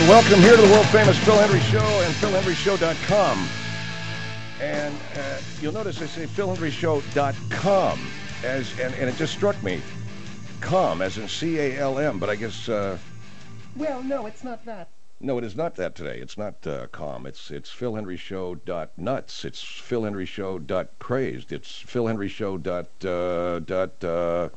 welcome here to the world-famous Phil Hendrie Show and PhilHendrieShow.com. And you'll notice I say PhilHendrieShow.com, and it just struck me, com, as in C-A-L-M, but I guess... Well, no, it's not that. No, it is not that today. It's not com. It's PhilHendrieShow.nuts. It's PhilHendrieShow.crazed. It's PhilHendrieShow.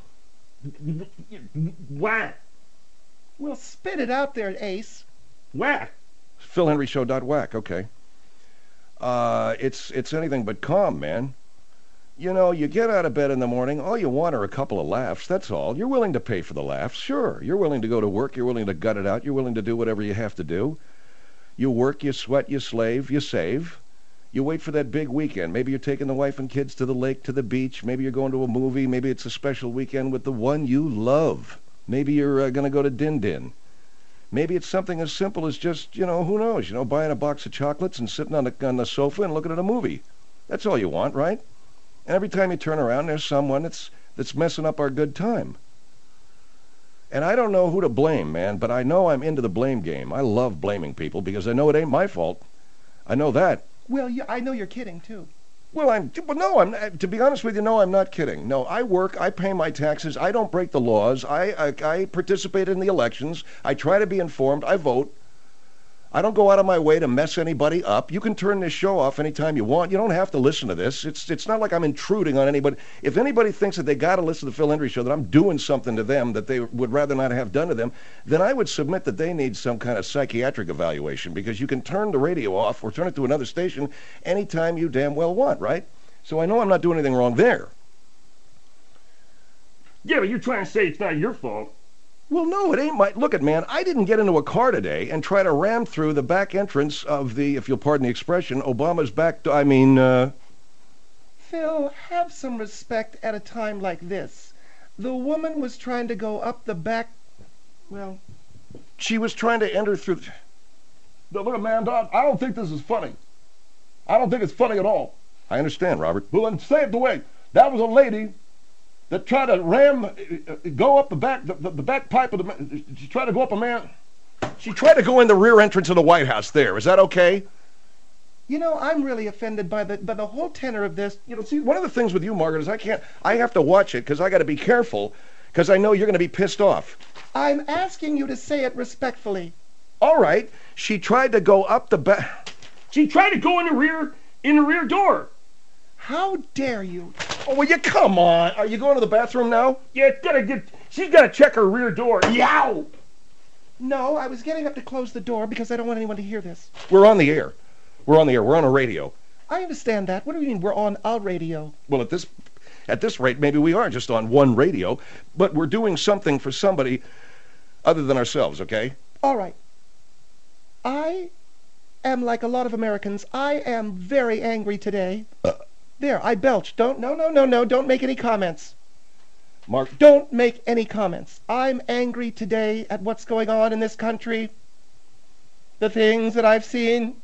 Whack. Well, spit it out there, Ace. Whack. PhilHendrieShow.whack, okay. It's anything but calm, man. You know, you get out of bed in the morning, all you want are a couple of laughs, that's all. You're willing to pay for the laughs, sure. You're willing to go to work, you're willing to gut it out, you're willing to do whatever you have to do. You work, you sweat, you slave, you save. You wait for that big weekend. Maybe you're taking the wife and kids to the lake, to the beach. Maybe you're going to a movie. Maybe it's a special weekend with the one you love. Maybe you're going to go to Din Din. Maybe it's something as simple as just, you know, who knows, you know, buying a box of chocolates and sitting on the sofa and looking at a movie. That's all you want, right? And every time you turn around, there's someone that's messing up our good time. And I don't know who to blame, man, but I know I'm into the blame game. I love blaming people because I know it ain't my fault. I know that. Well, I know you're kidding, too. Well, I'm to be honest with you, no, I'm not kidding. No, I work, I pay my taxes, I don't break the laws, I participate in the elections, I try to be informed, I vote. I don't go out of my way to mess anybody up. You can turn this show off anytime you want. You don't have to listen to this. It's not like I'm intruding on anybody. If anybody thinks that they got to listen to the Phil Hendrie Show, that I'm doing something to them that they would rather not have done to them, then I would submit that they need some kind of psychiatric evaluation, because you can turn the radio off or turn it to another station anytime you damn well want, right? So I know I'm not doing anything wrong there. Yeah, but you're trying to say it's not your fault. Well, no, it ain't my... Look at, man, I didn't get into a car today and try to ram through the back entrance of the, if you'll pardon the expression, Obama's back... Phil, have some respect at a time like this. The woman was trying to go up the back... Well... She was trying to enter through... Look, man, Don, I don't think this is funny. I don't think it's funny at all. I understand, Robert. Well, then say it the way. That was a lady that tried to go up the back pipe of the... She tried to go up a man... She tried to go in the rear entrance of the White House there. Is that okay? You know, I'm really offended by the whole tenor of this. You know, see, one of the things with you, Margaret, is I have to watch it because I got to be careful because I know you're going to be pissed off. I'm asking you to say it respectfully. All right. She tried to go up the back... She tried to go in the rear door. How dare you? Oh, will you come on? Are you going to the bathroom now? Yeah, she's got to check her rear door. Yow! No, I was getting up to close the door because I don't want anyone to hear this. We're on the air. We're on a radio. I understand that. What do you mean we're on a radio? Well, at this rate, maybe we are just on one radio, but we're doing something for somebody other than ourselves, okay? All right. I am like a lot of Americans. I am very angry today. There, I belched. No, don't make any comments. Mark, don't make any comments. I'm angry today at what's going on in this country. The things that I've seen.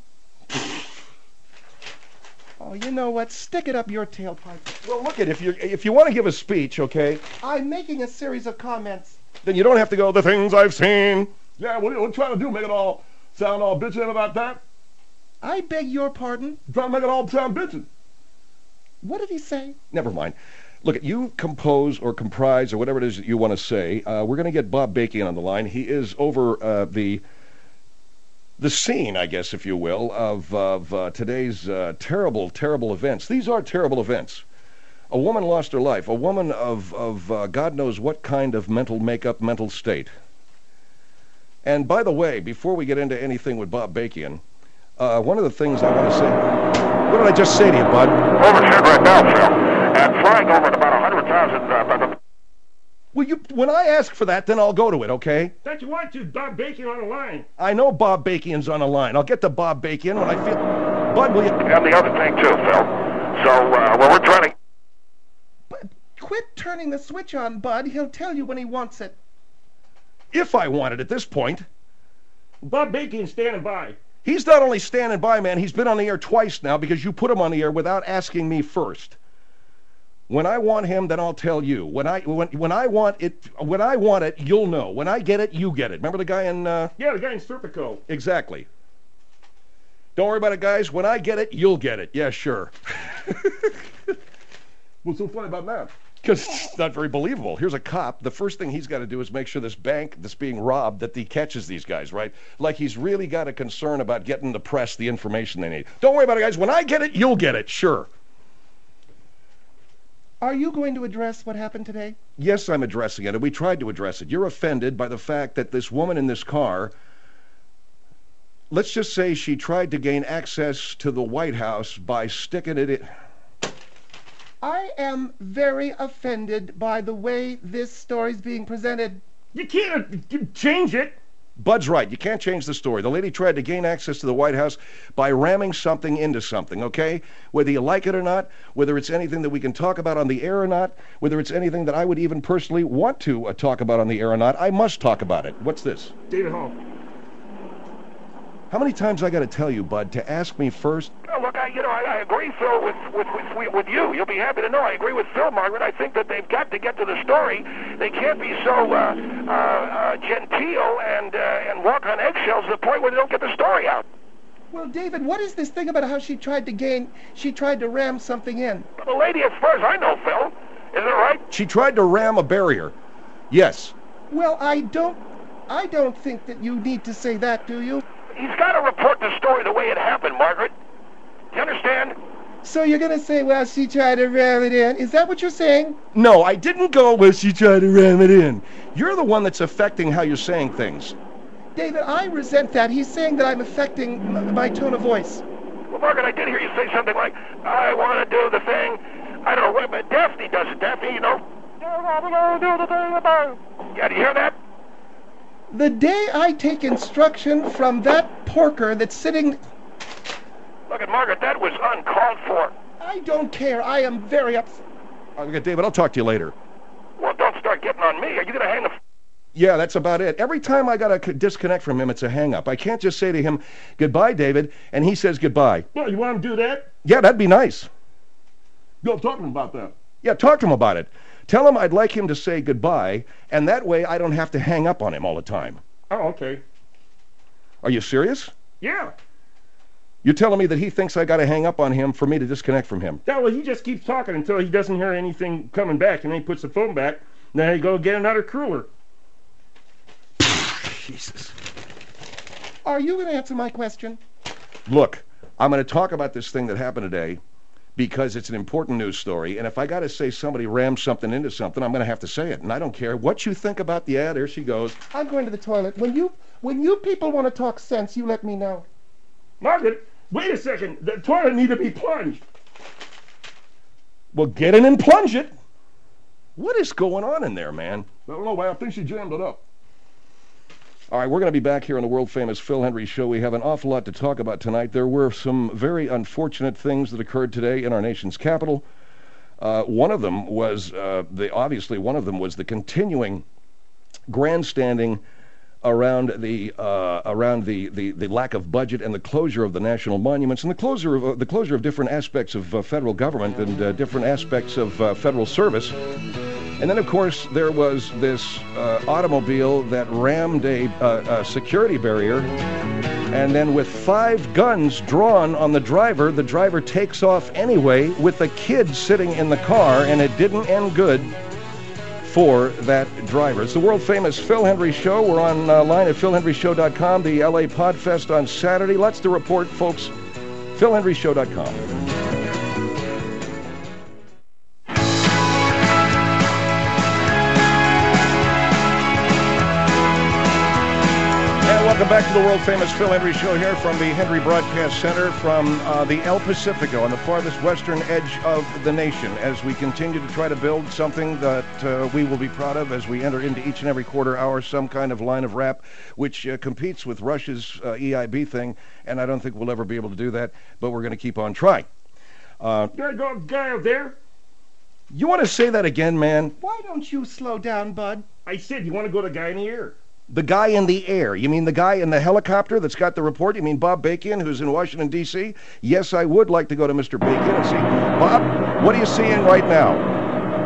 Oh, you know what? Stick it up your tailpipe. Well, look, if you want to give a speech, okay? I'm making a series of comments. Then you don't have to go, the things I've seen. Yeah, what are you trying to do? Make it all sound all bitchin' about that? I beg your pardon? Trying to make it all sound bitchin'. What did he say? Never mind. Look, you compose or comprise or whatever it is that you want to say. We're going to get Bob Bakian on the line. He is over the scene, I guess, if you will, of today's terrible, terrible events. These are terrible events. A woman lost her life. A woman of God knows what kind of mental makeup, mental state. And by the way, before we get into anything with Bob Bakian, one of the things I want to say... What did I just say to you, bud? Overshoot right now, Phil. And flying over at about 100,000... Well, when I ask for that, then I'll go to it, okay? Don't you want to? Bob Bakian on the line. I know Bob Bakian's on the line. I'll get to Bob Bakian when I feel... Bud, will you... And the other thing, too, Phil. So, well, we're trying to... But quit turning the switch on, Bud. He'll tell you when he wants it. If I want it at this point. Bob Bakian's standing by. He's not only standing by, man, he's been on the air twice now because you put him on the air without asking me first. When I want him, then I'll tell you. When I want it, you'll know. When I get it, you get it. Remember the guy in... Yeah, the guy in Serpico. Exactly. Don't worry about it, guys. When I get it, you'll get it. Yeah, sure. What's so funny about that? Because it's not very believable. Here's a cop. The first thing he's got to do is make sure this bank that's being robbed, that he catches these guys, right? Like he's really got a concern about getting the press the information they need. Don't worry about it, guys. When I get it, you'll get it. Sure. Are you going to address what happened today? Yes, I'm addressing it, and we tried to address it. You're offended by the fact that this woman in this car, let's just say she tried to gain access to the White House by sticking it in... I am very offended by the way this story's being presented. You can't change it. Bud's right. You can't change the story. The lady tried to gain access to the White House by ramming something into something, okay? Whether you like it or not, whether it's anything that we can talk about on the air or not, whether it's anything that I would even personally want to talk about on the air or not, I must talk about it. What's this? David Hall. How many times I got to tell you, Bud, to ask me first? Oh, look, I agree, Phil, with you. You'll be happy to know I agree with Phil, Margaret. I think that they've got to get to the story. They can't be so genteel and walk on eggshells to the point where they don't get the story out. Well, David, what is this thing about how she tried to ram something in? The lady, as far as I know, Phil, isn't it right? She tried to ram a barrier. Yes. Well, I don't think that you need to say that, do you? He's got to report the story the way it happened, Margaret. Do you understand? So you're going to say, well, she tried to ram it in. Is that what you're saying? No, I didn't go with she tried to ram it in. You're the one that's affecting how you're saying things. David, I resent that. He's saying that I'm affecting my tone of voice. Well, Margaret, I did hear you say something like, I want to do the thing. I don't know, but Daphne does it. Daphne, you know. Yeah, do you hear that? The day I take instruction from that porker that's sitting... Look at Margaret, that was uncalled for. I don't care. I am very upset. Okay, David, I'll talk to you later. Well, don't start getting on me. Are you going to hang the... Yeah, that's about it. Every time I got to disconnect from him, it's a hang-up. I can't just say to him, goodbye, David, and he says goodbye. Well, you want him to do that? Yeah, that'd be nice. Go talk to him about that. Yeah, talk to him about it. Tell him I'd like him to say goodbye, and that way I don't have to hang up on him all the time. Oh, okay. Are you serious? Yeah. You're telling me that he thinks I got to hang up on him for me to disconnect from him? Yeah, well, he just keeps talking until he doesn't hear anything coming back, and then he puts the phone back, and then he go get another cruller. Jesus. Are you going to answer my question? Look, I'm going to talk about this thing that happened today because it's an important news story, and if I got to say somebody rammed something into something, I'm going to have to say it, and I don't care what you think about the ad. There she goes. I'm going to the toilet. When you people want to talk sense, you let me know. Margaret, wait a second. The toilet need to be plunged. Well, get in and plunge it. What is going on in there, man? I don't know, man. I think she jammed it up. All right, we're going to be back here on the world-famous Phil Hendrie Show. We have an awful lot to talk about tonight. There were some very unfortunate things that occurred today in our nation's capital. One of them was the continuing grandstanding around the lack of budget and the closure of the national monuments and the closure of different aspects of federal government and different aspects of federal service. And then, of course, there was this automobile that rammed a security barrier, and then with 5 guns drawn on the driver takes off anyway with a kid sitting in the car, and it didn't end good for that driver. It's the world-famous Phil Hendrie Show. We're online at philhendrieshow.com, the LA Podfest on Saturday. Lots to report, folks. philhendrieshow.com. Welcome back to the world-famous Phil Hendrie Show here from the Hendrie Broadcast Center from the El Pacifico on the farthest western edge of the nation as we continue to try to build something that we will be proud of as we enter into each and every quarter hour some kind of line of rap which competes with Rush's EIB thing, and I don't think we'll ever be able to do that, but we're going to keep on trying. There go a guy out there. You want to say that again, man? Why don't you slow down, Bud? I said you want to go to the guy in the air. The guy in the air. You mean the guy in the helicopter that's got the report? You mean Bob Bacon, who's in Washington, D.C.? Yes, I would like to go to Mr. Bacon and see. Bob, what are you seeing right now?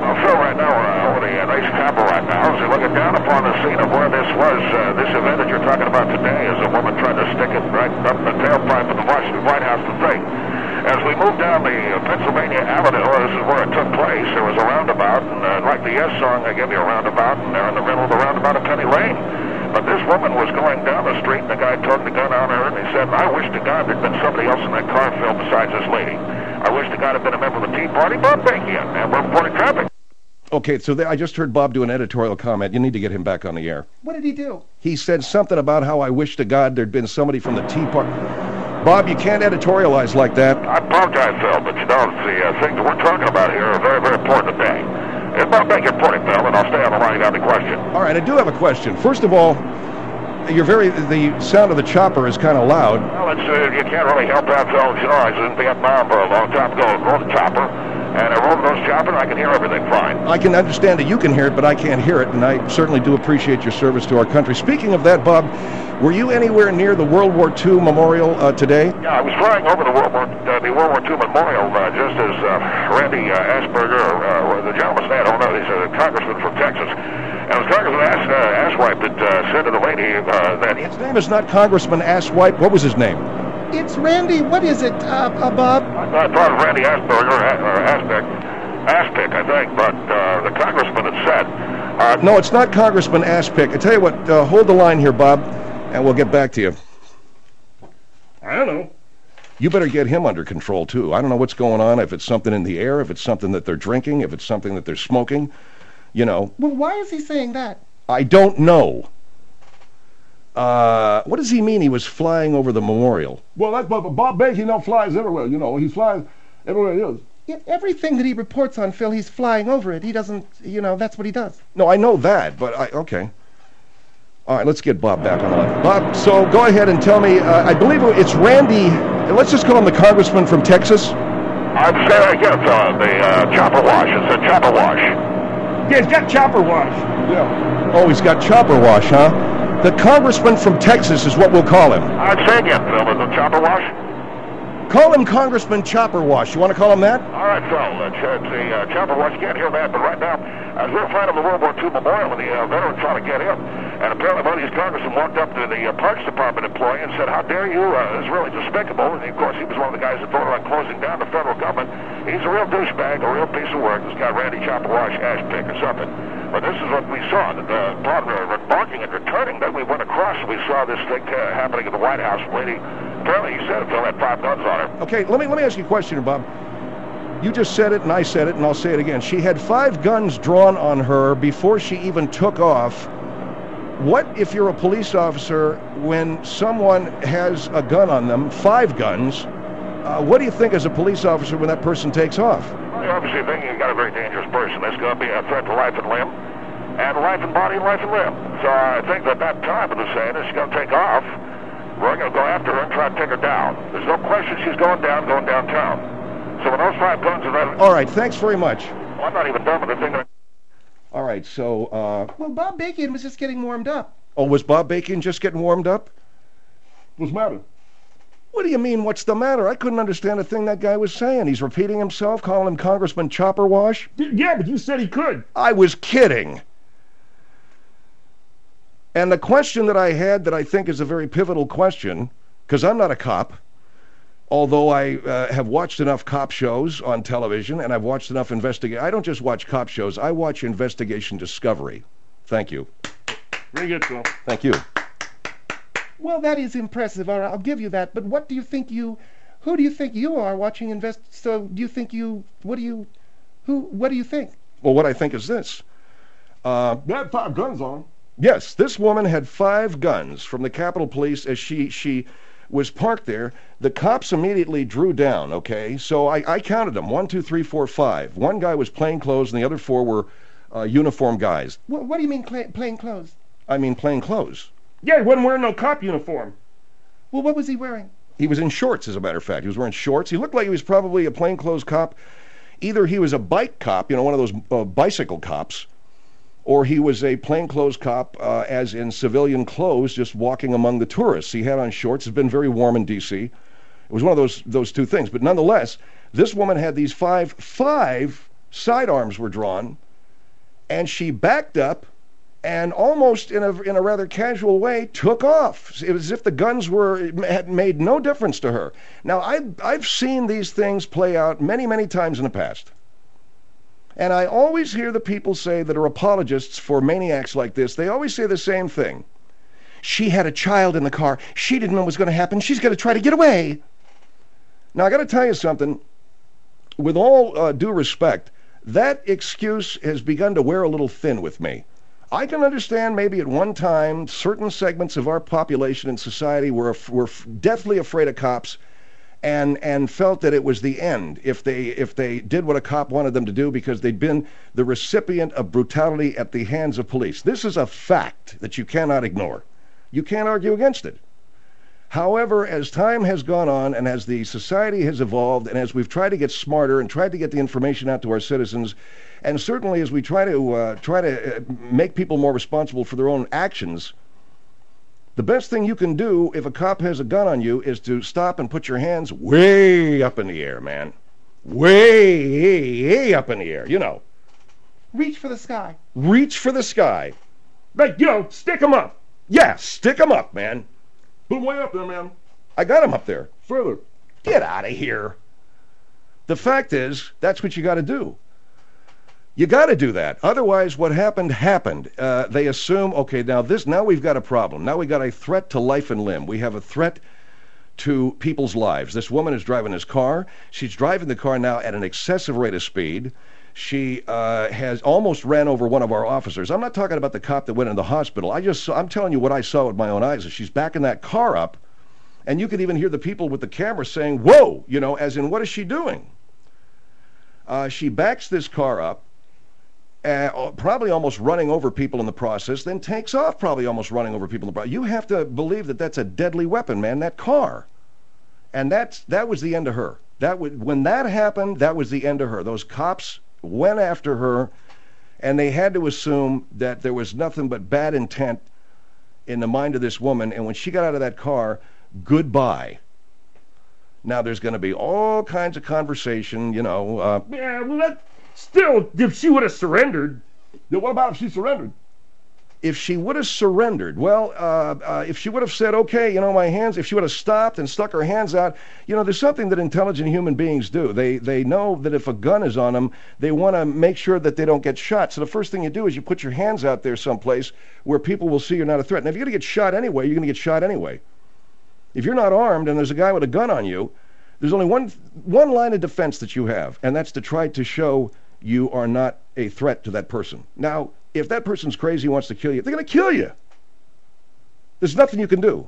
Phil, right now we're over the Ace Chapel right now. As we're looking down upon the scene of where this was, this event that you're talking about today is a woman trying to stick it right up the tailpipe of the Washington White House thing. As we moved down the Pennsylvania Avenue, this is where it took place. There was a roundabout, and like the Yes song, I give you a roundabout, and there in the middle of the roundabout of Penny Lane. But this woman was going down the street, and the guy turned the gun on her, and he said, I wish to God there'd been somebody else in that car, Phil, besides this lady. I wish to God had been a member of the Tea Party, Bob Bakian, and we're reporting traffic. Okay, so I just heard Bob do an editorial comment. You need to get him back on the air. What did he do? He said something about how I wish to God there'd been somebody from the Tea Party. Bob, you can't editorialize like that. I apologize, Phil, but you know, the things that we're talking about here are very, very important today. It's Bob Bakian reporting, Phil, and I'll stay on the line. You got any question? All right, I do have a question. First of all, the sound of the chopper is kind of loud. Well, you can't really help that, Phil. You know, I was in Vietnam a long time ago. I rode a chopper, and I rode those chopper, and I can hear everything fine. I can understand that you can hear it, but I can't hear it, and I certainly do appreciate your service to our country. Speaking of that, Bob, were you anywhere near the World War II memorial today? Yeah, I was flying over the World War II memorial just as Randy Asperger, the gentleman's name, I don't know, he's a congressman from Texas. And it was Congressman Asswipe that said to the lady that... His name is not Congressman Asswipe. What was his name? It's Randy. What is it, Bob? I thought it was Randy Asperger, or Aspic, I think, but the congressman had said... No, it's not Congressman Aspic. I tell you what, hold the line here, Bob, and we'll get back to you. I don't know. You better get him under control, too. I don't know what's going on, if it's something in the air, if it's something that they're drinking, if it's something that they're smoking. You know. Well, why is he saying that? I don't know. What does he mean he was flying over the memorial? Well, that's but Bob Bakian flies everywhere. You know, he flies everywhere he is. Yeah, everything that he reports on, Phil, he's flying over it. He doesn't, that's what he does. No, I know that, but okay. All right, let's get Bob back on the line. Bob, so go ahead and tell me, I believe it's Randy, let's just call him the congressman from Texas. I'd say that again, the chopper wash. It's a chopper wash. Yeah, he's got chopper wash. Yeah. Oh, he's got chopper wash, huh? The congressman from Texas is what we'll call him. I'd say again, Phil, is it chopper wash? Call him Congressman Chopper Wash. You want to call him that? All right, Phil. It's the chopper wash. You can't hear that, but right now, as we're flying over the World War II memorial, the veteran trying to get in, and apparently one of these congressmen walked up to the Parks Department employee and said, how dare you? It's really despicable. And, of course, he was one of the guys that voted on closing down the federal government. He's a real douchebag, a real piece of work. This guy, Randy Chopper Wash, Ashpick or something. But this is what we saw. Upon barking and returning, then we went across and we saw this thing happening at the White House. Lady, apparently you said it, Phil, had 5 guns on her. Okay, let me ask you a question, Bob. You just said it, and I said it, and I'll say it again. She had 5 guns drawn on her before she even took off. What if you're a police officer when someone has a gun on them, 5 guns? What do you think as a police officer when that person takes off? Well, you're obviously thinking you've got a very dangerous person. There's going to be a threat to life and limb, and life and body and life and limb. So I think that time of the saying is she's going to take off. We're going to go after her and try to take her down. There's no question she's going downtown. So when those 5 guns are ready... All right, thanks very much. Well, I'm not even done with the thing. All right, so... Well, Bob Bakian was just getting warmed up. Oh, was Bob Bakian just getting warmed up? What's the matter? What do you mean, what's the matter? I couldn't understand a thing that guy was saying. He's repeating himself, calling him Congressman Chopper Wash. Yeah, but you said he could. I was kidding. And the question that I had that I think is a very pivotal question, because I'm not a cop, although I have watched enough cop shows on television and I've watched enough I don't just watch cop shows, I watch Investigation Discovery. Thank you. Very good, Phil. Thank you. Well, that is impressive. All right, I'll give you that. But what do you think who do you think you are watching so do you think what do you think? Well, what I think is this. They had 5 guns on them. Yes, this woman had 5 guns from the Capitol Police as she was parked there. The cops immediately drew down, okay? So I counted them, 1, 2, 3, 4, 5. One guy was plain clothes and the other 4 were uniformed guys. What do you mean plain clothes? I mean plain clothes. Yeah, he wasn't wearing no cop uniform. Well, what was he wearing? He was in shorts, as a matter of fact. He was wearing shorts. He looked like he was probably a plainclothes cop. Either he was a bike cop, one of those bicycle cops, or he was a plainclothes cop, as in civilian clothes, just walking among the tourists. He had on shorts. It's been very warm in D.C. It was one of those 2 things. But nonetheless, this woman had these five sidearms were drawn, and she backed up and almost in a rather casual way took off. It was as if the guns had made no difference to her. Now, I've seen these things play out many, many times in the past. And I always hear the people say that are apologists for maniacs like this, they always say the same thing. She had a child in the car. She didn't know what was going to happen. She's going to try to get away. Now, I got to tell you something. With all due respect, that excuse has begun to wear a little thin with me. I can understand maybe at one time certain segments of our population and society were deathly afraid of cops and felt that it was the end if they did what a cop wanted them to do because they'd been the recipient of brutality at the hands of police. This is a fact that you cannot ignore. You can't argue against it. However, as time has gone on and as the society has evolved and as we've tried to get smarter and tried to get the information out to our citizens, and certainly as we try to make people more responsible for their own actions, the best thing you can do if a cop has a gun on you is to stop and put your hands way up in the air, man. Way up in the air, you know. Reach for the sky. Reach for the sky. Like, stick 'em up. Yeah, stick 'em up, man. Put 'em way up there, man. I got him up there. Further. Get out of here. The fact is, that's what you got to do. You got to do that. Otherwise, what happened. They assume, okay, now we've got a problem. Now we've got a threat to life and limb. We have a threat to people's lives. This woman is driving this car. She's driving the car now at an excessive rate of speed. She has almost ran over one of our officers. I'm not talking about the cop that went in the hospital. I'm telling you what I saw with my own eyes. She's backing that car up, and you could even hear the people with the camera saying, whoa, as in, what is she doing? She backs this car up, probably almost running over people in the process, then takes off probably almost running over people in the process. You have to believe that that's a deadly weapon, man, that car. And that was the end of her. When that happened, that was the end of her. Those cops went after her, and they had to assume that there was nothing but bad intent in the mind of this woman, and when she got out of that car, goodbye. Now, there's going to be all kinds of conversation, Yeah, well, still, if she would have surrendered. Yeah, what about if she surrendered? If she would have surrendered, if she would have said, okay, my hands, if she would have stopped and stuck her hands out, there's something that intelligent human beings do. They know that if a gun is on them, they want to make sure that they don't get shot. So the first thing you do is you put your hands out there someplace where people will see you're not a threat. Now, if you're going to get shot anyway, you're going to get shot anyway. If you're not armed and there's a guy with a gun on you, there's only one line of defense that you have, and that's to try to show you are not a threat to that person. Now, if that person's crazy, wants to kill you, they're going to kill you. There's nothing you can do.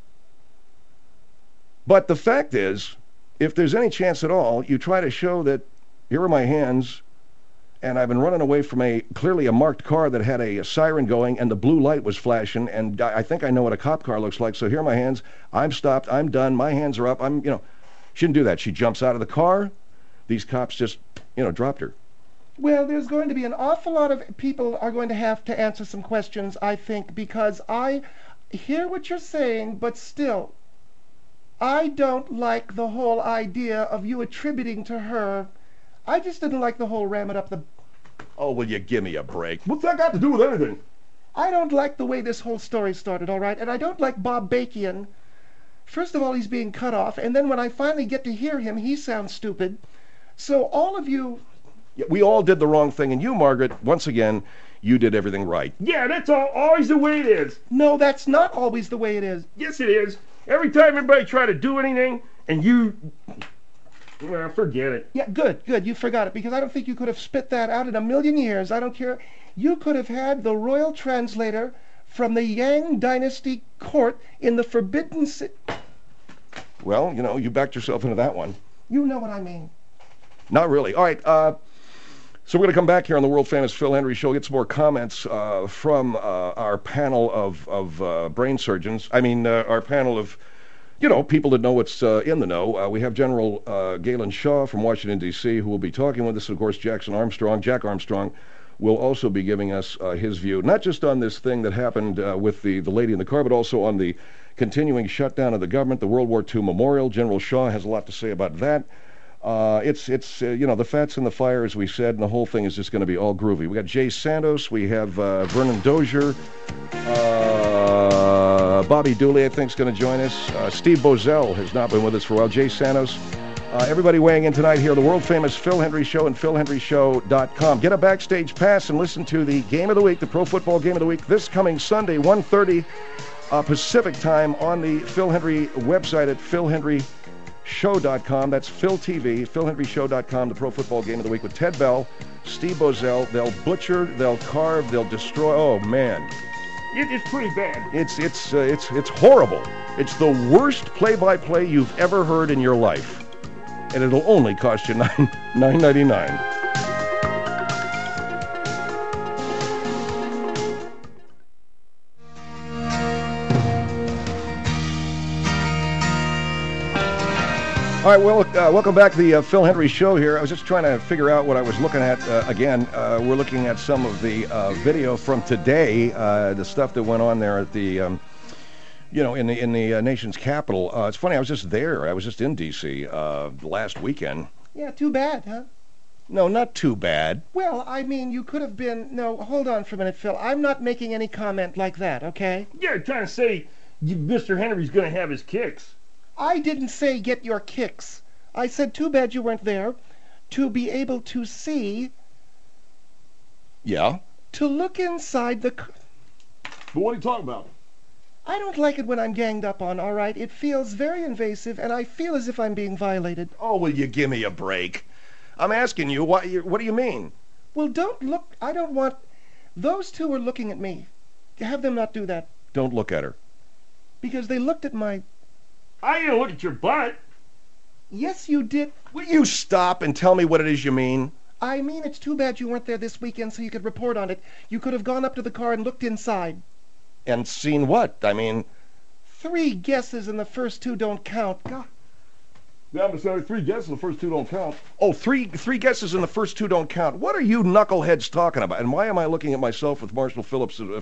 But the fact is, if there's any chance at all, you try to show that here are my hands, and I've been running away from clearly a marked car that had a siren going, and the blue light was flashing, and I think I know what a cop car looks like, so here are my hands. I'm stopped. I'm done. My hands are up. She didn't do that. She jumps out of the car. These cops just, dropped her. Well, there's going to be an awful lot of people are going to have to answer some questions, I think, because I hear what you're saying, but still, I don't like the whole idea of you attributing to her. I just didn't like the whole ram it up the... Oh, will you give me a break? What's that got to do with anything? I don't like the way this whole story started, all right? And I don't like Bob Bakian. First of all, he's being cut off, and then when I finally get to hear him, he sounds stupid. So all of you... We all did the wrong thing, and you, Margaret, once again, you did everything right. Yeah, that's always the way it is. No, that's not always the way it is. Yes, it is. Every time everybody try to do anything, and you... Well, forget it. Yeah, good. You forgot it, because I don't think you could have spit that out in a million years. I don't care. You could have had the royal translator from the Yang Dynasty court in the Forbidden City. Well, you backed yourself into that one. You know what I mean. Not really. All right, so we're going to come back here on the world-famous Phil Hendrie Show, get some more comments from our panel of brain surgeons. Our panel of, people that know what's in the know. We have General Galen Shaw from Washington, D.C., who will be talking with us. Of course, Jack Armstrong will also be giving us his view, not just on this thing that happened with the lady in the car, but also on the continuing shutdown of the government, the World War II memorial. General Shaw has a lot to say about that. It's the fat's in the fire, as we said, and the whole thing is just going to be all groovy. We got Jay Santos, we have Vernon Dozier, Bobby Dooley, I think, is going to join us. Steve Bozell has not been with us for a while. Jay Santos. Everybody weighing in tonight here, the world-famous Phil Hendry Show and PhilHendryShow.com. Get a backstage pass and listen to the Game of the Week, the Pro Football Game of the Week, this coming Sunday, 1:30 Pacific Time on the Phil Hendry website at PhilHendryShow.com. That's Phil TV, PhilHendryShow.com, the Pro Football Game of the Week with Ted Bell, Steve Bozell. They'll butcher, they'll carve, they'll destroy. Oh, man. It's pretty bad. It's horrible. It's the worst play-by-play you've ever heard in your life. And it'll only cost you $9.99. All right, well, welcome back to the Phil Hendry Show here. I was just trying to figure out what I was looking at. Again, we're looking at some of the video from today, the stuff that went on there at the, in the nation's capital. It's funny, I was just there. I was just in D.C. Last weekend. Yeah, too bad, huh? No, not too bad. Well, I mean, you could have been... No, hold on for a minute, Phil. I'm not making any comment like that, okay? You're trying to say Mr. Henry's going to have his kicks. I didn't say get your kicks. I said too bad you weren't there to be able to see... Yeah? To look inside the... But what are you talking about? I don't like it when I'm ganged up on, all right? It feels very invasive, and I feel as if I'm being violated. Oh, will you give me a break? I'm asking you, what do you mean? Well, don't look... I don't want... Those two are looking at me. Have them not do that. Don't look at her. Because they looked at my... I didn't look at your butt. Yes, you did. Will you stop and tell me what it is you mean? I mean, it's too bad you weren't there this weekend so you could report on it. You could have gone up to the car and looked inside. And seen what? I mean... 3 guesses and the first 2 don't count. God. Yeah, but sorry, 3 guesses, the first 2 don't count. Oh, three guesses and the first 2 don't count. What are you knuckleheads talking about? And why am I looking at myself with Marshall Phillips from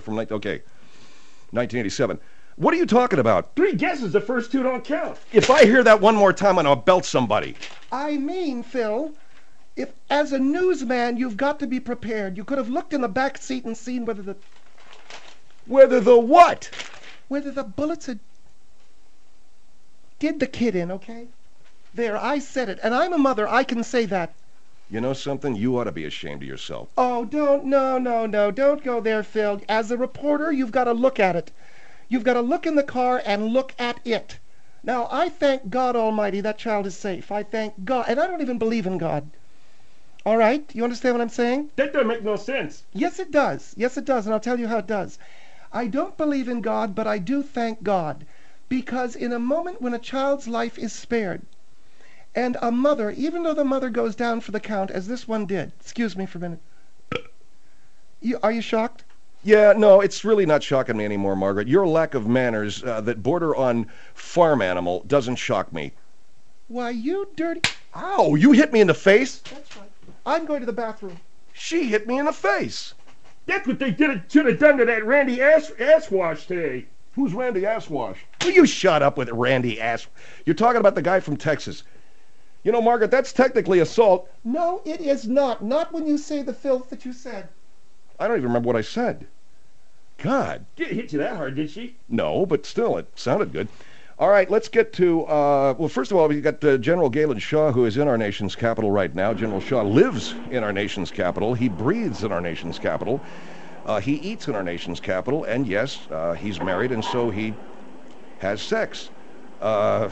1987? What are you talking about? 3 guesses, the first 2 don't count. If I hear that one more time, I'm going to belt somebody. I mean, Phil, if as a newsman you've got to be prepared. You could have looked in the back seat and seen whether the... Whether the what? Whether the bullets had... Did the kid in, okay? There, I said it. And I'm a mother, I can say that. You know something? You ought to be ashamed of yourself. Oh, don't go there, Phil. As a reporter, you've got to look at it. You've got to look in the car and look at it. Now, I thank God Almighty that child is safe. I thank God. And I don't even believe in God. All right? You understand what I'm saying? That doesn't make no sense. Yes, it does. Yes, it does. And I'll tell you how it does. I don't believe in God, but I do thank God. Because in a moment when a child's life is spared, and a mother, even though the mother goes down for the count, as this one did. Excuse me for a minute. Are you shocked? Yeah, no, it's really not shocking me anymore, Margaret. Your lack of manners that border on farm animal doesn't shock me. Why, you dirty... Ow, you hit me in the face? That's right. I'm going to the bathroom. She hit me in the face. That's what they should have done to that Randy Asswash today. Who's Randy Asswash? Will you shut up with Randy Ass... You're talking about the guy from Texas. You know, Margaret, that's technically assault. No, it is not. Not when you say the filth that you said. I don't even remember what I said. God. Didn't hit you that hard, did she? No, but still, it sounded good. All right, let's get to, well, first of all, we've got General Galen Shaw, who is in our nation's capital right now. General Shaw lives in our nation's capital. He breathes in our nation's capital. He eats in our nation's capital. And yes, he's married, and so he has sex. Well,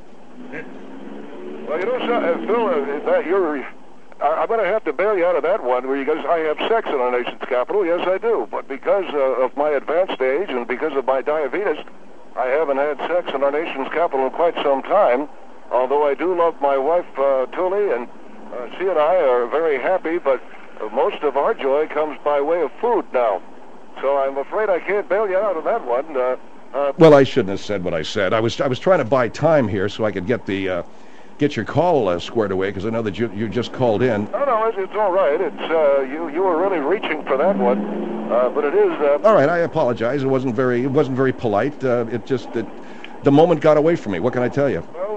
you know, Phil, I'm going to have to bail you out of that one where you guys, I have sex in our nation's capital. Yes, I do. But because of my advanced age and because of my diabetes, I haven't had sex in our nation's capital in quite some time. Although I do love my wife, Tully, and she and I are very happy, but most of our joy comes by way of food now. So I'm afraid I can't bail you out of that one. Well, I shouldn't have said what I said. I was trying to buy time here so I could get your call squared away, because I know that you just called in. No, it's all right. It's you were really reaching for that one, but it is. All right, I apologize. It wasn't very polite. It just the moment got away from me. What can I tell you? Well,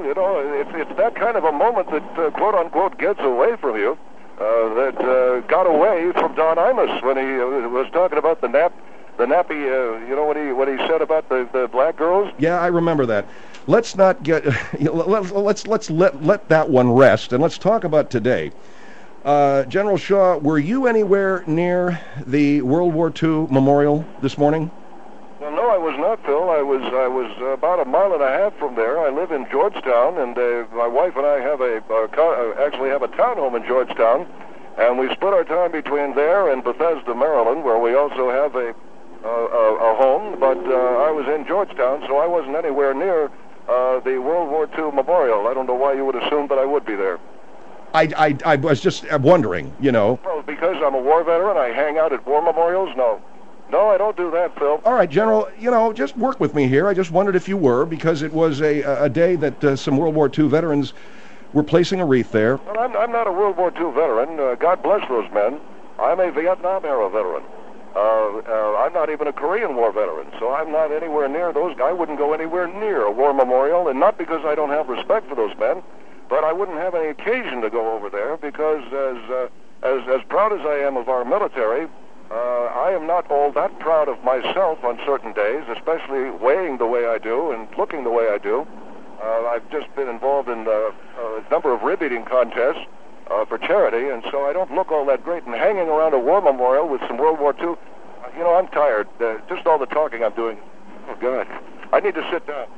You know, it's that kind of a moment that quote unquote gets away from you. That got away from Don Imus when he was talking about the nappy. You know what he said about the black girls. Yeah, I remember that. Let's not get. Let's let that one rest, and let's talk about today. General Shaw, were you anywhere near the World War II memorial this morning? Well, no, I was not, Phil. I was about a mile and a half from there. I live in Georgetown, and my wife and I have actually have a townhome in Georgetown, and we split our time between there and Bethesda, Maryland, where we also have a home. But I was in Georgetown, so I wasn't anywhere near the World War II memorial. I don't know why you would assume that I would be there. I was just wondering, you know. Well, because I'm a war veteran, I hang out at war memorials? No, I don't do that, Phil. All right, General, you know, just work with me here. I just wondered if you were, because it was a day that some World War II veterans were placing a wreath there. Well, I'm not a World War II veteran. God bless those men. I'm a Vietnam-era veteran. I'm not even a Korean War veteran, so I'm not anywhere near those. I wouldn't go anywhere near a war memorial, and not because I don't have respect for those men, but I wouldn't have any occasion to go over there because, as proud as I am of our military, I am not all that proud of myself on certain days, especially weighing the way I do and looking the way I do. I've just been involved in a number of rib eating contests for charity, and so I don't look all that great. And hanging around a war memorial with some World War II, you know, I'm tired. Just all the talking I'm doing. Oh, God. I need to sit down.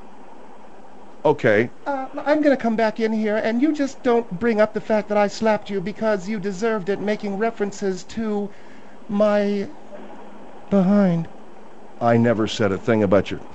Okay. I'm going to come back in here, and you just don't bring up the fact that I slapped you because you deserved it, making references to my behind. I never said a thing about your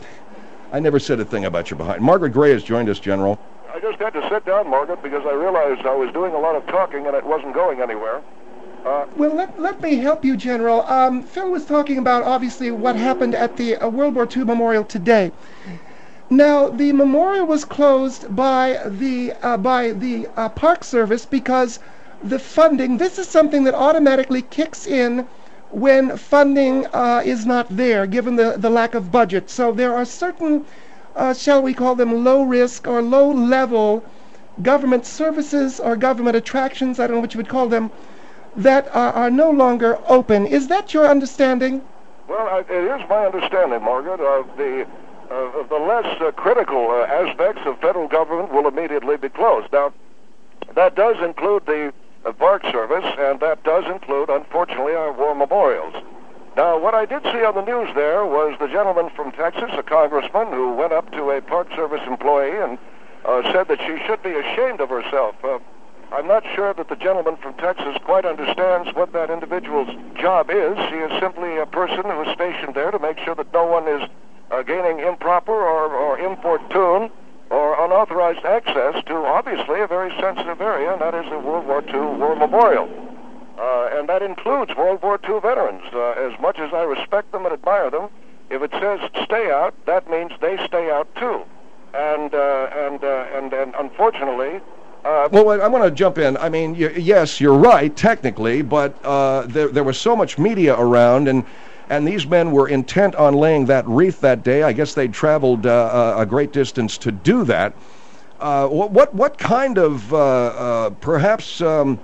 behind. Margaret Gray has joined us, General. I just had to sit down, Margaret, because I realized I was doing a lot of talking and it wasn't going anywhere. Well, let me help you, General. Phil was talking about, obviously, what happened at the World War II memorial today. Now, the memorial was closed by the Park Service because the funding, this is something that automatically kicks in when funding is not there, given the lack of budget. So there are certain, shall we call them low-risk or low-level government services or government attractions, I don't know what you would call them, that are no longer open. Is that your understanding? Well, it is my understanding, Margaret, of the less critical aspects of federal government will immediately be closed. Now, that does include the Park Service, and that does include, unfortunately, our war memorials. Now, what I did see on the news there was the gentleman from Texas, a congressman, who went up to a Park Service employee and said that she should be ashamed of herself. I'm not sure that the gentleman from Texas quite understands what that individual's job is. She is simply a person who is stationed there to make sure that no one is gaining improper or importune or unauthorized access to, obviously, a very sensitive area, and that is the World War II War Memorial. And that includes World War II veterans. As much as I respect them and admire them, if it says stay out, that means they stay out too. And unfortunately... Well, I want to jump in. I mean, yes, you're right, technically, but there was so much media around, and these men were intent on laying that wreath that day. I guess they'd traveled a great distance to do that. What kind of, perhaps,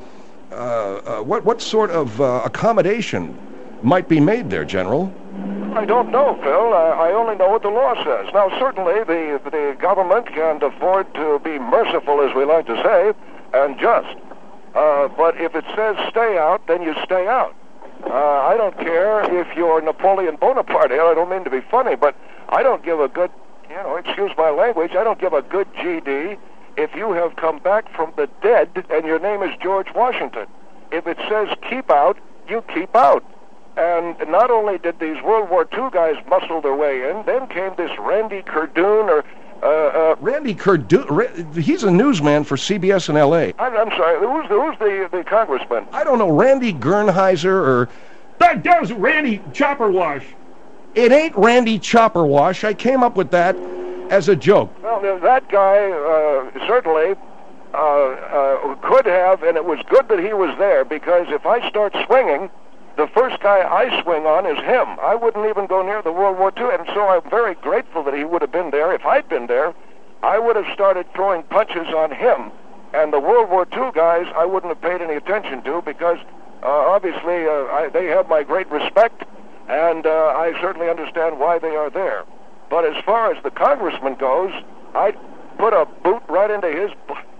what sort of accommodation might be made there, General? I don't know, Phil. I only know what the law says. Now, certainly, the government can afford to be merciful, as we like to say, and just. But if it says stay out, then you stay out. I don't care if you're Napoleon Bonaparte. I don't mean to be funny, but I don't give a good, excuse my language, I don't give a good GD if you have come back from the dead and your name is George Washington. If it says keep out, you keep out. And not only did these World War II guys muscle their way in, then came this Randy Cardoon Randy Cardoon, he's a newsman for CBS in L.A. I'm sorry, who's the congressman? I don't know, Randy Gernheiser or... That was Randy Chopperwash. It ain't Randy Chopperwash. I came up with that as a joke. Well, that guy certainly could have, and it was good that he was there, because if I start swinging, the first guy I swing on is him. I wouldn't even go near the World War II, and so I'm very grateful that he would have been there. If I'd been there, I would have started throwing punches on him. And the World War II guys, I wouldn't have paid any attention to because obviously they have my great respect, and I certainly understand why they are there. But as far as the congressman goes, I'd put a boot right into his...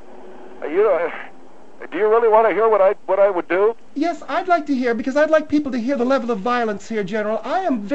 do you really want to hear what I would do? Yes, I'd like to hear, because I'd like people to hear the level of violence here, General. I'm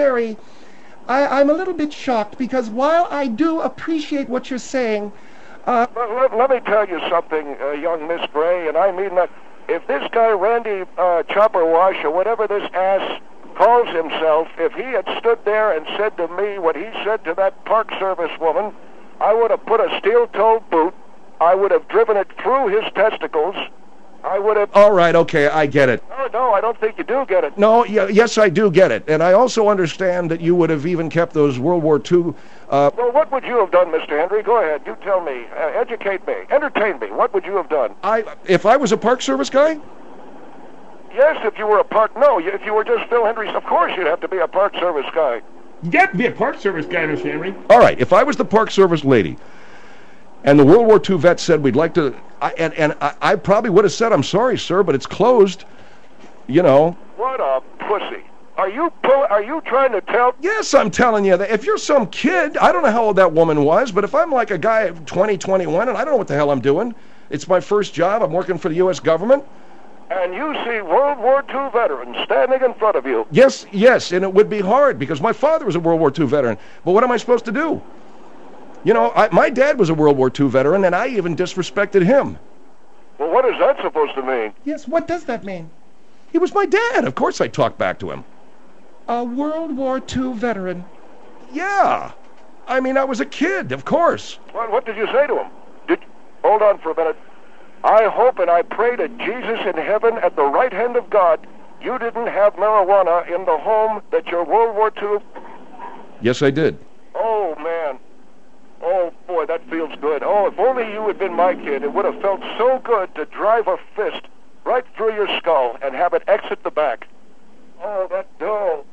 a little bit shocked, because while I do appreciate what you're saying... Let me tell you something, young Miss Gray, and I mean that. If this guy, Randy Chopper Wash, or whatever this ass calls himself, if he had stood there and said to me what he said to that Park Service woman, I would have put a steel-toed boot, I would have driven it through his testicles, I would have... All right, okay, I get it. No, I don't think you do get it. No, yes, I do get it. And I also understand that you would have even kept those World War II... Well, what would you have done, Mr. Henry? Go ahead, you tell me. Educate me. Entertain me. What would you have done? If I was a Park Service guy? Yes, if you were a Park... No, if you were just Phil Henry, of course you'd have to be a Park Service guy. You have to be a Park Service guy, Mr. Henry. All right, if I was the Park Service lady, and the World War II vet said we'd like to... I probably would have said, I'm sorry, sir, but it's closed. You know. What a pussy. Are you trying to tell... Yes, I'm telling you that if you're some kid, I don't know how old that woman was, but if I'm like a guy of 20, 21, and I don't know what the hell I'm doing, it's my first job, I'm working for the U.S. government. And you see World War II veterans standing in front of you. Yes, and it would be hard, because my father was a World War II veteran. But what am I supposed to do? You know, my dad was a World War II veteran, and I even disrespected him. Well, what is that supposed to mean? Yes, what does that mean? He was my dad. Of course I talked back to him. A World War II veteran. Yeah. I mean, I was a kid, of course. Well, what did you say to him? Hold on for a minute. I hope and I pray to Jesus in heaven at the right hand of God you didn't have marijuana in the home that your World War II... Yes, I did. Oh, man. Oh, boy, that feels good. Oh, if only you had been my kid, it would have felt so good to drive a fist right through your skull and have it exit the back. Oh, that dull.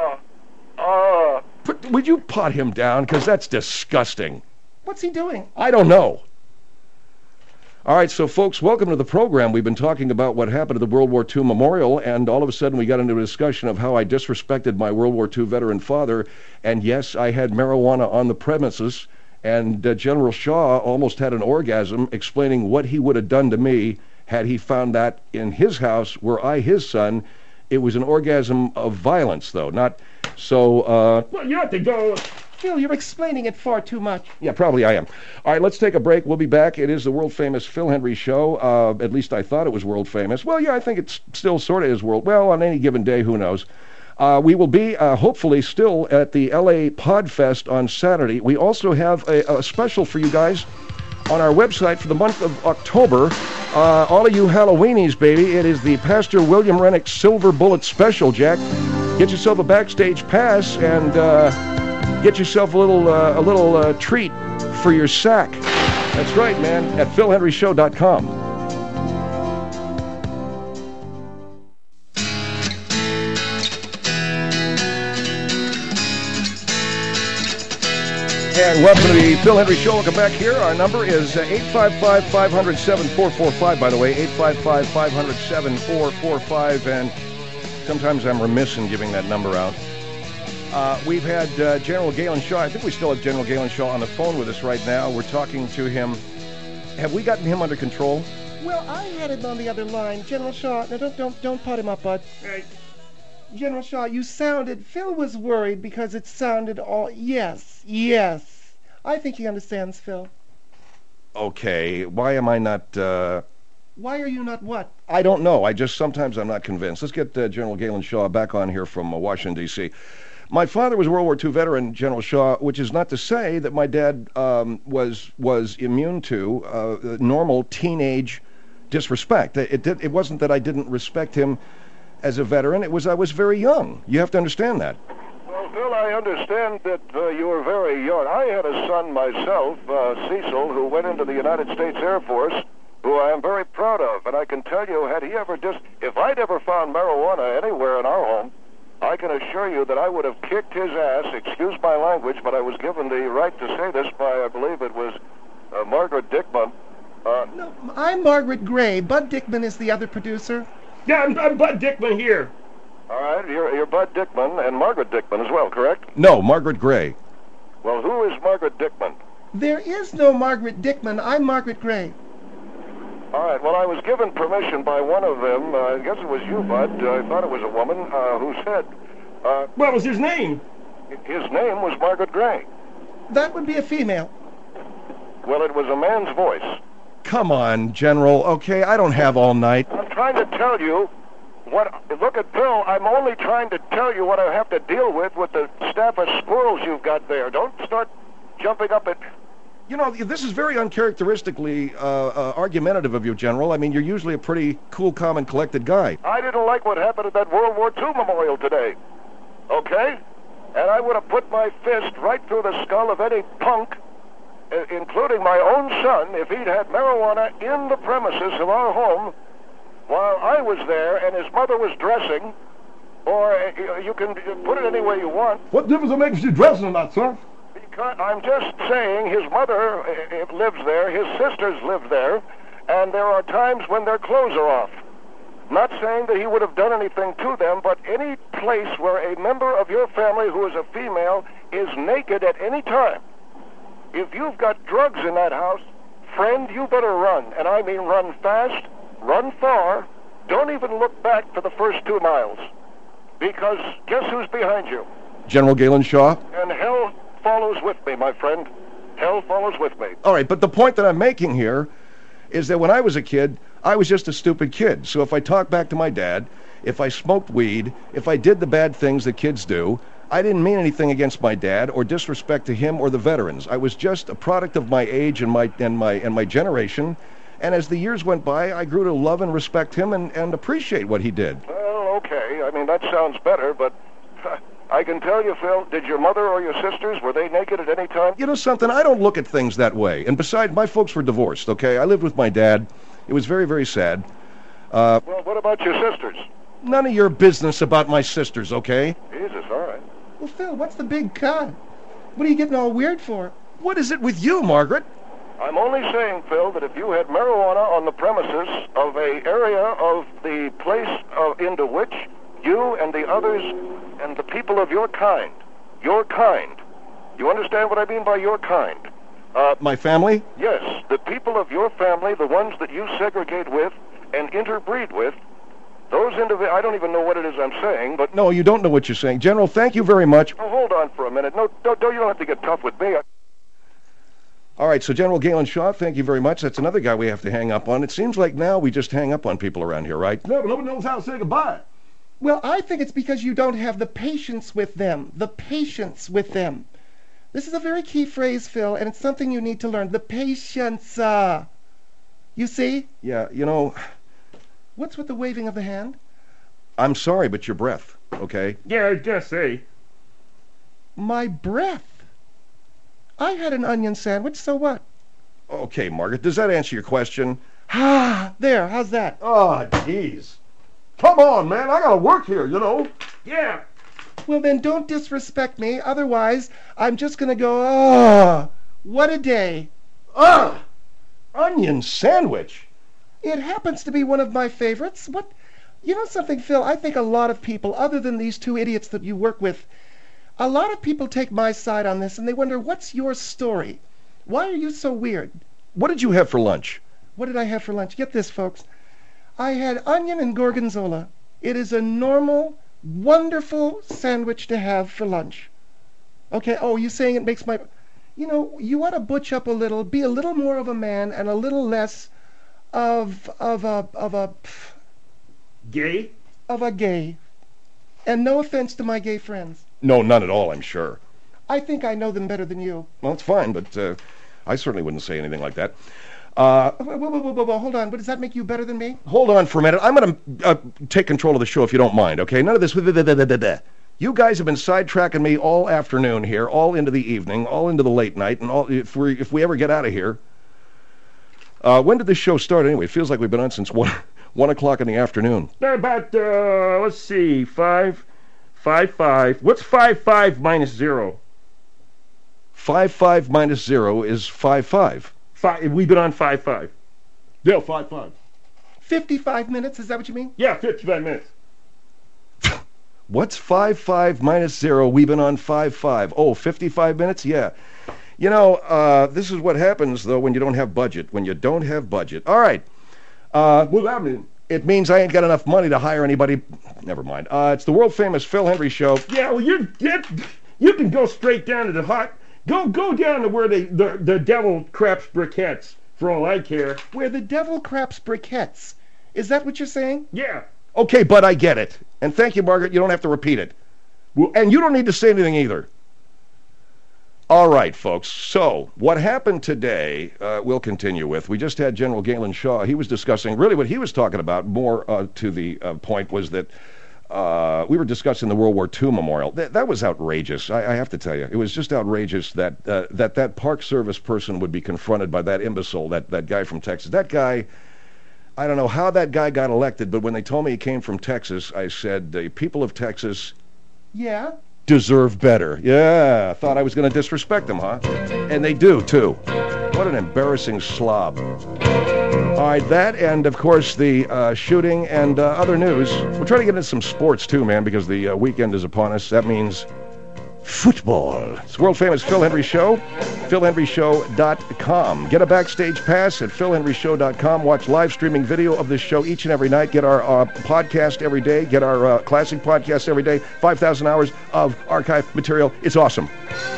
But would you pot him down? Because that's disgusting. What's he doing? I don't know. All right, so folks, welcome to the program. We've been talking about what happened at the World War II Memorial, and all of a sudden we got into a discussion of how I disrespected my World War II veteran father, and yes, I had marijuana on the premises, and General Shaw almost had an orgasm explaining what he would have done to me had he found that in his house, were I his son. It was an orgasm of violence, though, not so... Well, you have to go... Phil, you're explaining it far too much. Yeah, probably I am. All right, let's take a break. We'll be back. It is the world-famous Phil Henry Show. At least I thought it was world-famous. Well, yeah, I think it still sort of is world... Well, on any given day, who knows? We will be, hopefully, still at the L.A. Podfest on Saturday. We also have a special for you guys on our website for the month of October. All of you Halloweenies, baby, it is the Pastor William Rennick Silver Bullet Special, Jack. Get yourself a backstage pass and get yourself a little treat for your sack. That's right, man, at philhenryshow.com. And welcome to the Phil Henry Show. Welcome back here. Our number is 855-500-7445, by the way, 855-500-7445, and sometimes I'm remiss in giving that number out. We've had General Galen Shaw. I think we still have General Galen Shaw on the phone with us right now. We're talking to him. Have we gotten him under control? Well, I had him on the other line. General Shaw, no, don't pot him up, bud. Hey. General Shaw, you sounded... Phil was worried because it sounded all... Yes. I think he understands, Phil. Okay, why am I not... Why are you not what? I don't know. Sometimes I'm not convinced. Let's get General Galen Shaw back on here from Washington, D.C. My father was a World War II veteran, General Shaw, which is not to say that my dad was immune to normal teenage disrespect. It wasn't that I didn't respect him as a veteran. It was I was very young. You have to understand that. Well, Phil, I understand that you were very young. I had a son myself, Cecil, who went into the United States Air Force, who I am very proud of. And I can tell you, if I'd ever found marijuana anywhere in our home, I can assure you that I would have kicked his ass, excuse my language, but I was given the right to say this by, I believe it was Margaret Dickman. No, I'm Margaret Gray. Bud Dickman is the other producer. Yeah, I'm Bud Dickman here. All right, you're Bud Dickman and Margaret Dickman as well, correct? No, Margaret Gray. Well, who is Margaret Dickman? There is no Margaret Dickman. I'm Margaret Gray. All right, well, I was given permission by one of them. I guess it was you, Bud. I thought it was a woman who said... What was his name? His name was Margaret Gray. That would be a female. Well, it was a man's voice. Come on, General. Okay, I don't have all night. I'm trying to tell you what... Look at Bill, I'm only trying to tell you what I have to deal with the staff of squirrels you've got there. Don't start jumping up at... You know, this is very uncharacteristically argumentative of you, General. I mean, you're usually a pretty cool, calm, and collected guy. I didn't like what happened at that World War II memorial today. Okay? And I would have put my fist right through the skull of any punk, including my own son, if he'd had marijuana in the premises of our home while I was there and his mother was dressing, or you can put it any way you want. What difference it makes if she's dressing or not, sir? Because I'm just saying his mother lives there, his sisters live there, and there are times when their clothes are off. Not saying that he would have done anything to them, but any place where a member of your family who is a female is naked at any time. If you've got drugs in that house, friend, you better run. And I mean run fast, run far. Don't even look back for the first 2 miles. Because guess who's behind you? General Galen Shaw? And hell follows with me, my friend. Hell follows with me. All right, but the point that I'm making here is that when I was a kid, I was just a stupid kid. So if I talked back to my dad, if I smoked weed, if I did the bad things that kids do, I didn't mean anything against my dad or disrespect to him or the veterans. I was just a product of my age and my generation. And as the years went by, I grew to love and respect him and appreciate what he did. Well, okay. I mean, that sounds better, but I can tell you, Phil, did your mother or your sisters, were they naked at any time? You know something? I don't look at things that way. And besides, my folks were divorced, okay? I lived with my dad. It was very, very sad. Well, what about your sisters? None of your business about my sisters, okay? Jesus, all right. Well, Phil, what's the big cut? What are you getting all weird for? What is it with you, Margaret? I'm only saying, Phil, that if you had marijuana on the premises of a area of the place into which you and the others and the people of your kind, you understand what I mean by your kind? My family? Yes, the people of your family, the ones that you segregate with and interbreed with, those I don't even know what it is I'm saying, but... No, you don't know what you're saying. General, thank you very much. Oh, hold on for a minute. No, you don't have to get tough with me. All right, so General Galen Shaw, thank you very much. That's another guy we have to hang up on. It seems like now we just hang up on people around here, right? No, but nobody knows how to say goodbye. Well, I think it's because you don't have the patience with them. The patience with them. This is a very key phrase, Phil, and it's something you need to learn. The patience. You see? Yeah, you know... What's with the waving of the hand? I'm sorry, but your breath, okay? Yeah, I was gonna say. My breath. I had an onion sandwich, so what? Okay, Margaret, does that answer your question? There, how's that? Oh, jeez. Come on, man. I gotta work here, you know. Yeah. Well, then don't disrespect me. Otherwise, I'm just gonna go, what a day. Onion sandwich? It happens to be one of my favorites. What? You know something, Phil? I think a lot of people, other than these 2 idiots that you work with, a lot of people take my side on this and they wonder, what's your story? Why are you so weird? What did you have for lunch? What did I have for lunch? Get this, folks. I had onion and gorgonzola. It is a normal, wonderful sandwich to have for lunch. Okay, you saying it makes my... You know, you ought to butch up a little, be a little more of a man and a little less of a gay. And no offense to my gay friends. No, none at all, I'm sure. I think I know them better than you. Well, it's fine, but I certainly wouldn't say anything like that. Whoa, hold on. But does that make you better than me? Hold on for a minute. I'm going to take control of the show if you don't mind, okay? None of this... You guys have been sidetracking me all afternoon here, all into the evening, all into the late night, and all if we ever get out of here... when did this show start anyway? It feels like we've been on since 1 o'clock in the afternoon. About, let's see, 5. What's 5 minus 0? 5 minus 0 is 5. We've been on 5-5. Yeah, 5-5. 55 minutes, is that what you mean? Yeah, 55 minutes. What's 5-5 minus 0? We've been on 5-5. Oh, 55 minutes? Yeah. You know, this is what happens, though, when you don't have budget. When you don't have budget. All right. What does that mean? It means I ain't got enough money to hire anybody. Never mind. It's the world-famous Phil Hendry Show. Yeah, well, you can go straight down to the hot. Go down to where the devil craps briquettes, for all I care. Where the devil craps briquettes. Is that what you're saying? Yeah. Okay, but I get it. And thank you, Margaret. You don't have to repeat it. Well, and you don't need to say anything either. All right, folks. So what happened today, we'll continue with. We just had General Galen Shaw. He was discussing, really what he was talking about more to the point was that we were discussing the World War II memorial. That was outrageous. I have to tell you. It was just outrageous that that Park Service person would be confronted by that imbecile, that guy from Texas. That guy, I don't know how that guy got elected, but when they told me he came from Texas, I said, the people of Texas deserve better. Yeah, I thought I was going to disrespect them, huh? And they do, too. What an embarrassing slob. All right, that and, of course, the shooting and other news. We're trying to get into some sports, too, man, because the weekend is upon us. That means football. It's the world-famous Phil Hendry Show, philhendryshow.com. Get a backstage pass at philhendryshow.com. Watch live streaming video of this show each and every night. Get our podcast every day. Get our classic podcast every day. 5,000 hours of archive material. It's awesome.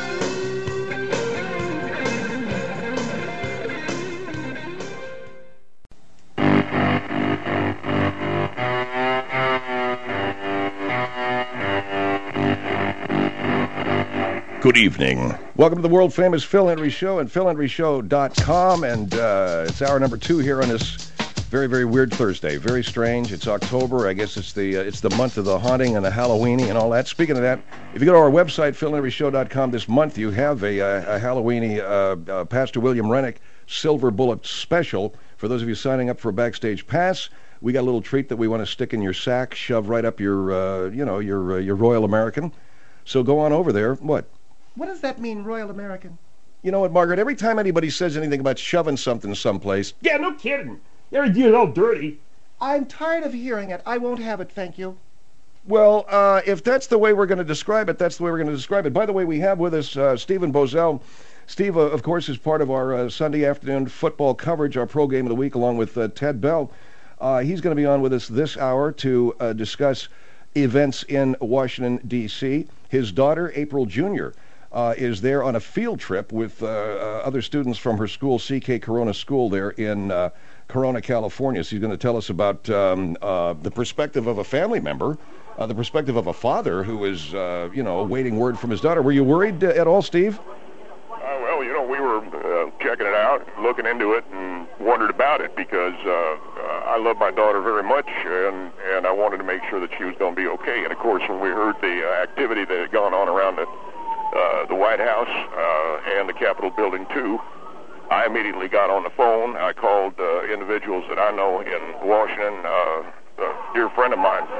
Good evening. Welcome to the world-famous Phil Hendry Show and philhendryshow.com, and it's hour number 2 here on this very, very weird Thursday. Very strange. It's October. I guess it's the month of the haunting and the Halloweeny and all that. Speaking of that, if you go to our website, philhendryshow.com, this month you have a Halloweeny Pastor William Rennick Silver Bullet special. For those of you signing up for a backstage pass, we got a little treat that we want to stick in your sack, shove right up your, your Royal American. So go on over there. What? What does that mean, Royal American? You know what, Margaret? Every time anybody says anything about shoving something someplace... Yeah, no kidding. Every deal's all dirty. I'm tired of hearing it. I won't have it, thank you. Well, if that's the way we're going to describe it, that's the way we're going to describe it. By the way, we have with us Stephen Bozell. Steve, of course, is part of our Sunday afternoon football coverage, our pro game of the week, along with Ted Bell. He's going to be on with us this hour to discuss events in Washington, D.C. His daughter, April Jr., is there on a field trip with other students from her school, CK Corona School, there in Corona, California. So he's going to tell us about the perspective of a family member, the perspective of a father who is, awaiting word from his daughter. Were you worried at all, Steve? Well, we were checking it out, looking into it, and wondered about it because I love my daughter very much, and I wanted to make sure that she was going to be okay. And, of course, when we heard the activity that had gone on around the White House and the Capitol building, too, I immediately got on the phone. I called individuals that I know in Washington. A dear friend of mine,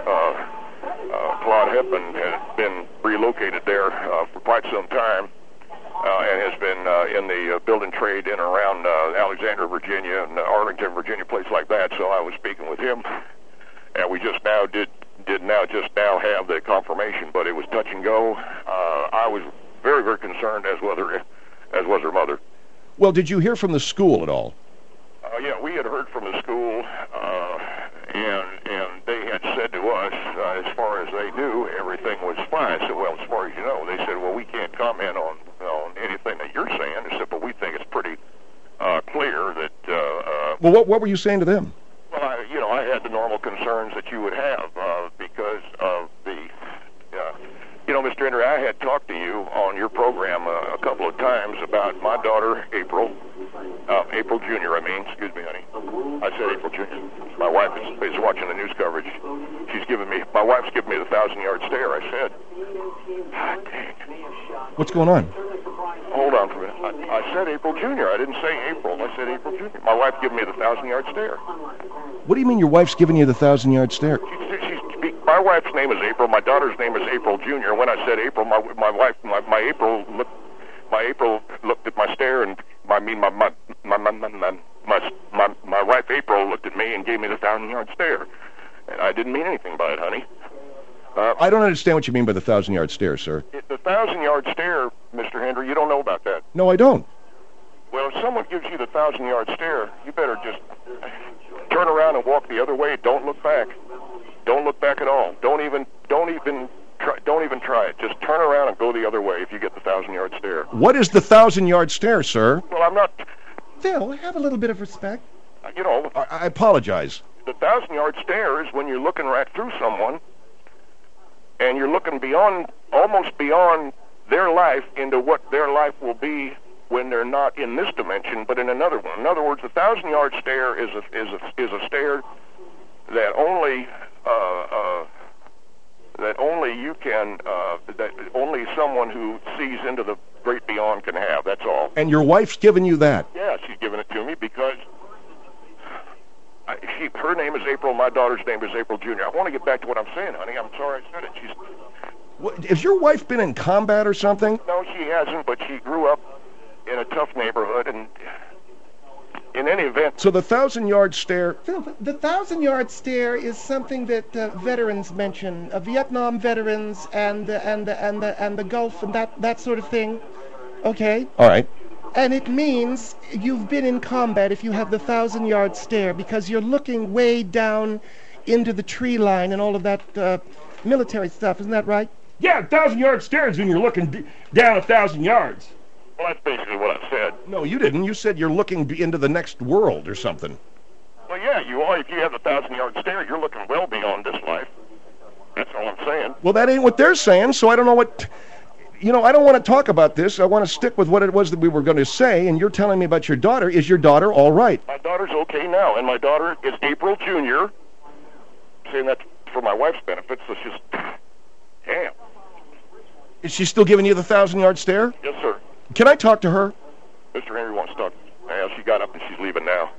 Claude Heppen, has been relocated there for quite some time and has been in the building trade in and around Alexandria, Virginia, and Arlington, Virginia, place like that. So I was speaking with him, and we just now did have the confirmation, but it was touch and go. I was very, very concerned, as was her mother. Well, did you hear from the school at all? Yeah, we had heard from the school, and they had said to us, as far as they knew, everything was fine. I said, well, as far as you know, they said, well, we can't comment on anything that you're saying. I said, but we think it's pretty clear that... Well, what were you saying to them? Well, I had the normal concerns that you would have because of the... Mr. Ender, I had talked to you on your program a couple of times about my daughter, April Jr., excuse me, honey. I said April Jr. My wife is watching the news coverage. My wife's giving me the 1,000-yard stare. I said, God dang. What's going on? Hold on for a minute. I said April Jr. I didn't say April. I said April Jr. My wife giving me the 1,000-yard stare. What do you mean your wife's giving you the 1,000-yard stare? My wife's name is April. My daughter's name is April Jr. When I said April, my April looked at my stare, and my didn't mean anything by it, honey. I don't understand what you mean by the 1,000-yard stare, sir. The 1,000-yard stare, Mr. Hendry, you don't know about that. No, I don't. Well, if someone gives you the 1,000-yard stare, you better just turn around and walk the other way. Don't look back. Don't look back at all. Don't even try it. Just turn around and go the other way if you get the 1,000-yard stare. What is the 1,000-yard stare, sir? Well, I'm not. Phil, have a little bit of respect. You know, I apologize. the 1,000-yard stare is when you're looking right through someone, and you're looking beyond, almost beyond their life into what their life will be when they're not in this dimension, but in another one. In other words, the 1,000-yard stare is a stare that only that only someone who sees into the great beyond can have. That's all. And your wife's given you that? Yeah, she's given it to me because her name is April. My daughter's name is April Jr. I want to get back to what I'm saying, honey. I'm sorry I said it. Has your wife been in combat or something? No, she hasn't, but she grew up in a tough neighborhood, and in any event. So the 1,000-yard stare. Phil, the 1,000-yard stare is something that veterans mention, Vietnam veterans and the Gulf and that sort of thing. Okay. All right. And it means you've been in combat if you have the 1,000-yard stare, because you're looking way down into the tree line and all of that military stuff. Isn't that right? Yeah, 1,000-yard stare is when you're looking down 1,000 yards. Well, that's basically what I said. No, you didn't. You said you're looking into the next world or something. Well, yeah, you are. If you have the 1,000-yard stare, you're looking well beyond this life. That's all I'm saying. Well, that ain't what they're saying, so I don't know what... You know, I don't want to talk about this. I want to stick with what it was that we were going to say, and you're telling me about your daughter. Is your daughter all right? My daughter's okay now, and my daughter is April Jr. Saying that for my wife's benefit, so she's... Damn. Is she still giving you the 1,000-yard stare? Yes, sir. Can I talk to her? Mr. Henry wants to talk. Well, she got up and she's leaving now.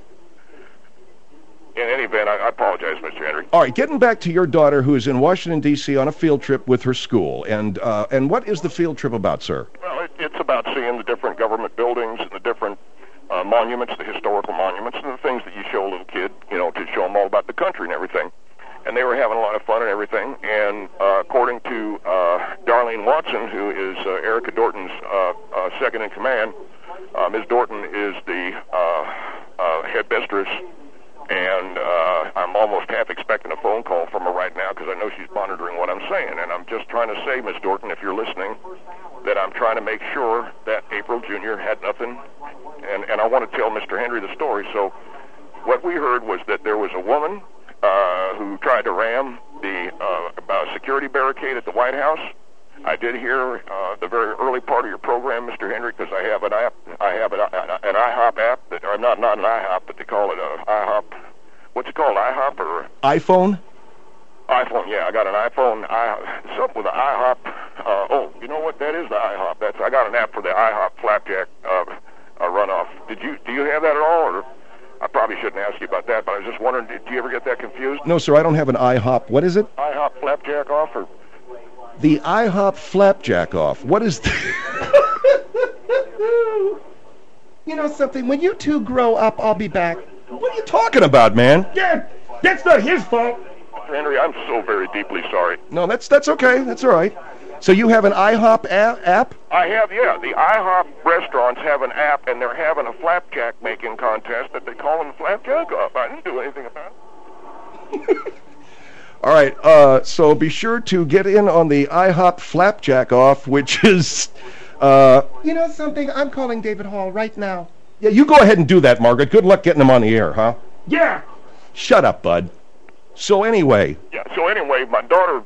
In any event, I apologize, Mr. Henry. All right, getting back to your daughter who is in Washington, D.C. on a field trip with her school. And what is the field trip about, sir? Well, it's about seeing the different government buildings and the different monuments, the historical monuments, and the things that you show a little kid, you know, to show them all about the country and everything. And they were having a lot of fun and everything. And according to Darlene Watson, who is Erica Dorton's second in command, Ms. Dorton is the head mistress. And I'm almost half expecting a phone call from her right now because I know she's monitoring what I'm saying. And I'm just trying to say, Ms. Dorton, if you're listening, that I'm trying to make sure that April Jr. had nothing. And I want to tell Mr. Henry the story. So what we heard was that there was a woman who tried to ram the security barricade at the White House. I did hear the very early part of your program, Mr. Henry, because I have an app. I have an IHOP app that, or not an IHOP, but they call it a IHOP. What's it called? IHOP or iPhone? iPhone. Yeah, I got an iPhone. Something with an IHOP. Oh, you know what? That is the IHOP. I got an app for the IHOP flapjack runoff. Do you have that at all? Or I probably shouldn't ask you about that, but I was just wondering, do you ever get that confused? No, sir, I don't have an IHOP. What is it? IHOP flapjack off, or? The IHOP flapjack off. What is that? You know something? When you two grow up, I'll be back. What are you talking about, man? Yeah, that's not his fault. Mr. Henry, I'm so very deeply sorry. No, that's okay. That's all right. So you have an IHOP app? I have, yeah. The IHOP restaurants have an app, and they're having a flapjack making contest that they call them flapjack off. I didn't do anything about it. All right, so be sure to get in on the IHOP flapjack off, which is... You know something? I'm calling David Hall right now. Yeah, you go ahead and do that, Margaret. Good luck getting him on the air, huh? Yeah. Shut up, bud. So anyway... Yeah, so anyway, my daughter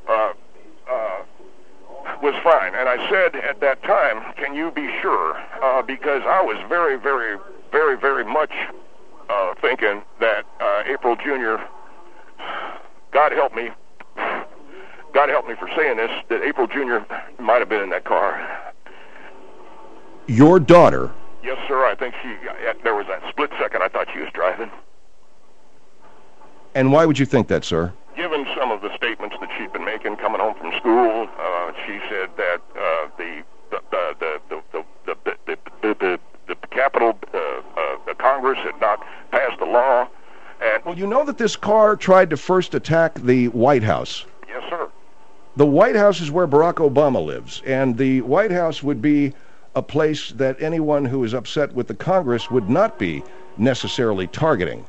was fine, and I said at that time, can you be sure? Because I was very, very, very, very much thinking that April Jr., God help me for saying this, that April Jr. might have been in that car. Your daughter? Yes, sir. I think there was that split second I thought she was driving. And why would you think that, sir? Given some of the statements that she'd been making coming home from school, she said that the Capitol, the Congress had not passed the law. And Well, you know that this car tried to first attack the White House. Yes, sir. The White House is where Barack Obama lives, and the White House would be a place that anyone who is upset with the Congress would not be necessarily targeting.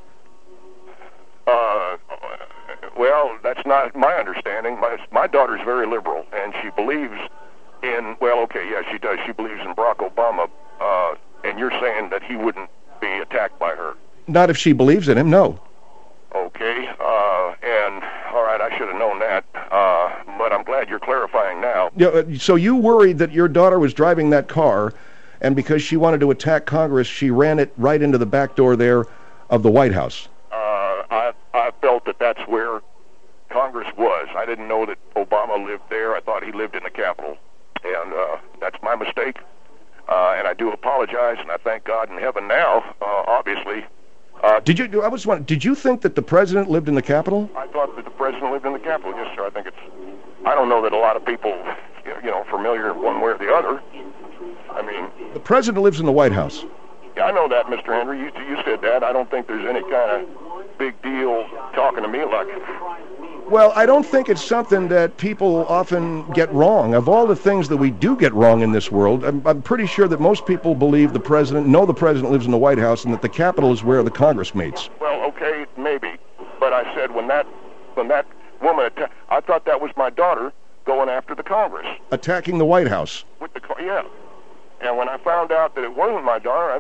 Well, that's not my understanding. My daughter's very liberal, and she believes in, well, okay, yeah, she does. She believes in Barack Obama, and you're saying that he wouldn't be attacked by her. Not if she believes in him, no. Okay, and, all right, I should have known that, but I'm glad you're clarifying now. Yeah, so you worried that your daughter was driving that car, and because she wanted to attack Congress, she ran it right into the back door there of the White House. I felt that that's where Congress was. I didn't know that Obama lived there. I thought he lived in the Capitol, and that's my mistake. And I do apologize, and I thank God in heaven now, obviously. Did you think that the president lived in the Capitol? I thought that the president lived in the Capitol. Yes, sir. I don't know that a lot of people, familiar one way or the other. I mean, the president lives in the White House. Yeah, I know that, Mr. Henry. You said that. I don't think there's any kind of big deal talking to me like it. Well, I don't think it's something that people often get wrong. Of all the things that we do get wrong in this world, I'm pretty sure that most people believe the president lives in the White House and that the Capitol is where the Congress meets. Well, okay, maybe. But I said when that woman, I thought that was my daughter going after the Congress. Attacking the White House. Yeah. And when I found out that it wasn't my daughter,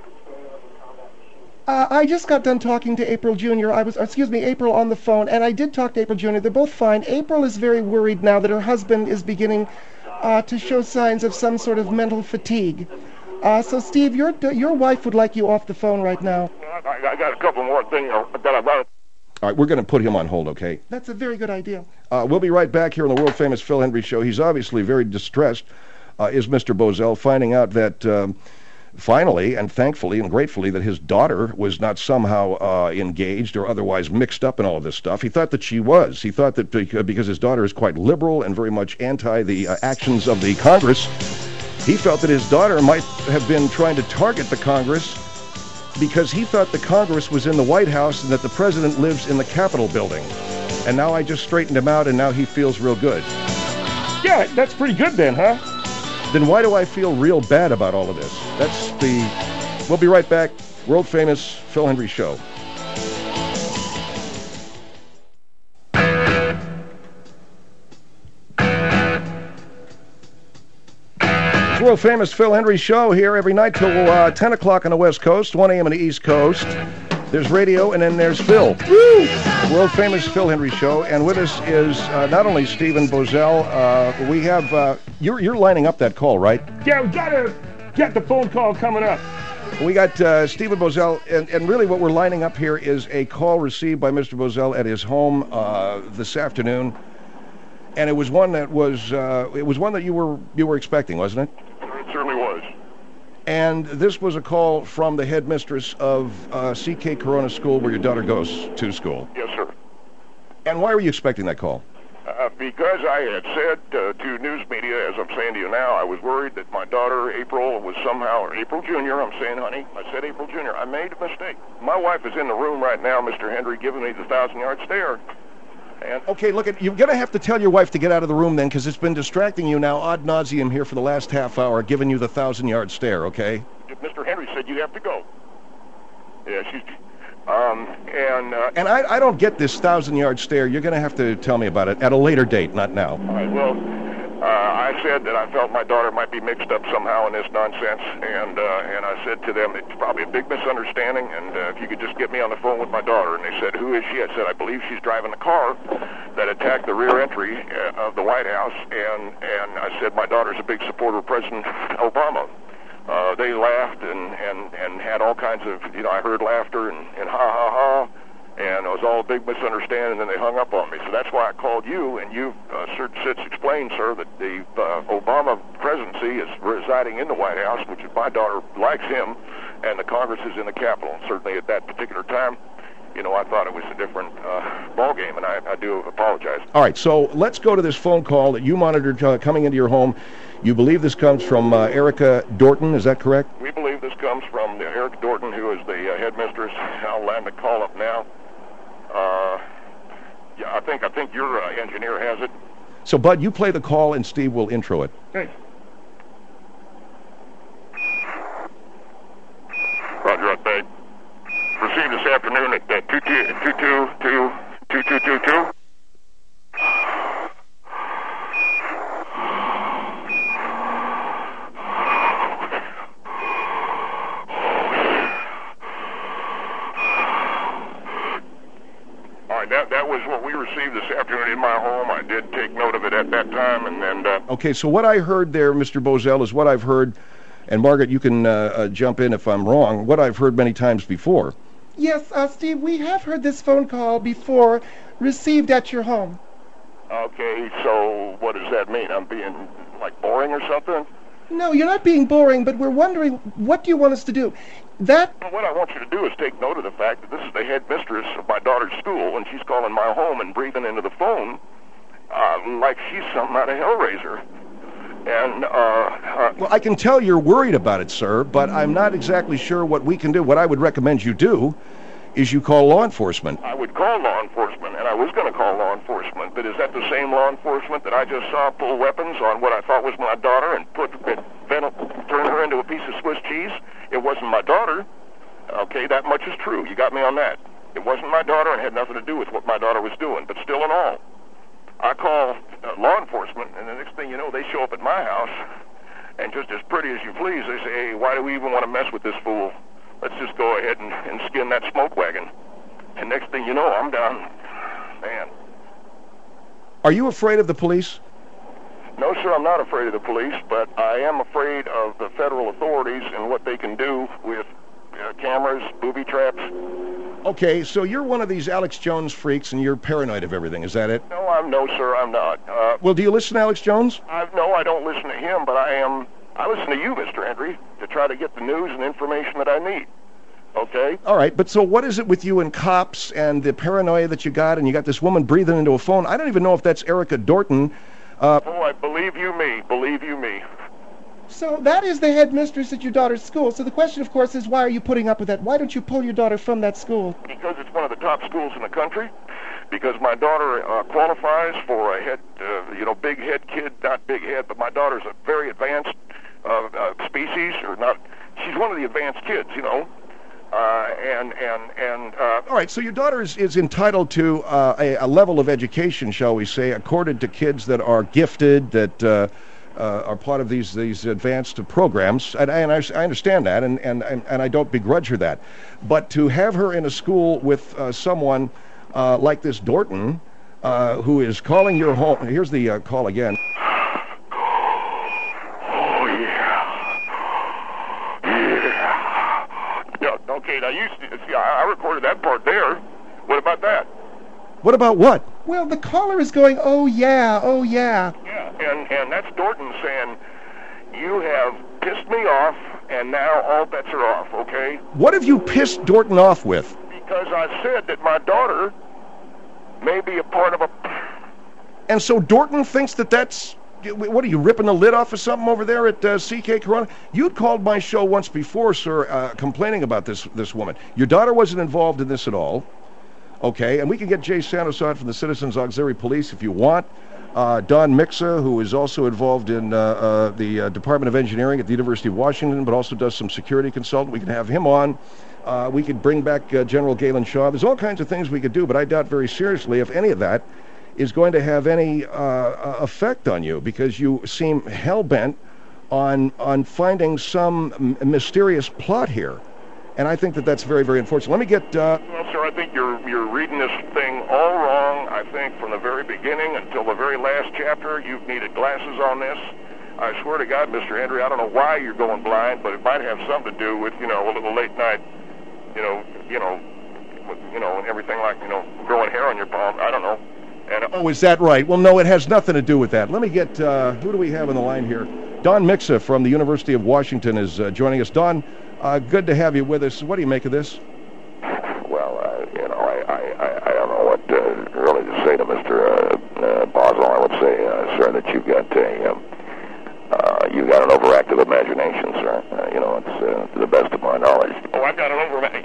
I just got done talking to April Jr. April on the phone, and I did talk to April Jr. They're both fine. April is very worried now that her husband is beginning to show signs of some sort of mental fatigue. So, Steve, your wife would like you off the phone right now. I got a couple more things that I've got. All right, we're going to put him on hold, okay? That's a very good idea. We'll be right back here on the world-famous Phil Hendrie Show. He's obviously very distressed, is Mr. Bozell, finding out that finally and thankfully and gratefully that his daughter was not somehow engaged or otherwise mixed up in all of this stuff. He thought that she was. He thought that because his daughter is quite liberal and very much anti the actions of the Congress, he felt that his daughter might have been trying to target the Congress because he thought the Congress was in the White House and that the president lives in the Capitol building. And now I just straightened him out, and now he feels real good. Yeah, that's pretty good then, huh? Then why do I feel real bad about all of this? We'll be right back. World famous Phil Hendrie Show. It's World famous Phil Hendrie Show here every night till 10 o'clock on the West Coast, 1 a.m. on the East Coast. There's radio, and then there's Phil. Woo! World famous Phil Hendrie Show, and with us is not only Stephen Bozell. We have you're lining up that call, right? Yeah, we gotta get the phone call coming up. We got Stephen Bozell, and really what we're lining up here is a call received by Mr. Bozell at his home this afternoon, and it was one that you were expecting, wasn't it? It certainly was. And this was a call from the headmistress of C.K. Corona School, where your daughter goes to school. Yes, sir. And why were you expecting that call? Because I had said to news media, as I'm saying to you now, I was worried that my daughter, April, was somehow, or April Jr., I'm saying, honey, I said April Jr., I made a mistake. My wife is in the room right now, Mr. Hendrie, giving me the 1,000-yard stare. And okay, look, you're going to have to tell your wife to get out of the room then, because it's been distracting you now ad nauseum here for the last half hour, giving you the 1,000-yard stare, okay? Mr. Hendrie said you have to go. Yeah, she's... And I don't get this 1,000-yard stare. You're going to have to tell me about it at a later date, not now. All right, well, I said that I felt my daughter might be mixed up somehow in this nonsense, and I said to them, it's probably a big misunderstanding, and if you could just get me on the phone with my daughter. And they said, who is she? I said, I believe she's driving the car that attacked the rear entry of the White House, and I said, my daughter's a big supporter of President Obama. They laughed and had all kinds of, I heard laughter and ha, ha, ha, and it was all a big misunderstanding, and then they hung up on me. So that's why I called you, and you've since explained, sir, that the Obama presidency is residing in the White House, which my daughter likes him, and the Congress is in the Capitol. And certainly at that particular time, I thought it was a different ballgame, and I do apologize. All right, so let's go to this phone call that you monitored coming into your home. You believe this comes from Erica Dorton, is that correct? We believe this comes from Erica Dorton, who is the headmistress. I'll land the call up now. Yeah, I think your engineer has it. So, Bud, you play the call, and Steve will intro it. Hey. Roger that, babe. Received this afternoon at 2222. That was what we received this afternoon in my home. I did take note of it at that time, and Okay, so what I heard there, Mr. Bozell, is what I've heard, and Margaret, you can jump in if I'm wrong, what I've heard many times before. Yes, Steve, we have heard this phone call before, received at your home. Okay, so what does that mean? I'm being, like, boring or something? No, you're not being boring, but we're wondering, what do you want us to do? What I want you to do is take note of the fact that this is the headmistress of my daughter's school, and she's calling my home and breathing into the phone like she's something out of Hellraiser. And, Well, I can tell you're worried about it, sir, but I'm not exactly sure what we can do. What I would recommend you do is you call law enforcement. I would call law enforcement, and I was going to call law enforcement, but is that the same law enforcement that I just saw pull weapons on what I thought was my daughter and turn her into a piece of Swiss cheese? It wasn't my daughter. Okay, that much is true. You got me on that. It wasn't my daughter and had nothing to do with what my daughter was doing, but still in all, I call law enforcement, and the next thing you know, they show up at my house, and just as pretty as you please, they say, hey, why do we even want to mess with this fool? Let's just go ahead and skin that smoke wagon. And next thing you know, I'm down. Man. Are you afraid of the police? No, sir, I'm not afraid of the police, but I am afraid of the federal authorities and what they can do with cameras, booby traps. Okay, so you're one of these Alex Jones freaks, and you're paranoid of everything. Is that it? No, sir, I'm not. Well, do you listen to Alex Jones? No, I don't listen to him, but I listen to you, Mr. Henry, to try to get the news and information that I need. Okay? All right, but so what is it with you and cops and the paranoia that you got, and you got this woman breathing into a phone? I don't even know if that's Erica Dorton. I believe you me. So that is the headmistress at your daughter's school. So the question, of course, is why are you putting up with that? Why don't you pull your daughter from that school? Because it's one of the top schools in the country. Because my daughter qualifies for a head, big head kid, not big head, but my daughter's a very advanced species, or not. She's one of the advanced kids, you know. All right, so your daughter is entitled to a level of education, shall we say, accorded to kids that are gifted, that are part of these advanced programs, and I understand that, and I don't begrudge her that. But to have her in a school with someone like this Dorton, who is calling your home. Here's the call again. Oh, yeah. Okay, now you see, I recorded that part there. What about that? What about what? Well, the caller is going, oh, yeah. Yeah, and that's Dorton saying, you have pissed me off, and now all bets are off, okay? What have you pissed Dorton off with? Because I said that my daughter may be a part of a... And so Dorton thinks that's... What, are you ripping the lid off of something over there at CK Corona? You'd called my show once before, sir, complaining about this woman. Your daughter wasn't involved in this at all. Okay, and we can get Jay Santos on from the Citizens Auxiliary Police if you want. Don Mixa, who is also involved in the Department of Engineering at the University of Washington, but also does some security consulting. We can have him on. We could bring back General Galen Shaw. There's all kinds of things we could do, but I doubt very seriously if any of that is going to have any effect on you, because you seem hell-bent on finding some mysterious plot here. And I think that's very, very unfortunate. Let me get... Well, sir, I think you're reading this thing all wrong. I think from the very beginning until the very last chapter, you've needed glasses on this. I swear to God, Mr. Henry, I don't know why you're going blind, but it might have something to do with, a little late night, and everything like, growing hair on your palm. I don't know. And, oh, is that right? Well, no, it has nothing to do with that. Let me get... who do we have on the line here? Don Mixa from the University of Washington is joining us. Don, good to have you with us. What do you make of this? Well, I don't know what really to say to Mr. Boswell. I would say, sir, that you've got You got an overactive imagination, sir. It's to the best of my knowledge. Oh, I've got an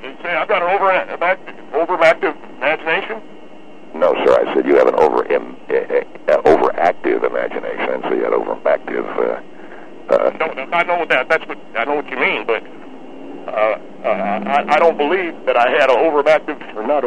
overactive imagination? No, sir. I said you have an overactive imagination, so you had overactive. No, I know what that. I know what you mean, but I don't believe that I had an overactive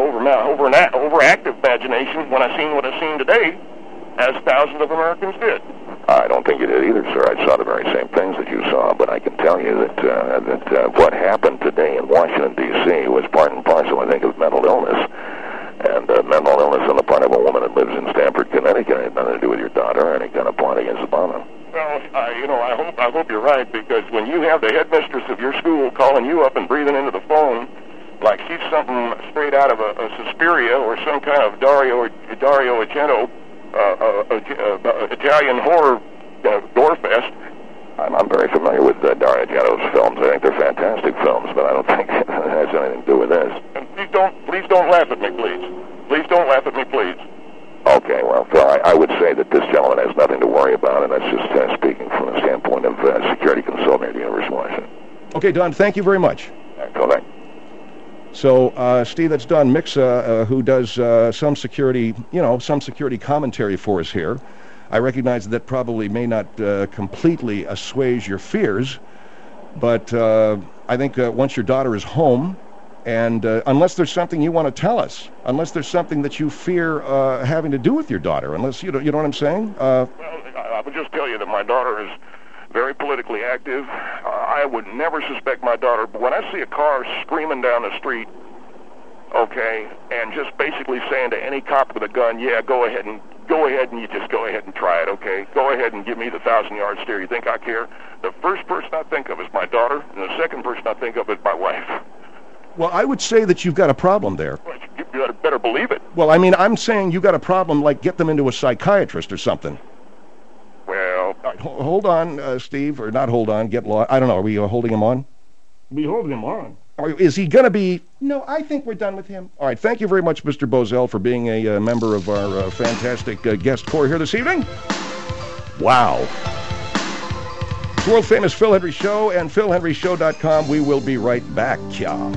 imagination when I seen what I seen today, as thousands of Americans did. I don't think you did either, sir. I saw the very same things that you saw, but I can tell you that what happened today in Washington, D.C. was part and parcel, I think, of mental illness. And mental illness on the part of a woman that lives in Stamford, Connecticut. It had nothing to do with your daughter or any kind of plot against Obama. Well, I hope you're right, because when you have the headmistress of your school calling you up and breathing into the phone like she's something straight out of a Suspiria or some kind of Dario Argento Italian horror gore fest. I'm very familiar with Dario Argento's films. I think they're fantastic films, but I don't think it has anything to do with this. And please don't laugh at me, please. Please don't laugh at me, please. Okay, well, Phil, I would say that this gentleman has nothing to worry about, and that's just speaking from the standpoint of security consultant at the University of Washington. Okay, Don, thank you very much. Go back. So, Steve, that's Don Mixa, who does some security commentary for us here. I recognize that probably may not completely assuage your fears, but I think once your daughter is home, and unless there's something you want to tell us, unless there's something that you fear having to do with your daughter, unless you know what I'm saying? Well, I would just tell you that my daughter is very politically active. I would never suspect my daughter, but when I see a car screaming down the street, okay, and just basically saying to any cop with a gun, yeah, go ahead and you just go ahead and try it, okay? Go ahead and give me the 1,000-yard stare. You think I care? The first person I think of is my daughter, and the second person I think of is my wife. Well, I would say that you've got a problem there. Well, you better believe it. Well, I mean, I'm saying you got a problem, like get them into a psychiatrist or something. Well, all right, hold on, Steve, or not hold on, get lost. I don't know, are we holding him on? We holding him on. Is he going to be... No, I think we're done with him. All right, thank you very much, Mr. Bozell, for being a member of our fantastic guest corps here this evening. Wow. It's the world-famous Phil Hendrie Show and PhilHendrieShow.com. We will be right back. Ciao.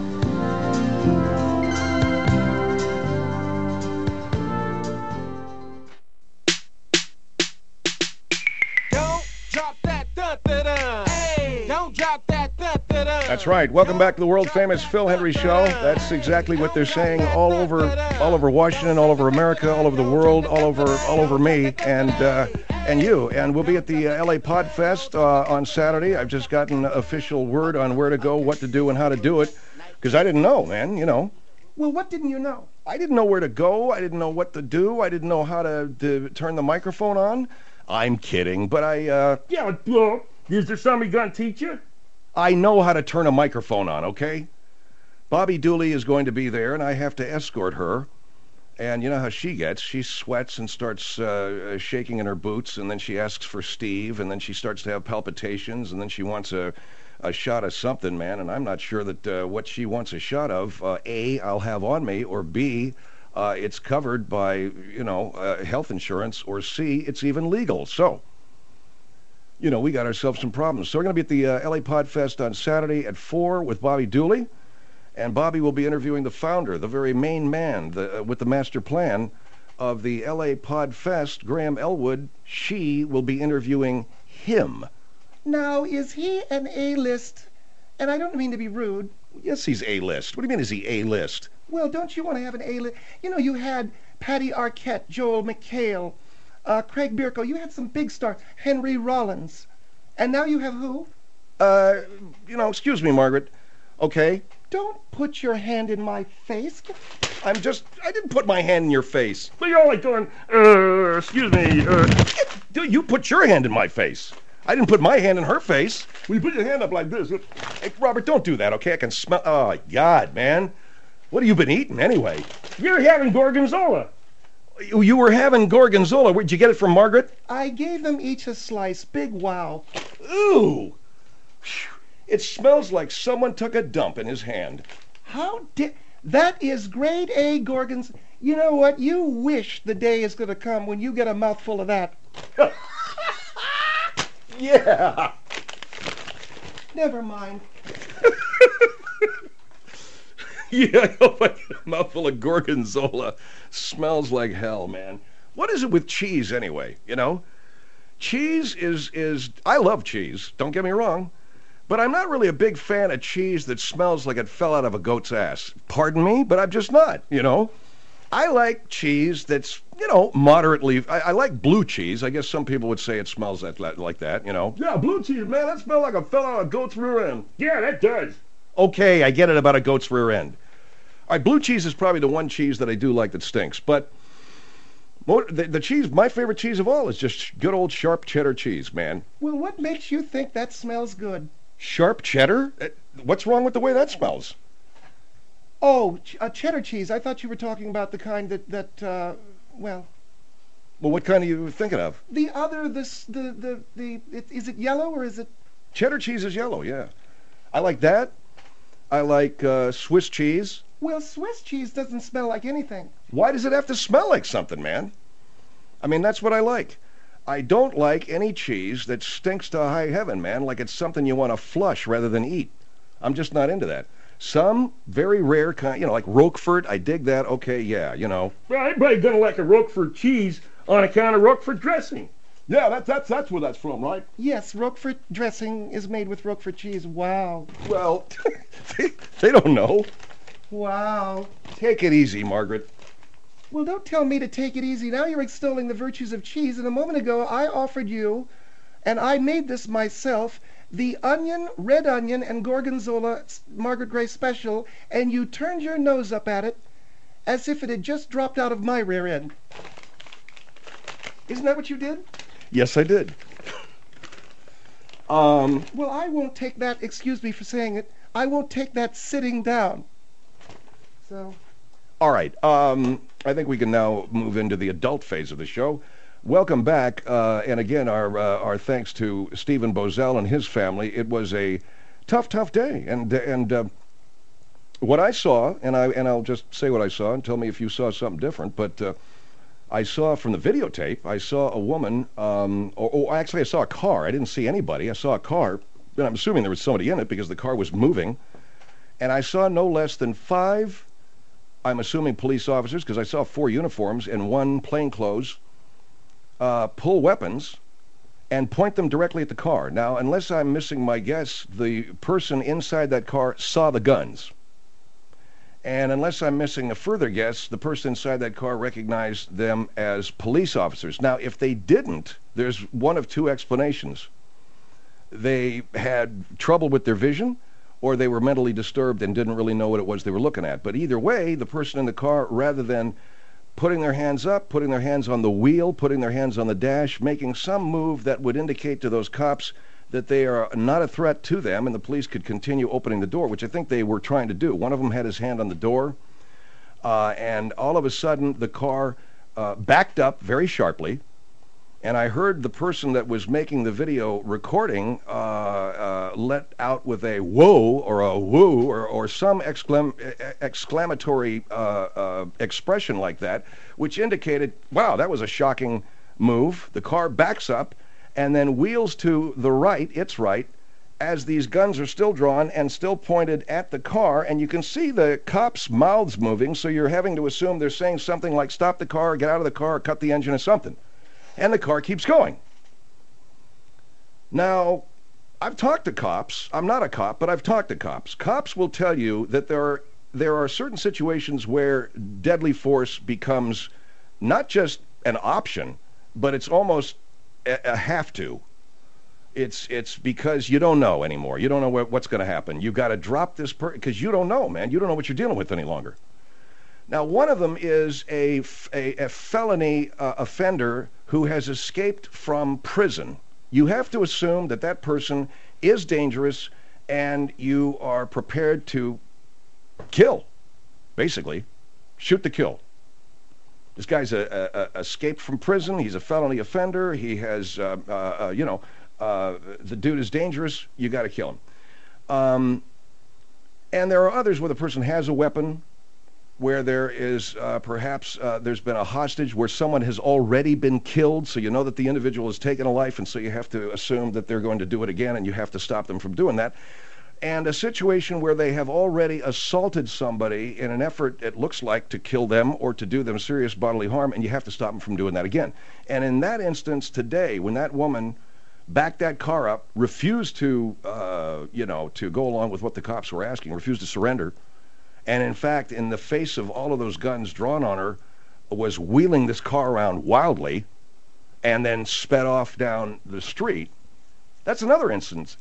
That's right. Welcome back to the world-famous Phil Hendrie Show. That's exactly what they're saying all over Washington, all over America, all over the world, all over me and you. And we'll be at the LA Podfest on Saturday. I've just gotten official word on where to go, what to do, and how to do it, because I didn't know, man. Well, what didn't you know? I didn't know where to go. I didn't know what to do. I didn't know how to turn the microphone on. I'm kidding, but Yeah, well, is there somebody gonna teach you? I know how to turn a microphone on, okay? Bobby Dooley is going to be there, and I have to escort her. And you know how she gets. She sweats and starts shaking in her boots, and then she asks for Steve, and then she starts to have palpitations, and then she wants a shot of something, man. And I'm not sure that what she wants a shot of, A, I'll have on me, or B, it's covered by, health insurance, or C, it's even legal. So... we got ourselves some problems. So we're going to be at the LA Podfest on Saturday at 4 with Bobby Dooley. And Bobby will be interviewing the founder, the very main man with the master plan of the LA Podfest, Graham Elwood. She will be interviewing him. Now, is he an A-list? And I don't mean to be rude. Yes, he's A-list. What do you mean, is he A-list? Well, don't you want to have an A-list? You had Patty Arquette, Joel McHale, Craig Bierko. You had some big stars. Henry Rollins. And now you have who? Excuse me, Margaret. Okay. Don't put your hand in my face. I didn't put my hand in your face. But you're all like going, excuse me, You put your hand in my face. I didn't put my hand in her face. Well, you put your hand up like this. Hey, Robert, don't do that, okay? I can smell... Oh, God, man. What have you been eating, anyway? You're having gorgonzola. You were having gorgonzola. Where'd you get it from, Margaret? I gave them each a slice. Big wow. Ooh. It smells like someone took a dump in his hand. That is grade A gorgonzola. You know what? You wish the day is going to come when you get a mouthful of that. Yeah. Never mind. Yeah, I hope I get a mouthful of gorgonzola. Smells like hell, man. What is it with cheese anyway, you know? Cheese is I love cheese, don't get me wrong, but I'm not really a big fan of cheese that smells like it fell out of a goat's ass. Pardon me, but I'm just not, you know? I like cheese that's, you know, moderately. I like blue cheese. I guess some people would say it smells like that, you know. Yeah, blue cheese, man. That smells like a fell out of a goat's rear end. Yeah, that does. Okay, I get it about a goat's rear end. All right, blue cheese is probably the one cheese that I do like that stinks, but the cheese, my favorite cheese of all, is just good old sharp cheddar cheese, man. Well, what makes you think that smells good? Sharp cheddar? What's wrong with the way that smells? Oh, cheddar cheese. I thought you were talking about the kind well, Well, what kind are you thinking of? the other, is it yellow or is it? Cheddar cheese is yellow, yeah. I like that. I like Swiss cheese. Well, Swiss cheese doesn't smell like anything. Why does it have to smell like something, man? I mean, that's what I like. I don't like any cheese that stinks to high heaven, man, like it's something you want to flush rather than eat. I'm just not into that. Some very rare kind, you know, like Roquefort, I dig that. Okay, yeah, you know. Well, everybody's gonna like a Roquefort cheese on account of Roquefort dressing. Yeah, that's where that's from, right? Yes, Roquefort dressing is made with Roquefort cheese. Wow. Well, they don't know. Wow. Take it easy, Margaret. Well, don't tell me to take it easy. Now you're extolling the virtues of cheese, and a moment ago I offered you, and I made this myself, the onion, red onion, and gorgonzola Margaret Gray special, and you turned your nose up at it as if it had just dropped out of my rear end. Isn't that what you did? Yes, I did. Well, I won't take that, excuse me for saying it, I won't take that sitting down. So, All right. I think we can now move into the adult phase of the show. Welcome back, and again, our thanks to Stephen Bozell and his family. It was a tough day, and what I saw, and I'll just say what I saw, and tell me if you saw something different. But I saw from the videotape, I saw a woman, actually I saw a car. I didn't see anybody. I saw a car, and I'm assuming there was somebody in it because the car was moving, and I saw no less than 5. I'm assuming police officers, because I saw 4 uniforms and 1 plainclothes, pull weapons and point them directly at the car. Now, unless I'm missing my guess, the person inside that car saw the guns. And unless I'm missing a further guess, the person inside that car recognized them as police officers. Now, if they didn't, there's one of 2 explanations. They had trouble with their vision, or they were mentally disturbed and didn't really know what it was they were looking at. But either way, the person in the car, rather than putting their hands up, putting their hands on the wheel, putting their hands on the dash, making some move that would indicate to those cops that they are not a threat to them and the police could continue opening the door, which I think they were trying to do. One of them had his hand on the door, and all of a sudden the car backed up very sharply, and I heard the person that was making the video recording let out with a whoa or a woo or some exclamatory expression like that, which indicated, wow, that was a shocking move. The car backs up and then wheels to the right, its right, as these guns are still drawn and still pointed at the car, and you can see the cops' mouths moving, so you're having to assume they're saying something like stop the car, get out of the car, cut the engine or something. And the car keeps going. Now, I've talked to cops. I'm not a cop, but I've talked to cops. Cops will tell you that there are certain situations where deadly force becomes not just an option, but it's almost a have to. It's because you don't know anymore. You don't know what's going to happen. You've got to drop this because you don't know, man. You don't know what you're dealing with any longer. Now, one of them is a felony offender who has escaped from prison. You have to assume that that person is dangerous and you are prepared to kill, basically. Shoot to kill. This guy's escaped from prison. He's a felony offender. He has, the dude is dangerous. You got to kill him. And there are others where the person has a weapon, where there is perhaps there's been a hostage, where someone has already been killed, so you know that the individual has taken a life, and so you have to assume that they're going to do it again, and you have to stop them from doing that. And a situation where they have already assaulted somebody in an effort, it looks like, to kill them or to do them serious bodily harm, and you have to stop them from doing that again. And in that instance today, when that woman backed that car up, refused to, to go along with what the cops were asking, refused to surrender, and in fact, in the face of all of those guns drawn on her, was wheeling this car around wildly and then sped off down the street. That's another instance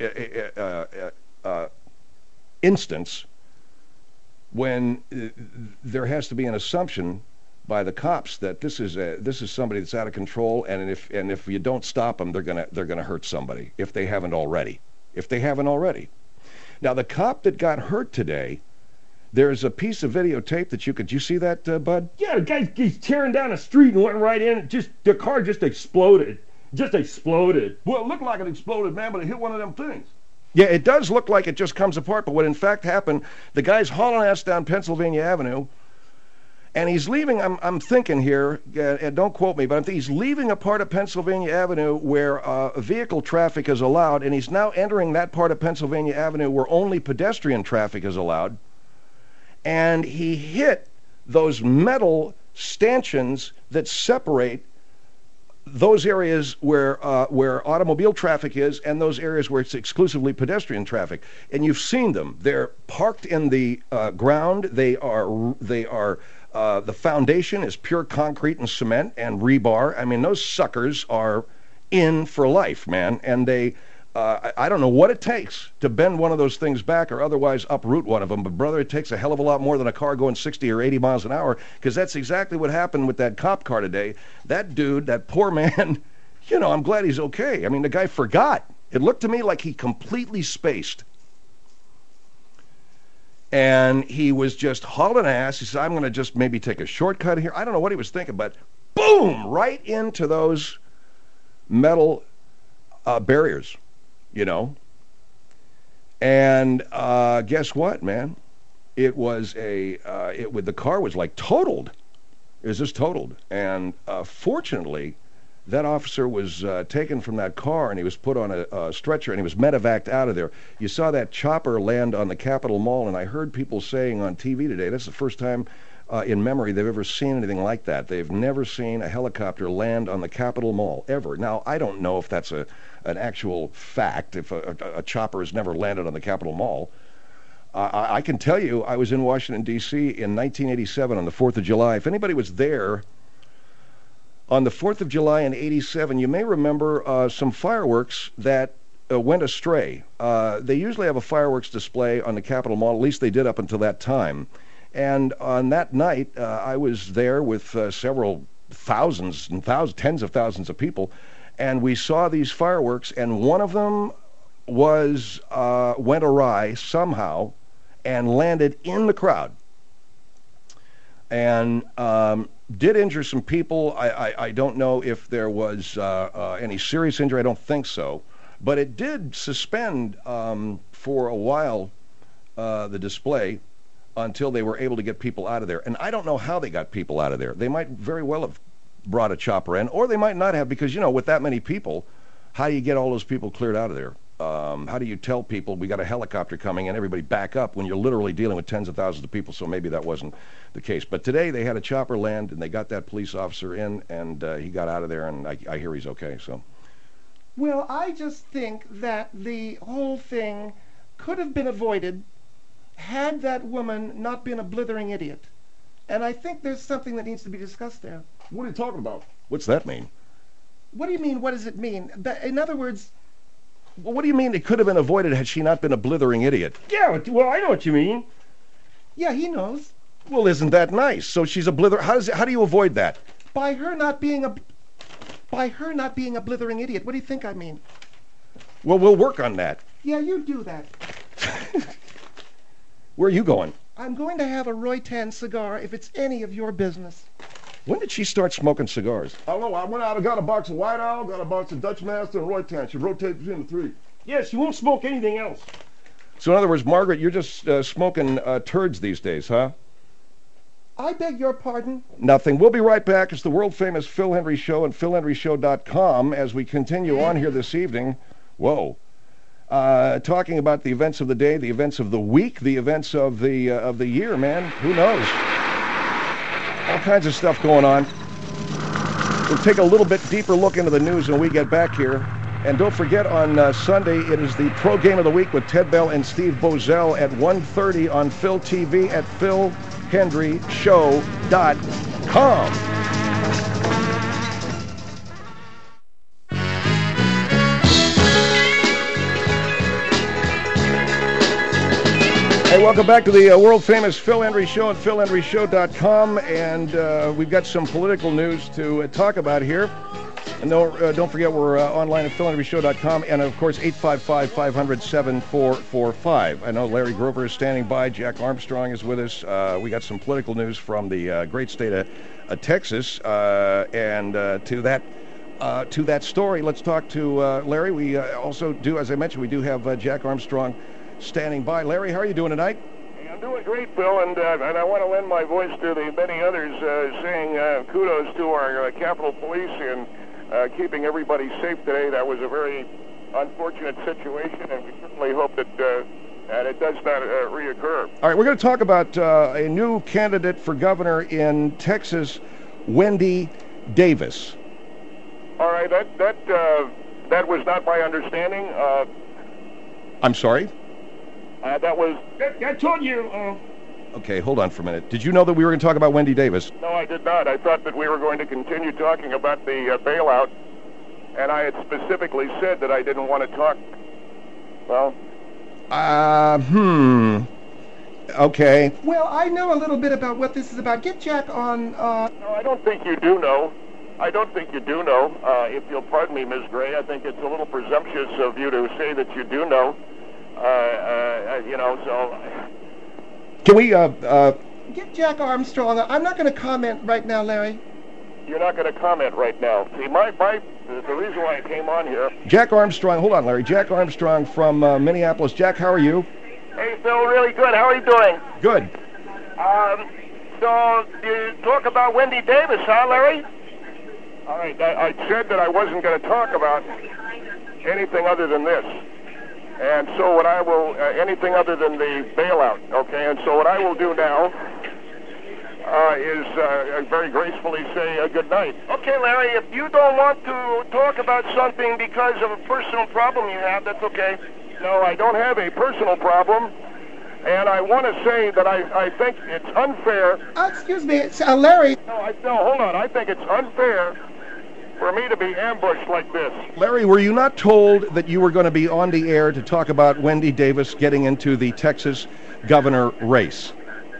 when there has to be an assumption by the cops that this is somebody that's out of control, and if you don't stop them, they're gonna hurt somebody if they haven't already. Now, the cop that got hurt today, there's a piece of videotape that you see that, Bud? Yeah, the guy's tearing down the street and went right in. The car just exploded. Well, it looked like it exploded, man, but it hit one of them things. Yeah, it does look like it just comes apart, but what in fact happened, the guy's hauling ass down Pennsylvania Avenue, and he's leaving, I'm thinking here, and don't quote me, but he's leaving a part of Pennsylvania Avenue where vehicle traffic is allowed, and he's now entering that part of Pennsylvania Avenue where only pedestrian traffic is allowed. And he hit those metal stanchions that separate those areas where automobile traffic is and those areas where it's exclusively pedestrian traffic. And you've seen them. They're parked in the ground. They are the foundation is pure concrete and cement and rebar. I mean, those suckers are in for life, man. And they I don't know what it takes to bend one of those things back or otherwise uproot one of them, but brother, it takes a hell of a lot more than a car going 60 or 80 miles an hour, because that's exactly what happened with that cop car today. That dude, that poor man, I'm glad he's okay. I mean, the guy forgot. It looked to me like he completely spaced. And he was just hauling ass. He said, I'm going to just maybe take a shortcut here. I don't know what he was thinking, but boom, right into those metal barriers. And guess what, man? The car was like totaled. It was just totaled. And fortunately, that officer was taken from that car, and he was put on a stretcher, and he was medevaced out of there. You saw that chopper land on the Capitol Mall, and I heard people saying on TV today, that's the first time in memory they've ever seen anything like that. They've never seen a helicopter land on the Capitol Mall, ever. Now, I don't know if that's an actual fact, if a chopper has never landed on the Capitol Mall. I can tell you, I was in Washington, D.C. in 1987 on the 4th of July. If anybody was there on the 4th of July in 87, you may remember some fireworks that went astray. They usually have a fireworks display on the Capitol Mall, at least they did up until that time. And on that night, I was there with several thousands and tens of thousands of people, and we saw these fireworks, and one of them went awry somehow and landed in the crowd, and did injure some people. I don't know if there was any serious injury. I don't think so, but it did suspend for a while the display until they were able to get people out of there. And I don't know how they got people out of there. They might very well have brought a chopper in, or they might not have, because, with that many people, how do you get all those people cleared out of there? How do you tell people we got a helicopter coming and everybody back up when you're literally dealing with tens of thousands of people? So maybe that wasn't the case. But today they had a chopper land, and they got that police officer in, and he got out of there, and I hear he's okay. So, well, I just think that the whole thing could have been avoided had that woman not been a blithering idiot. And I think there's something that needs to be discussed there. What are you talking about? What's that mean? What do you mean, what does it mean? In other words... Well, what do you mean it could have been avoided had she not been a blithering idiot? Yeah, well, I know what you mean. Yeah, he knows. Well, isn't that nice? So she's a blither... How do you avoid that? By her not being a blithering idiot. What do you think I mean? Well, we'll work on that. Yeah, you do that. Where are you going? I'm going to have a Roy-Tan cigar if it's any of your business. When did she start smoking cigars? I don't know. I went out and got a box of White Owl, got a box of Dutch Master and Roy-Tan. She rotates between the three. Yeah, she won't smoke anything else. So in other words, Margaret, you're just smoking turds these days, huh? I beg your pardon. Nothing. We'll be right back. It's the world-famous Phil Hendry Show and philhendryshow.com as we continue on here this evening. Whoa. Talking about the events of the day, the events of the week, the events of the year, man. Who knows? All kinds of stuff going on. We'll take a little bit deeper look into the news when we get back here. And don't forget, on Sunday, it is the Pro Game of the Week with Ted Bell and Steve Bozell at 1:30 on Phil TV at philhendryshow.com. Hey, welcome back to the world-famous Phil Hendry Show at philhendryshow.com. And we've got some political news to talk about here. And don't forget, we're online at philhendryshow.com, and of course 855-500-7445. I know Larry Grover is standing by. Jack Armstrong is with us. We got some political news from the great state of Texas, and to that story, let's talk to Larry. We also do, as I mentioned, we do have Jack Armstrong standing by. Larry, how are you doing tonight? I'm doing great, Bill, and I want to lend my voice to the many others saying kudos to our Capitol Police and keeping everybody safe today. That was a very unfortunate situation, and we certainly hope that it does not reoccur. All right, we're going to talk about a new candidate for governor in Texas, Wendy Davis. All right, that was not my understanding. I'm sorry? That was... I told you. Okay, hold on for a minute. Did you know that we were going to talk about Wendy Davis? No, I did not. I thought that we were going to continue talking about the bailout, and I had specifically said that I didn't want to talk. Well... Okay. Well, I know a little bit about what this is about. Get Jack on... No, I don't think you do know. I don't think you do know. If you'll pardon me, Ms. Gray, I think it's a little presumptuous of you to say that you do know. So... Can we, Get Jack Armstrong. I'm not going to comment right now, Larry. You're not going to comment right now. See, the reason why I came on here... Jack Armstrong, hold on, Larry. Jack Armstrong from Minneapolis. Jack, how are you? Hey, Phil, really good. How are you doing? Good. So, you talk about Wendy Davis, huh, Larry? All right, I said that I wasn't going to talk about anything other than this. And so what I will, anything other than the bailout, okay? And so what I will do now is very gracefully say good night. Okay, Larry, if you don't want to talk about something because of a personal problem you have, that's okay. No, I don't have a personal problem. And I want to say that I think it's unfair. Excuse me, Larry. No, hold on. I think it's unfair for me to be ambushed like this. Larry, were you not told that you were going to be on the air to talk about Wendy Davis getting into the Texas governor race?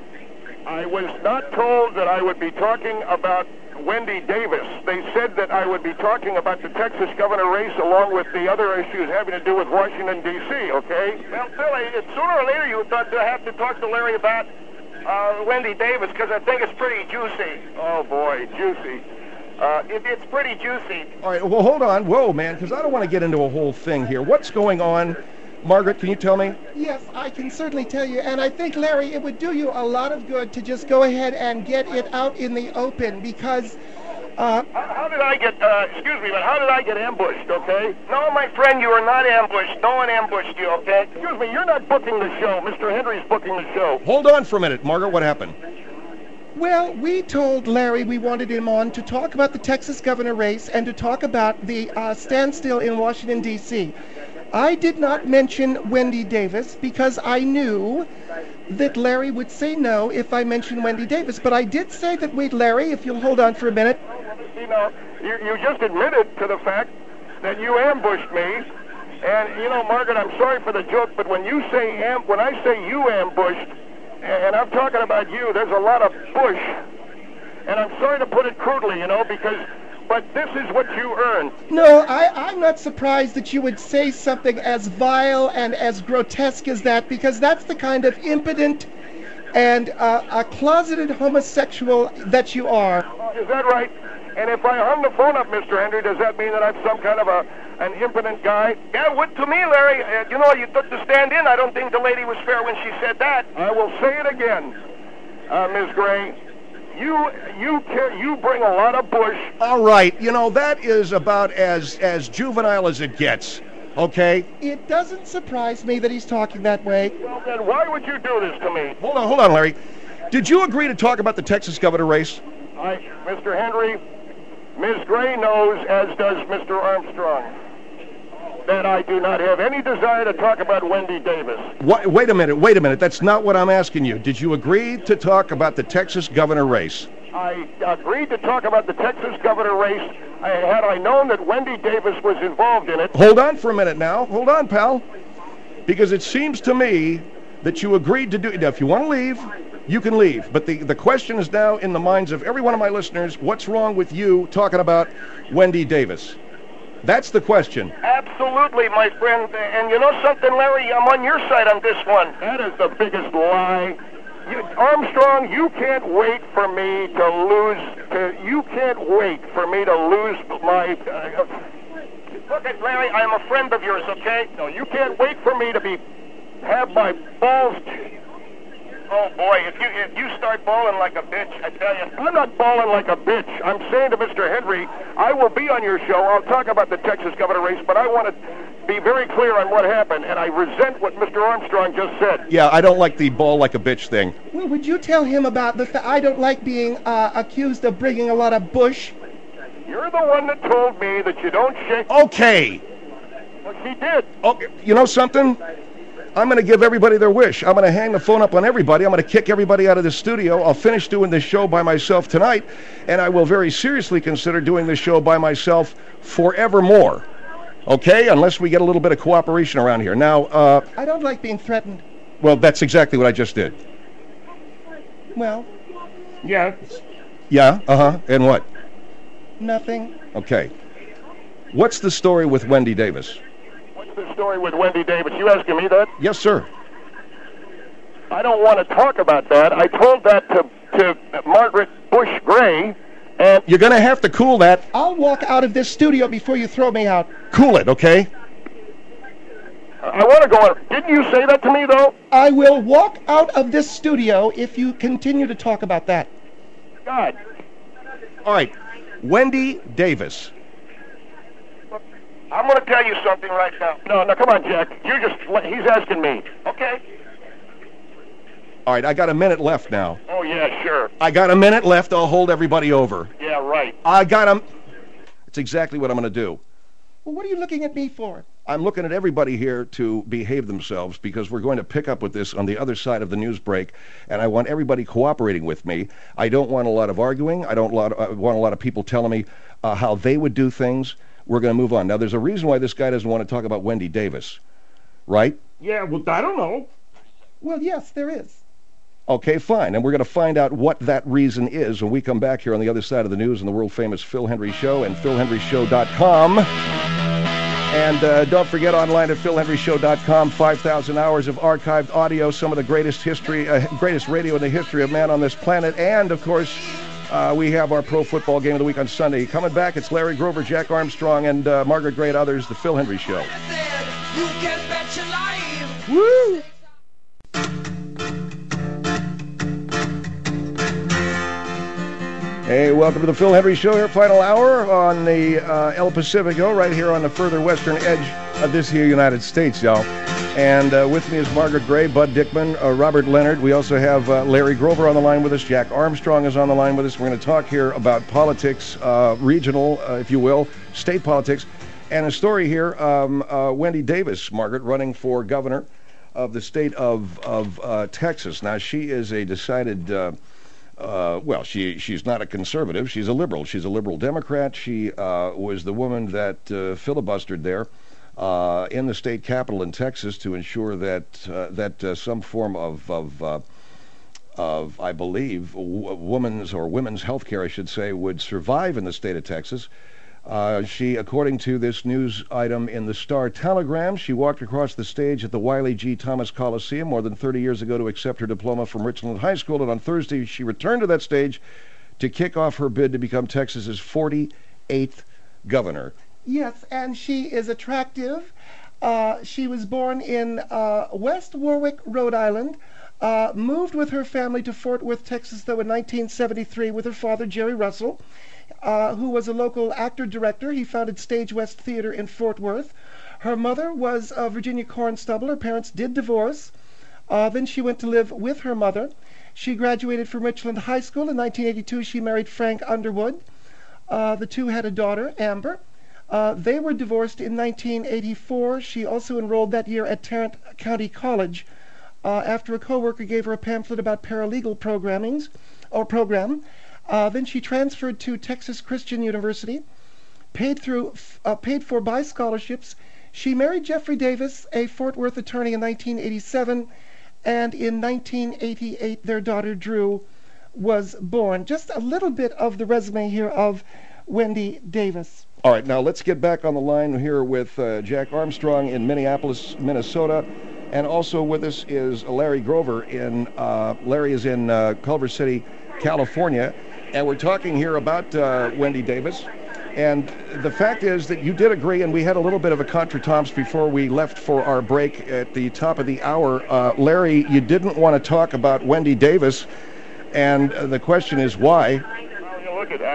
I was not told that I would be talking about Wendy Davis. They said that I would be talking about the Texas governor race along with the other issues having to do with Washington, D.C., okay? Well, Billy, sooner or later you would have to talk to Larry about Wendy Davis because I think it's pretty juicy. Oh, boy, juicy. It's pretty juicy. All right, well, hold on. Whoa, man, because I don't want to get into a whole thing here. What's going on? Margaret, can you tell me? Yes, I can certainly tell you. And I think, Larry, it would do you a lot of good to just go ahead and get it out in the open because... How did I get, excuse me, but how did I get ambushed, okay? No, my friend, you are not ambushed. No one ambushed you, okay? Excuse me, you're not booking the show. Mr. Hendry's booking the show. Hold on for a minute. Margaret, what happened? Well, we told Larry we wanted him on to talk about the Texas governor race and to talk about the standstill in Washington, D.C. I did not mention Wendy Davis because I knew that Larry would say no if I mentioned Wendy Davis. But I did say that we'd, Larry, if you'll hold on for a minute. You know, you just admitted to the fact that you ambushed me. And, you know, Margaret, I'm sorry for the joke, but when you say when I say you ambushed, and I'm talking about you, there's a lot of bush. And I'm sorry to put it crudely, you know, but this is what you earned. No, I'm not surprised that you would say something as vile and as grotesque as that, because that's the kind of impotent and a closeted homosexual that you are. Is that right? And if I hung the phone up, Mr. Hendry, does that mean that I'm some kind of an impotent guy? Yeah, it would to me, Larry. You know, you took the stand in. I don't think the lady was fair when she said that. I will say it again, Ms. Gray. You bring a lot of bush. All right, you know, that is about as juvenile as it gets, okay? It doesn't surprise me that he's talking that way. Well, then why would you do this to me? Hold on, Larry. Did you agree to talk about the Texas governor race? Mr. Henry, Ms. Gray knows, as does Mr. Armstrong, that I do not have any desire to talk about Wendy Davis. Wait a minute. That's not what I'm asking you. Did you agree to talk about the Texas governor race? I agreed to talk about the Texas governor race had I known that Wendy Davis was involved in it. Hold on for a minute now. Hold on, pal. Because it seems to me that you agreed to do it. Now, if you want to leave, you can leave. But the question is now in the minds of every one of my listeners, what's wrong with you talking about Wendy Davis? That's the question. Absolutely, my friend. And you know something, Larry? I'm on your side on this one. That is the biggest lie. Armstrong, you can't wait for me to lose. You can't wait for me to lose my. Look at Larry. I'm a friend of yours. Okay? No, you can't wait for me to have my balls. Oh boy, if you start bawling like a bitch, I tell you, I'm not bawling like a bitch. I'm saying to Mr. Henry, I will be on your show. I'll talk about the Texas governor race, but I want to be very clear on what happened, and I resent what Mr. Armstrong just said. Yeah, I don't like the bawl like a bitch thing. Well, would you tell him about the fact I don't like being accused of bringing a lot of bush? You're the one that told me that you don't shake. Okay. Well, she did. Okay. You know something? I'm going to give everybody their wish. I'm going to hang the phone up on everybody. I'm going to kick everybody out of the studio. I'll finish doing this show by myself tonight, and I will very seriously consider doing this show by myself forevermore. Okay? Unless we get a little bit of cooperation around here. Now, I don't like being threatened. Well, that's exactly what I just did. Well, Yeah. Yeah? Uh-huh. And what? nothing. Okay. What's the story with Wendy Davis? What's the story with Wendy Davis? You asking me that? Yes, sir. I don't want to talk about that. I told that to Margaret Bush Gray, and You're going to have to cool that. I'll walk out of this studio before you throw me out. Cool it, okay? I want to go on. Didn't you say that to me, though? I will walk out of this studio if you continue to talk about that. God. All right. Wendy Davis. I'm going to tell you something right now. No, come on, Jack. He's asking me. Okay? All right, I got a minute left now. Oh, yeah, sure. I got a minute left. I'll hold everybody over. Yeah, right. I got him. It's exactly what I'm going to do. Well, what are you looking at me for? I'm looking at everybody here to behave themselves because we're going to pick up with this on the other side of the news break, and I want everybody cooperating with me. I don't want a lot of arguing. I don't want a lot of people telling me how they would do things. We're going to move on. Now, there's a reason why this guy doesn't want to talk about Wendy Davis, right? Yeah, well, I don't know. Well, yes, there is. Okay, fine. And we're going to find out what that reason is when we come back here on the other side of the news on the world-famous Phil Hendry Show and philhendryshow.com. And don't forget, online at philhendryshow.com, 5,000 hours of archived audio, some of the greatest radio in the history of man on this planet. And, of course, we have our Pro Football Game of the Week on Sunday. Coming back, it's Larry Grover, Jack Armstrong, and Margaret Gray and others, The Phil Hendry Show. Woo! Hey, welcome to the Phil Hendry Show here, final hour on the El Pacifico, right here on the further western edge of this here United States, y'all. And with me is Margaret Gray, Bud Dickman, Robert Leonard. We also have Larry Grover on the line with us. Jack Armstrong is on the line with us. We're going to talk here about politics, regional, if you will, state politics. And a story here, Wendy Davis, Margaret, running for governor of the state of Texas. Now, she is a decided... well, she's not a conservative. She's a liberal. She's a liberal Democrat. She was the woman that filibustered there in the state capitol in Texas to ensure that some form of I believe women's health care, I should say, would survive in the state of Texas. She, according to this news item in the Star Telegram, she walked across the stage at the Wiley G. Thomas Coliseum more than 30 years ago to accept her diploma from Richland High School, and on Thursday she returned to that stage to kick off her bid to become Texas's 48th governor. Yes, and she is attractive. She was born in West Warwick, Rhode Island. Moved with her family to Fort Worth, Texas, though, in 1973 with her father, Jerry Russell, who was a local actor-director. He founded Stage West Theater in Fort Worth. Her mother was Virginia Cornstubble. Her parents did divorce. Then she went to live with her mother. She graduated from Richland High School. In 1982, she married Frank Underwood. The two had a daughter, Amber. They were divorced in 1984. She also enrolled that year at Tarrant County College after a coworker gave her a pamphlet about paralegal program. Then she transferred to Texas Christian University, paid for by scholarships. She married Jeffrey Davis, a Fort Worth attorney, in 1987, and in 1988 their daughter Drew was born. Just a little bit of the resume here of Wendy Davis. All right, now let's get back on the line here with Jack Armstrong in Minneapolis, Minnesota. And also with us is Larry Grover. Larry is in Culver City, California. And we're talking here about Wendy Davis. And the fact is that you did agree, and we had a little bit of a contretemps before we left for our break at the top of the hour. Larry, you didn't want to talk about Wendy Davis, and the question is why? Well, look at,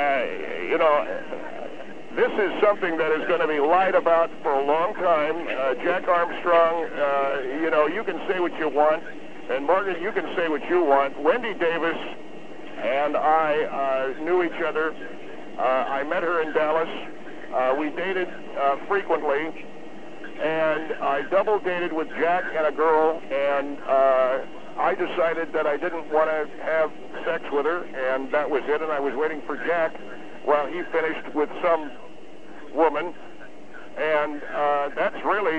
this is something that is going to be lied about for a long time. Jack Armstrong, you can say what you want, and Margaret, you can say what you want. Wendy Davis and I knew each other. I met her in Dallas. We dated frequently, and I double dated with Jack and a girl, and I decided that I didn't want to have sex with her, and that was it, and I was waiting for Jack while he finished with some woman, and that's really,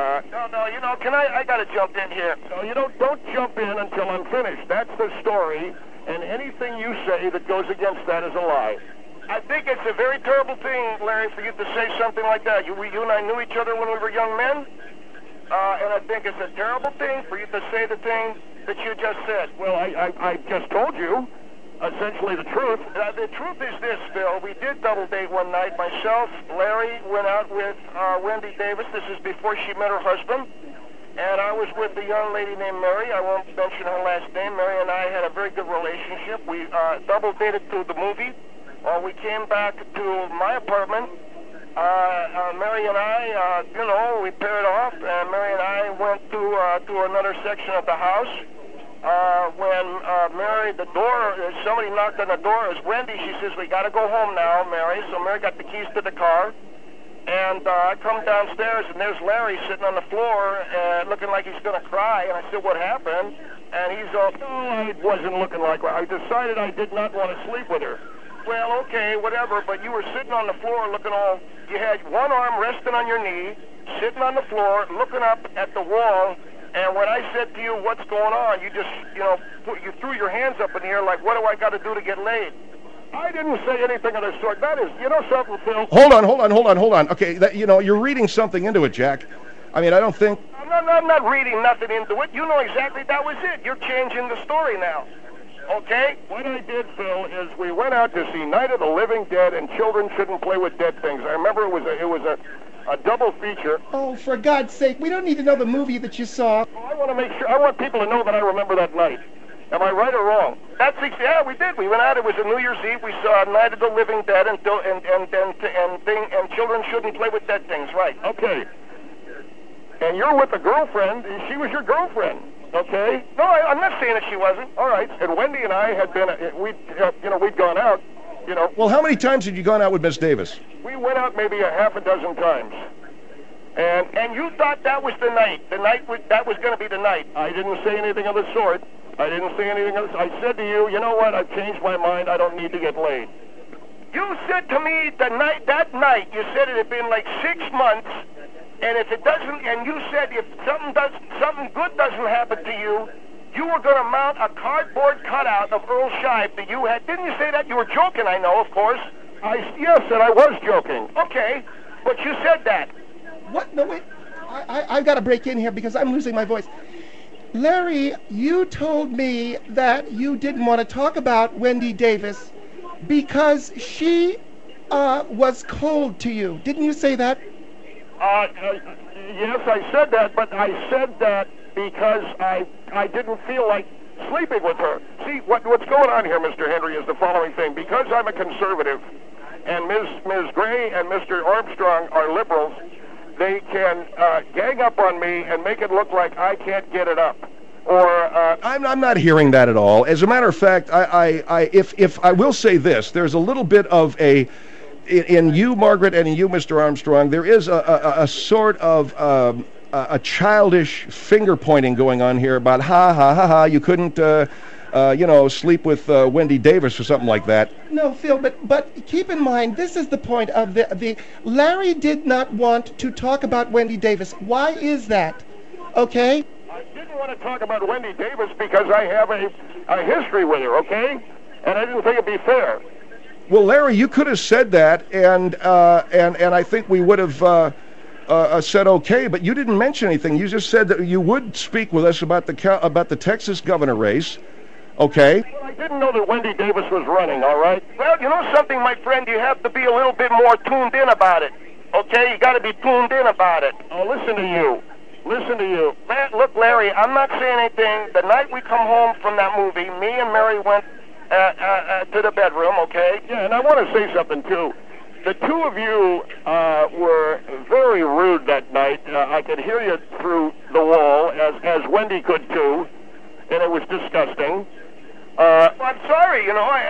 I got to jump in here. No, you don't jump in until I'm finished. That's the story, and anything you say that goes against that is a lie. I think it's a very terrible thing, Larry, for you to say something like that. You and I knew each other when we were young men, and I think it's a terrible thing for you to say the thing that you just said. Well, I just told you essentially the truth. The truth is this, Phil. We did double date one night. Myself, Larry, went out with Wendy Davis. This is before she met her husband. And I was with a young lady named Mary. I won't mention her last name. Mary and I had a very good relationship. We double dated through the movie. We came back to my apartment. Mary and I, we paired off, and Mary and I went to another section of the house. When Mary, somebody knocked on the door. It was Wendy. She says, "We got to go home now, Mary." So Mary got the keys to the car. And I come downstairs, and there's Larry sitting on the floor, looking like he's going to cry. And I said, "What happened?" And he's all, "No, it wasn't looking like that. I decided I did not want to sleep with her." Well, okay, whatever, but you were sitting on the floor looking all, you had one arm resting on your knee, sitting on the floor, looking up at the wall, and when I said to you, "What's going on?" you just, you threw your hands up in the air like, "What do I got to do to get laid?" I didn't say anything of the sort. That is, something, Phil. Hold on. Okay, you're reading something into it, Jack. I mean, I don't think... I'm not reading nothing into it. You know exactly that was it. You're changing the story now. Okay? What I did, Phil, is we went out to see Night of the Living Dead and Children Shouldn't Play with Dead Things. I remember it was a double feature. Oh, for God's sake, we don't need to know the movie that you saw. Well, I want to make sure, I want people to know that I remember that night. Am I right or wrong? Yeah, we did. We went out. It was a New Year's Eve. We saw Night of the Living Dead and Children Shouldn't Play with Dead Things. Right? Okay. And you're with a girlfriend. She was your girlfriend. Okay. No, I'm not saying that she wasn't. All right. And Wendy and I had been. We'd gone out. Well, how many times had you gone out with Miss Davis? We went out maybe a half a dozen times. And you thought that was the night. That was going to be the night. I didn't say anything of the sort. I didn't say anything else. I said to you, "You know what? I've changed my mind. I don't need to get laid." You said to me that night, you said it had been like 6 months, and if it doesn't, and you said if something good doesn't happen to you, you were going to mount a cardboard cutout of Earl Scheib that you had. Didn't you say that? You were joking, I know, of course. Yes, and I was joking. Okay, but you said that. What? No, wait. I've got to break in here because I'm losing my voice. Larry, you told me that you didn't want to talk about Wendy Davis because she was cold to you. Didn't you say that? Yes, I said that, but I said that because I didn't feel like sleeping with her. See, what's going on here, Mr. Henry, is the following thing. Because I'm a conservative, and Ms. Gray and Mr. Armstrong are liberals, they can gang up on me and make it look like I can't get it up. Or I'm not hearing that at all. As a matter of fact, if I will say this, there's a little bit of in you, Margaret, and in you, Mr. Armstrong, there is a sort of a childish finger pointing going on here about ha, you couldn't sleep with Wendy Davis or something like that. No, Phil, but keep in mind, this is the point of the Larry did not want to talk about Wendy Davis. Why is that? Okay? I didn't want to talk about Wendy Davis because I have a history with her, okay? And I didn't think it'd be fair. Well, Larry, you could have said that, and I think we would have said okay, but you didn't mention anything. You just said that you would speak with us about the Texas governor race, okay? Well, I didn't know that Wendy Davis was running, all right? Well, you know something, my friend? You have to be a little bit more tuned in about it, okay? You got to be tuned in about it. Oh, listen to you. Look, Larry, I'm not saying anything. The night we come home from that movie, me and Mary went to the bedroom, okay? Yeah, and I want to say something, too. The two of you were very rude that night. I could hear you through the wall, as Wendy could, too, and it was disgusting. I'm sorry,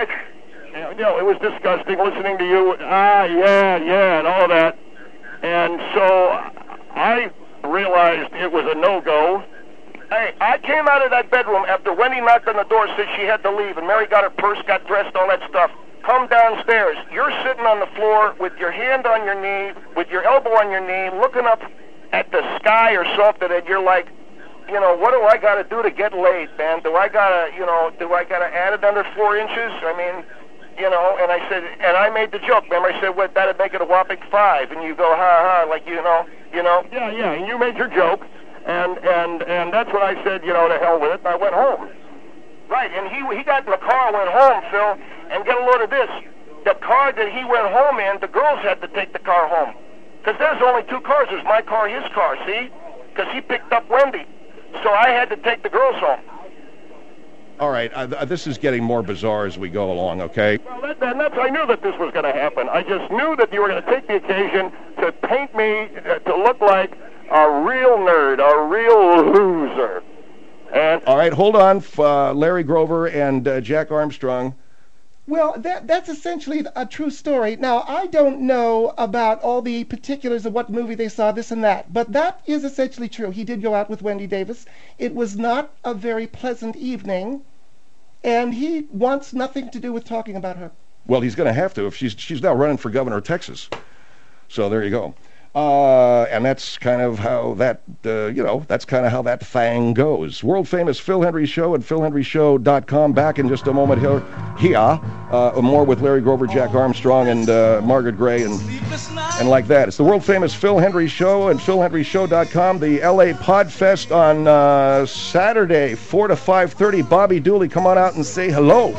it was disgusting listening to you. Yeah, and all that. And so I realized it was a no-go. Hey, I came out of that bedroom after Wendy knocked on the door, said she had to leave, and Mary got her purse, got dressed, all that stuff. Come downstairs. You're sitting on the floor with your hand on your knee, with your elbow on your knee, looking up at the sky or something, and you're like, what do I got to do to get laid, man? Do I got to add another 4 inches? I mean, and I said, and I made the joke. Remember, I said, what, that'd make it a whopping 5, and you go, ha, like, Yeah, and you made your joke, and that's when I said, to hell with it, and I went home. Right, and he got in the car and went home, Phil, and get a load of this. The car that he went home in, the girls had to take the car home. Because there's only 2 cars. There's my car, his car, see? Because he picked up Wendy. So I had to take the girls home. All right, this is getting more bizarre as we go along, okay? Well, I knew that this was going to happen. I just knew that you were going to take the occasion to paint me to look like a real nerd, a real loser. And all right, hold on, Larry Grover and Jack Armstrong. Well, that's essentially a true story. Now, I don't know about all the particulars of what movie they saw, this and that, but that is essentially true. He did go out with Wendy Davis. It was not a very pleasant evening, and he wants nothing to do with talking about her. Well, he's going to have to if she's now running for governor of Texas. So there you go. And that's kind of how that, that's kind of how that thing goes. World famous Phil Hendrie Show at philhendrieshow.com. Back in just a moment here. More with Larry Grover, Jack Armstrong, and Margaret Gray, and like that. It's the world famous Phil Hendrie Show at philhendrieshow.com. The LA Podfest on Saturday, 4 to 5:30. Bobby Dooley, come on out and say hello.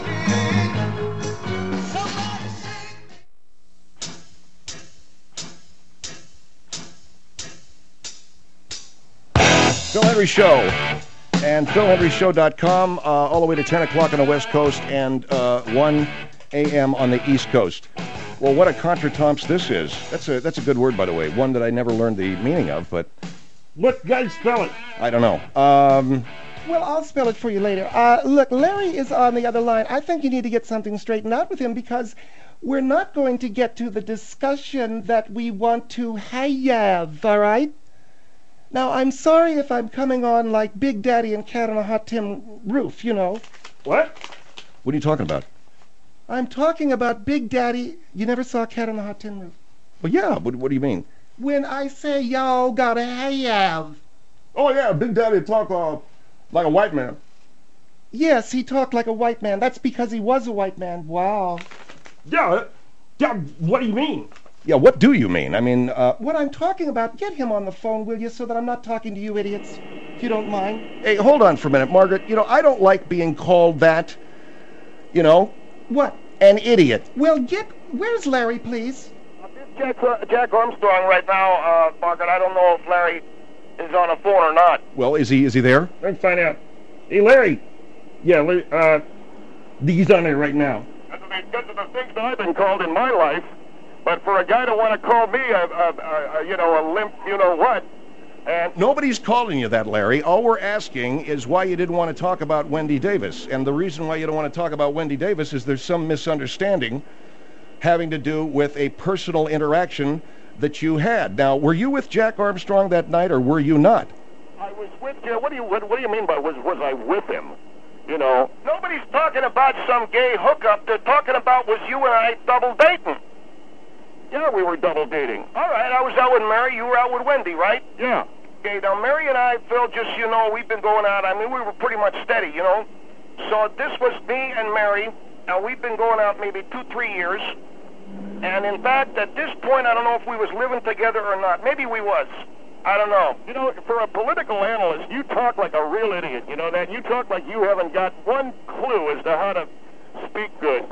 Phil Hendrie Show and philhendrieshow.com all the way to 10 o'clock on the West Coast and 1 a.m. on the East Coast. Well, what a contretemps this is. That's a good word, by the way. One that I never learned the meaning of, but... What guy spell it? I don't know. Well, I'll spell it for you later. Look, Larry is on the other line. I think you need to get something straightened out with him because we're not going to get to the discussion that we want to have, all right? Now, I'm sorry if I'm coming on like Big Daddy and Cat on a Hot Tin Roof, What? What are you talking about? I'm talking about Big Daddy. You never saw Cat on a Hot Tin Roof? Well, yeah. What do you mean? When I say y'all gotta have. Oh, yeah, Big Daddy talk like a white man. Yes, he talked like a white man. That's because he was a white man. Wow. Yeah, what do you mean? Yeah, what do you mean? I mean, What I'm talking about, get him on the phone, will you, so that I'm not talking to you idiots, if you don't mind. Hey, hold on for a minute, Margaret. I don't like being called that, What? an idiot. Well, where's Larry, please? Jack Armstrong right now, Margaret. I don't know if Larry is on the phone or not. Well, is he there? Let's find out. Hey, Larry. Yeah, he's on there right now. Because of the things that I've been called in my life, but for a guy to want to call me a limp, you know what? And Nobody's calling you that, Larry. All we're asking is why you didn't want to talk about Wendy Davis. And the reason why you don't want to talk about Wendy Davis is there's some misunderstanding having to do with a personal interaction that you had. Now, were you with Jack Armstrong that night, or were you not? I was with you. What do you mean by was I with him? You know, nobody's talking about some gay hookup. They're talking about was you and I double dating. Yeah, we were double dating. All right, I was out with Mary. You were out with Wendy, right? Yeah. Okay, now Mary and I, Phil, just, you know, we've been going out. I mean, we were pretty much steady, you know. So this was me and Mary, and we've been going out maybe 2-3 years. And in fact, at this point, I don't know if we was living together or not. Maybe we was. I don't know. You know, for a political analyst, you talk like a real idiot, you know that? You talk like you haven't got one clue as to how to speak good.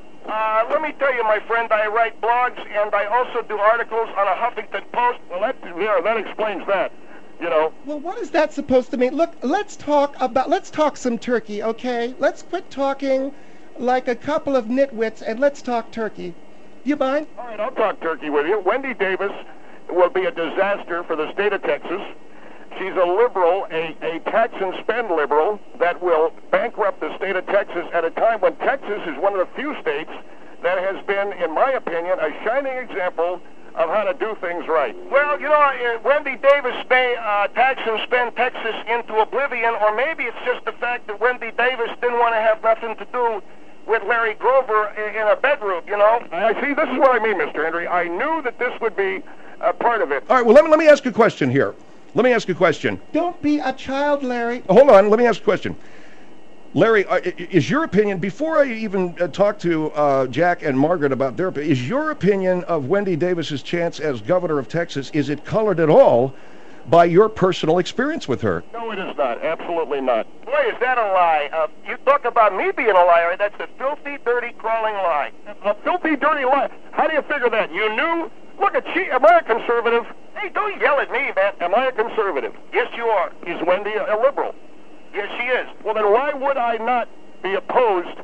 Let me tell you, my friend, I write blogs, and I also do articles on a Huffington Post. Well, that explains that, you know. Well, what is that supposed to mean? Look, let's talk some turkey, okay? Let's quit talking like a couple of nitwits, and let's talk turkey. You mind? All right, I'll talk turkey with you. Wendy Davis will be a disaster for the state of Texas. She's a liberal, a tax and spend liberal that will bankrupt the state of Texas at a time when Texas is one of the few states that has been, in my opinion, a shining example of how to do things right. Well, you know, Wendy Davis may tax and spend Texas into oblivion, or maybe it's just the fact that Wendy Davis didn't want to have nothing to do with Larry Grover in a bedroom, you know? I see, this is what I mean, Mr. Henry. I knew that this would be a part of it. All right, well, let me ask you a question here. Let me ask you a question. Don't be a child, Larry. Hold on, let me ask a question. Larry, is your opinion, before I even talk to Jack and Margaret about their opinion, is your opinion of Wendy Davis's chance as governor of Texas, is it colored at all by your personal experience with her? No, it is not. Absolutely not. Boy, is that a lie. You talk about me being a liar. That's a filthy, dirty, crawling lie. A filthy, dirty lie? How do you figure that? You knew? Look at am I a conservative? Hey, don't yell at me, man. Am I a conservative? Yes, you are. Is Wendy a liberal? Yes, she is. Well, then why would I not be opposed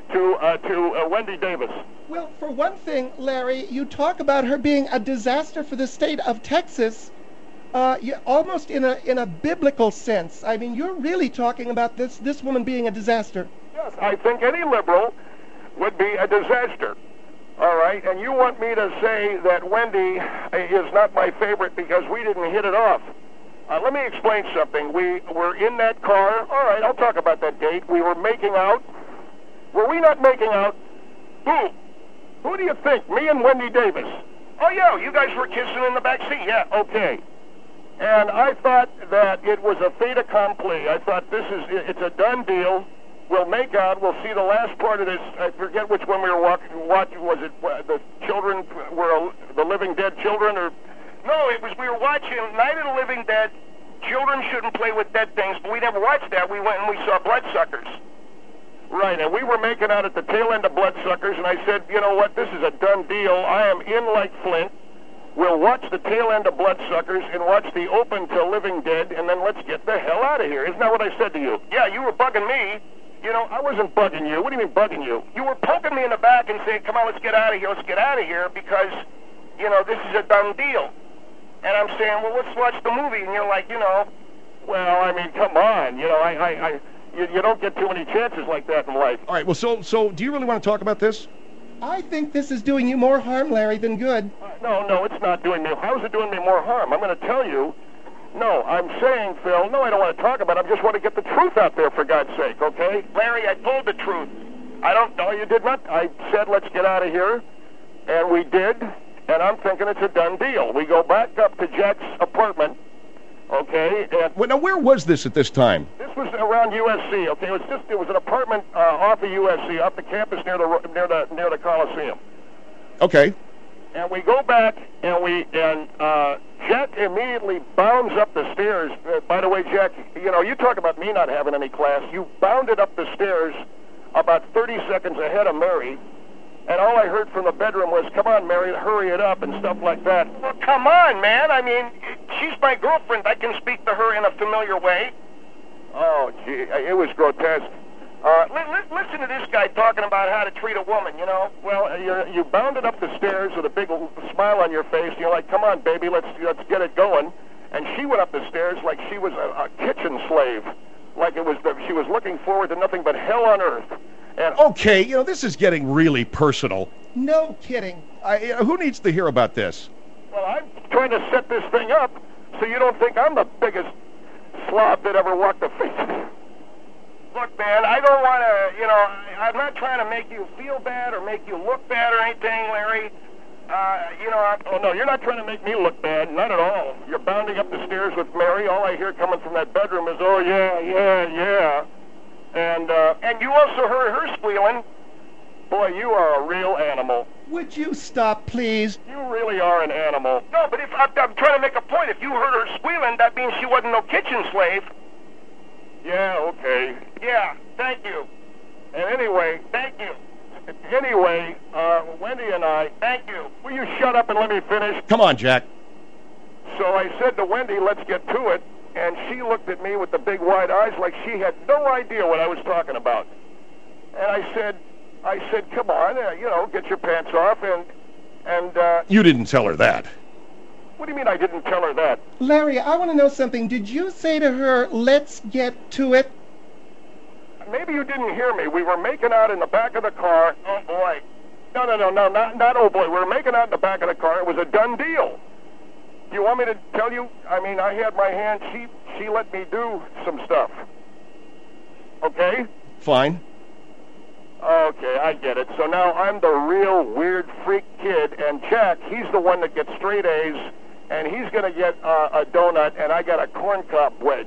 to Wendy Davis? Well, for one thing, Larry, you talk about her being a disaster for the state of Texas, almost in a biblical sense. I mean, you're really talking about this woman being a disaster. Yes, I think any liberal would be a disaster. All right, and you want me to say that Wendy is not my favorite because we didn't hit it off. Let me explain something. We were in that car. All right, I'll talk about that date. We were making out. Were we not making out? Who? Who do you think? Me and Wendy Davis. Oh, yeah, you guys were kissing in the back seat. Yeah, okay. And I thought that it was a fait accompli. I thought it's a done deal. We'll make out. We'll see the last part of this. I forget which one we were watching. Was it the children were the Living Dead children, or no? It was we were watching Night of the Living Dead. Children shouldn't play with dead things, but we never watched that. We went and we saw Bloodsuckers. Right, and we were making out at the tail end of Bloodsuckers, and I said, you know what? This is a done deal. I am in like Flint. We'll watch the tail end of Bloodsuckers and watch the open to Living Dead, and then let's get the hell out of here. Isn't that what I said to you? Yeah, you were bugging me. You know, I wasn't bugging you. What do you mean bugging you? You were poking me in the back and saying, come on, let's get out of here. Let's get out of here because, you know, this is a done deal. And I'm saying, well, let's watch the movie. And you're like, you know, well, I mean, come on. You know, you don't get too many chances like that in life. All right, well, so do you really want to talk about this? I think this is doing you more harm, Larry, than good. No, it's not doing me. How is it doing me more harm? I'm going to tell you. No, I'm saying, Phil, no, I don't want to talk about it. I just want to get the truth out there, for God's sake, okay? Larry, I told the truth. No, you did not. I said, let's get out of here, and we did, and I'm thinking it's a done deal. We go back up to Jack's apartment, okay? And well, now, where was this at this time? This was around USC, okay? It was an apartment off of USC, off the campus near the Coliseum. Okay. And we go back, and Jack immediately bounds up the stairs. By the way, Jack, you know, you talk about me not having any class. You bounded up the stairs about 30 seconds ahead of Mary, And all I heard from the bedroom was, come on, Mary, hurry it up, and stuff like that. Well, come on, man. I mean, she's my girlfriend. I can speak to her in a familiar way. Oh, gee, it was grotesque. Listen to this guy talking about how to treat a woman, you know. Well, you bounded up the stairs with a big smile on your face, and you're like, come on, baby, let's get it going. And she went up the stairs like she was a kitchen slave, like she was looking forward to nothing but hell on earth. And Okay, this is getting really personal. No kidding. Who needs to hear about this? well, I'm trying to set this thing up so you don't think I'm the biggest slob that ever walked the face. Look, man, I don't want to, I'm not trying to make you feel bad or make you look bad or anything, Larry. Oh, no, you're not trying to make me look bad, not at all. You're bounding up the stairs with Mary. All I hear coming from that bedroom is, oh, yeah. And you also heard her squealing. Boy, you are a real animal. Would you stop, please? You really are an animal. No, but if I'm trying to make a point. If you heard her squealing, that means she wasn't no kitchen slave. Yeah, okay. Yeah, thank you. And anyway, thank you. Anyway, Wendy and I, thank you. Will you shut up and let me finish? Come on, Jack. So I said to Wendy, let's get to it. And she looked at me with the big wide eyes like she had no idea what I was talking about. And I said, come on, get your pants off. And You didn't tell her that. what do you mean I didn't tell her that? Larry, I want to know something. Did you say to her, let's get to it? Maybe you didn't hear me. We were making out in the back of the car. Oh, boy. No, not oh, boy. We were making out in the back of the car. It was a done deal. Do you want me to tell you? I mean, I had my hand. She let me do some stuff. Okay? Fine. Okay, I get it. So now I'm the real weird freak kid, and Jack, he's the one that gets straight A's, and he's going to get a donut, and I got a corn cob wedged.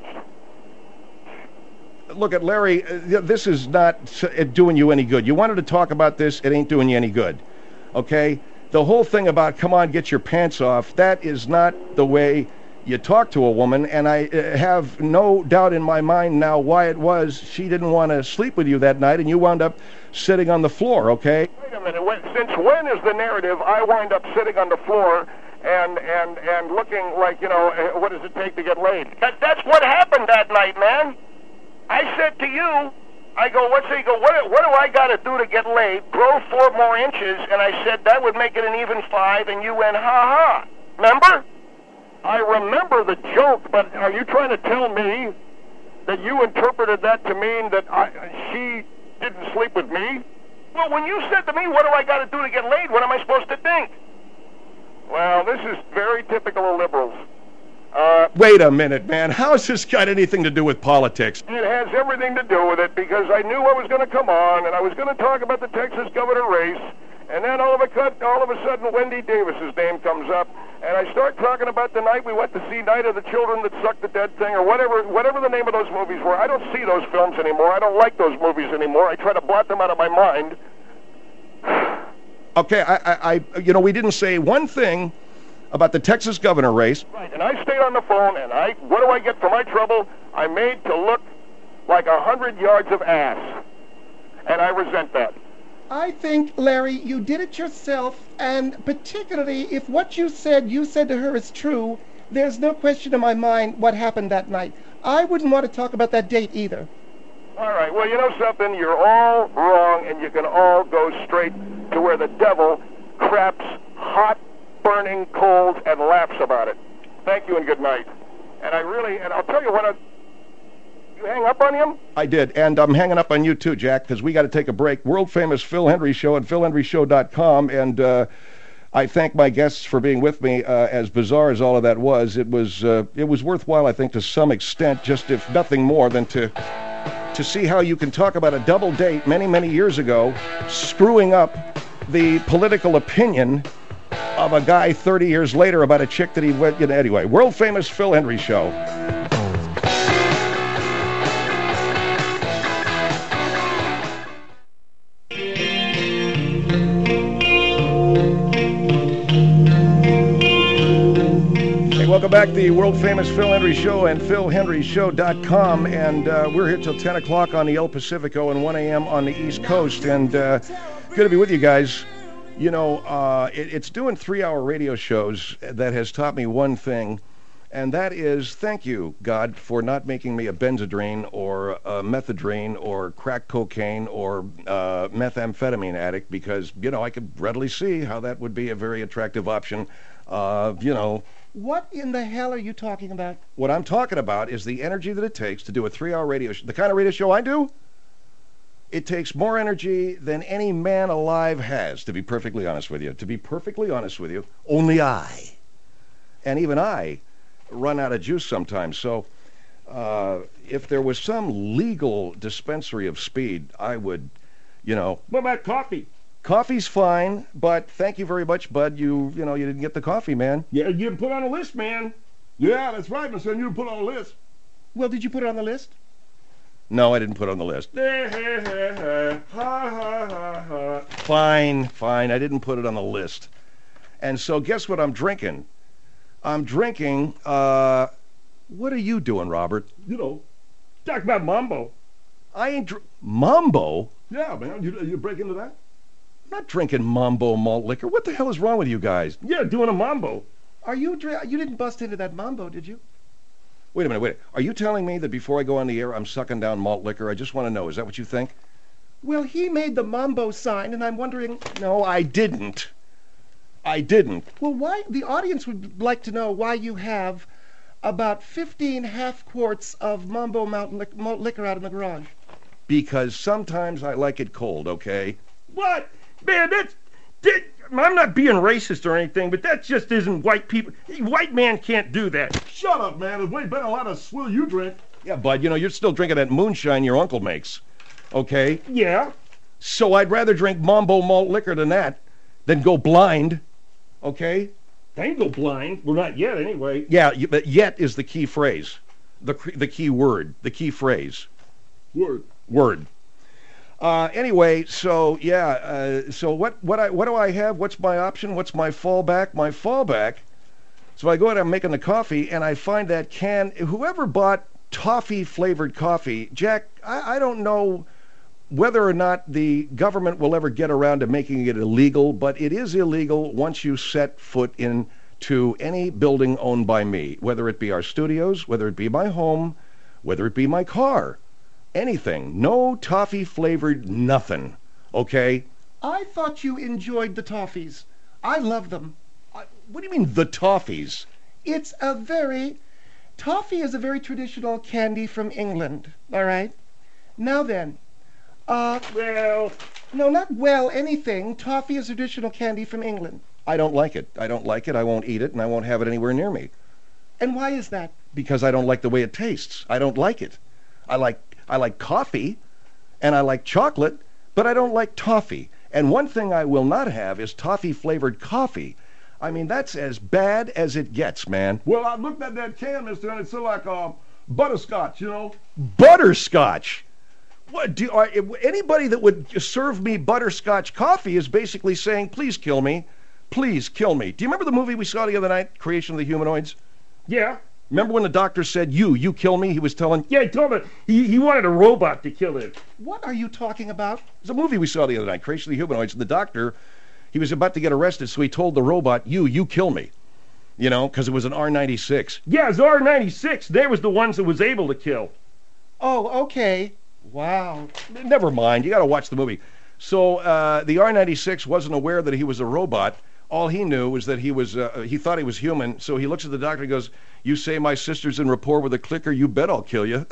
Look at Larry, this is not doing you any good. You wanted to talk about this, it ain't doing you any good. Okay? The whole thing about come on, get your pants off, that is not the way you talk to a woman, and I have no doubt in my mind now why it was she didn't want to sleep with you that night, and you wound up sitting on the floor, okay? Wait a minute. Since when is the narrative I wind up sitting on the floor and looking like, what does it take to get laid? That's what happened that night, man. I said to you, I go, what do I got to do to get laid? Grow 4 more inches, and I said that would make it an even 5, and you went, ha-ha. Remember? I remember the joke, but are you trying to tell me that you interpreted that to mean that she didn't sleep with me? Well, when you said to me, what do I got to do to get laid, what am I supposed to think? Well, this is very typical of liberals. Wait a minute, man. How's this got anything to do with politics? It has everything to do with it because I knew I was going to come on and I was going to talk about the Texas governor race, and then all of a sudden Wendy Davis's name comes up, and I start talking about the night we went to see Night of the Children That Sucked the Dead Thing, or whatever the name of those movies were. I don't see those films anymore. I don't like those movies anymore. I try to blot them out of my mind. Okay, we didn't say one thing about the Texas governor race. Right, and I stayed on the phone, and what do I get for my trouble? I'm made to look like 100 yards of ass, and I resent that. I think, Larry, you did it yourself, and particularly if what you said to her is true, there's no question in my mind what happened that night. I wouldn't want to talk about that date either. All right, well, you know something? You're all wrong, and you can all go straight to where the devil craps hot, burning cold and laughs about it. Thank you and good night. And I'll tell you what, you hang up on him? I did, and I'm hanging up on you too, Jack, because we got to take a break. World-famous Phil Hendry Show at philhendryshow.com, and I thank my guests for being with me. As bizarre as all of that was, it was worthwhile, I think, to some extent, just if nothing more than to see how you can talk about a double date many, many years ago, screwing up the political opinion of a guy 30 years later about a chick that he went, anyway. World-famous Phil Hendry Show. Welcome back back, the world-famous Phil Hendry Show and PhilHenryShow.com, and we're here till 10 o'clock on the El Pacifico and 1 a.m. on the East Coast, and good to be with you guys. You know, it's doing 3-hour radio shows that has taught me one thing, and that is thank you, God, for not making me a Benzedrine or a methadone or crack cocaine or methamphetamine addict, because, you know, I could readily see how that would be a very attractive option. You know, What in the hell are you talking about? what I'm talking about is the energy that it takes to do a 3-hour radio show. The kind of radio show I do, it takes more energy than any man alive has, to be perfectly honest with you. To be perfectly honest with you, only I, and even I, run out of juice sometimes. So if there was some legal dispensary of speed, I would, you know. What about coffee? Coffee's fine, but thank you very much, Bud. You didn't get the coffee, man. Yeah, you put on a list, man. Yeah, that's right, my son. You put on a list. Well, did you put it on the list? No, I didn't put it on the list. Ha ha ha ha. Fine, I didn't put it on the list. And so guess what I'm drinking? I'm drinking, what are you doing, Robert? You know, talk about Mambo. I ain't Mambo? Yeah, man. You break into that? I'm not drinking Mambo malt liquor. What the hell is wrong with you guys? Yeah, doing a Mambo. Are you you didn't bust into that Mambo, did you? Wait a minute. Are you telling me that before I go on the air, I'm sucking down malt liquor? I just want to know. Is that what you think? Well, he made the Mambo sign, and I'm wondering, No, I didn't. I didn't. well, why? The audience would like to know why you have about 15 half quarts of Mambo malt liquor out in the garage. Because sometimes I like it cold, okay? What? Man, I'm not being racist or anything, but that just isn't white people. White man can't do that. Shut up, man. It's way better than a lot of swill you drink. Yeah, Bud, you know, you're still drinking that moonshine your uncle makes, okay? Yeah. So I'd rather drink Mambo malt liquor than that, than go blind, okay? I ain't go blind. Well, not yet, anyway. Yeah, but yet is the key phrase, the key word, the key phrase. Word. Anyway, so yeah, so what do I have? What's my option? What's my fallback? My fallback. So I go out, I'm making the coffee, and I find that can. Whoever bought toffee flavored coffee, Jack, I don't know whether or not the government will ever get around to making it illegal, but it is illegal once you set foot into any building owned by me, whether it be our studios, whether it be my home, whether it be my car. Anything. No toffee flavored nothing. Okay? I thought you enjoyed the toffees. I love them. What do you mean, the toffees? Toffee is a very traditional candy from England, all right? Now then, Well, no, not anything. Toffee is traditional candy from England. I don't like it. I won't eat it, and I won't have it anywhere near me. And why is that? Because I don't like the way it tastes. I don't like it. I like coffee, and I like chocolate, but I don't like toffee. And one thing I will not have is toffee-flavored coffee. I mean, that's as bad as it gets, man. Well, I looked at that can, mister, and it's like butterscotch, you know? Butterscotch? What anybody that would serve me butterscotch coffee is basically saying, please kill me. Please kill me. Do you remember the movie we saw the other night, Creation of the Humanoids? yeah. Remember when the doctor said, you kill me? He was telling... Yeah, he told me he wanted a robot to kill him. What are you talking about? It's a movie we saw the other night, Creation of the Humanoids, and the doctor, he was about to get arrested, so he told the robot, you kill me. You know, because it was an R-96. Yeah, it's R-96. They was the ones that was able to kill. Oh, okay. Wow. Never mind, you got to watch the movie. So the R-96 wasn't aware that he was a robot. All he knew was that he thought he was human, so he looks at the doctor and goes, you say my sister's in rapport with a clicker, you bet I'll kill you.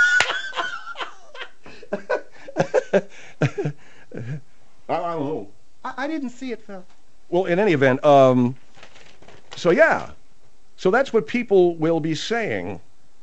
I don't know. I didn't see it, Phil. Well, in any event, so yeah. So that's what people will be saying.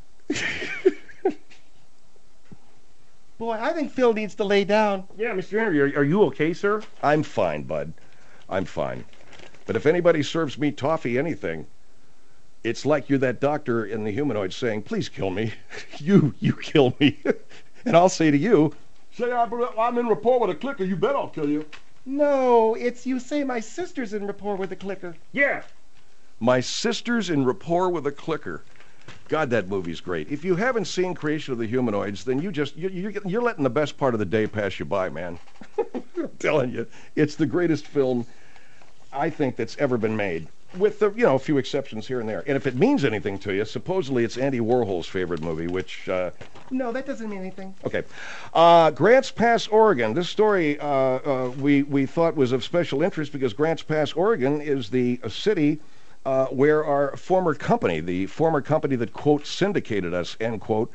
Boy, I think Phil needs to lay down. Yeah, Mr. Henry, are you okay, sir? I'm fine, Bud. I'm fine. But if anybody serves me toffee anything, it's like you're that doctor in the Humanoid saying, please kill me. you kill me. And I'll say to you, Say I'm in rapport with a clicker, you bet I'll kill you. No, it's you say my sister's in rapport with the clicker. Yeah. My Sisters in Rapport with a Clicker. God, that movie's great. If you haven't seen Creation of the Humanoids, then you're letting the best part of the day pass you by, man. I'm telling you, it's the greatest film I think that's ever been made, with a few exceptions here and there. And if it means anything to you, supposedly it's Andy Warhol's favorite movie, which No, that doesn't mean anything. okay. Grants Pass, Oregon. This story we thought was of special interest because Grants Pass, Oregon is the city where our former company, the former company that, quote, syndicated us, end quote,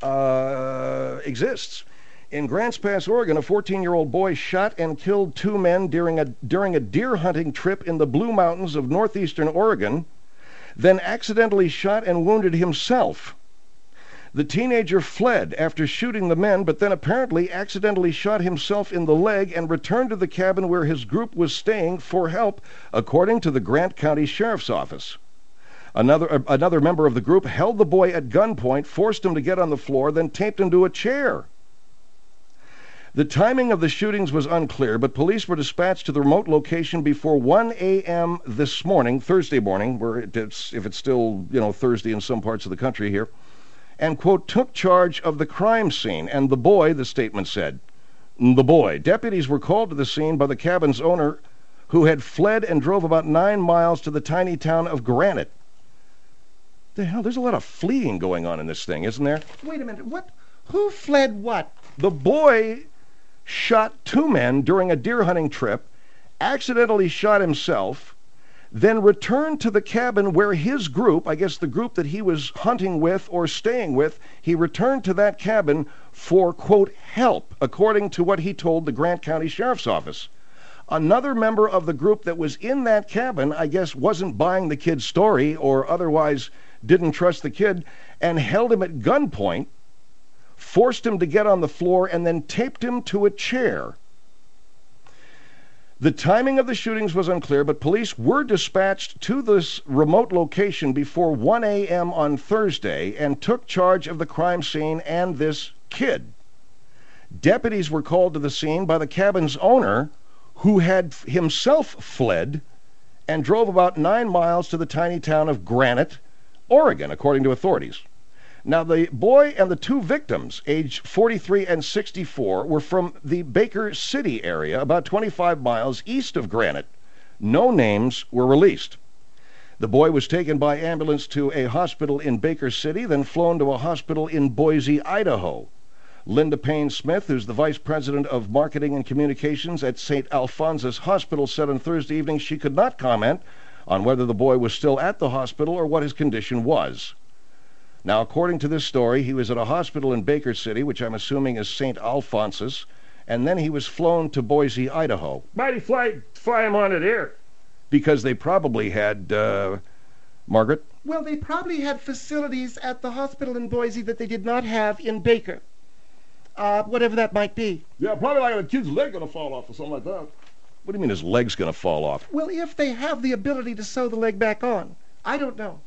exists. In Grants Pass, Oregon, a 14-year-old boy shot and killed two men during a deer hunting trip in the Blue Mountains of northeastern Oregon, then accidentally shot and wounded himself. The teenager fled after shooting the men, but then apparently accidentally shot himself in the leg and returned to the cabin where his group was staying for help, according to the Grant County Sheriff's Office. Another member of the group held the boy at gunpoint, forced him to get on the floor, then taped him to a chair. The timing of the shootings was unclear, but police were dispatched to the remote location before 1 a.m. this morning, Thursday morning, if it's still, Thursday in some parts of the country here, and, quote, took charge of the crime scene. And the boy, the statement said, deputies were called to the scene by the cabin's owner, who had fled and drove about 9 miles to the tiny town of Granite. The hell, there's a lot of fleeing going on in this thing, isn't there? Wait a minute. What? Who fled what? The boy shot two men during a deer hunting trip, accidentally shot himself, then returned to the cabin where his group, I guess the group that he was hunting with or staying with, he returned to that cabin for, quote, help, according to what he told the Grant County Sheriff's Office. Another member of the group that was in that cabin, I guess, wasn't buying the kid's story or otherwise didn't trust the kid and held him at gunpoint, forced him to get on the floor, and then taped him to a chair. The timing of the shootings was unclear, but police were dispatched to this remote location before 1 a.m. on Thursday and took charge of the crime scene and this kid. Deputies were called to the scene by the cabin's owner, who had himself fled and drove about 9 miles to the tiny town of Granite, Oregon, according to authorities. Now, the boy and the two victims, aged 43 and 64, were from the Baker City area, about 25 miles east of Granite. No names were released. The boy was taken by ambulance to a hospital in Baker City, then flown to a hospital in Boise, Idaho. Linda Payne Smith, who's the vice president of marketing and communications at St. Alphonsus Hospital, said on Thursday evening she could not comment on whether the boy was still at the hospital or what his condition was. Now, according to this story, he was at a hospital in Baker City, which I'm assuming is St. Alphonsus, and then he was flown to Boise, Idaho. Why'd he fly him on it there? Because they probably had, Margaret? Well, they probably had facilities at the hospital in Boise that they did not have in Baker. Whatever that might be. Yeah, probably like a kid's leg gonna fall off or something like that. What do you mean his leg's going to fall off? Well, if they have the ability to sew the leg back on. I don't know.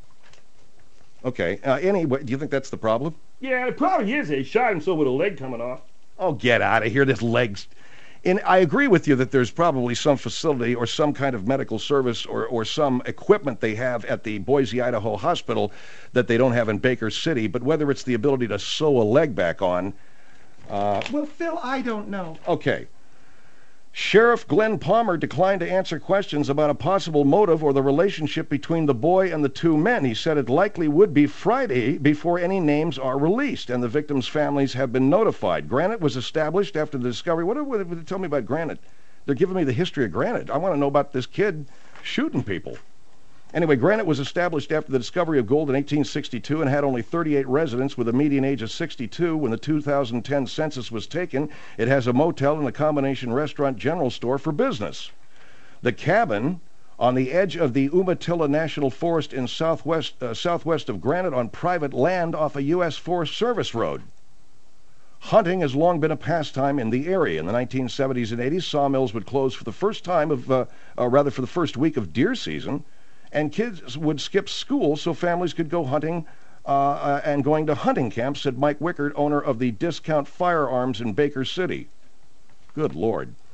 Okay. Anyway, do you think that's the problem? Yeah, it probably is. He shot him so with a leg coming off. Oh, get out of here. This leg's... And I agree with you that there's probably some facility or some kind of medical service or some equipment they have at the Boise, Idaho hospital that they don't have in Baker City, but whether it's the ability to sew a leg back on... Well, Phil, I don't know. Okay. Sheriff Glenn Palmer declined to answer questions about a possible motive or the relationship between the boy and the two men. He said it likely would be Friday before any names are released, and the victims' families have been notified. Granite was established after the discovery. What would they tell me about Granite? They're giving me the history of Granite. I want to know about this kid shooting people. Anyway, Granite was established after the discovery of gold in 1862 and had only 38 residents with a median age of 62. When the 2010 census was taken, it has a motel and a combination restaurant general store for business. The cabin on the edge of the Umatilla National Forest in southwest of Granite on private land off a U.S. Forest Service road. Hunting has long been a pastime in the area. In the 1970s and 80s, sawmills would close for the first week of deer season, and kids would skip school so families could go hunting and going to hunting camps, said Mike Wickert, owner of the Discount Firearms in Baker City. Good Lord.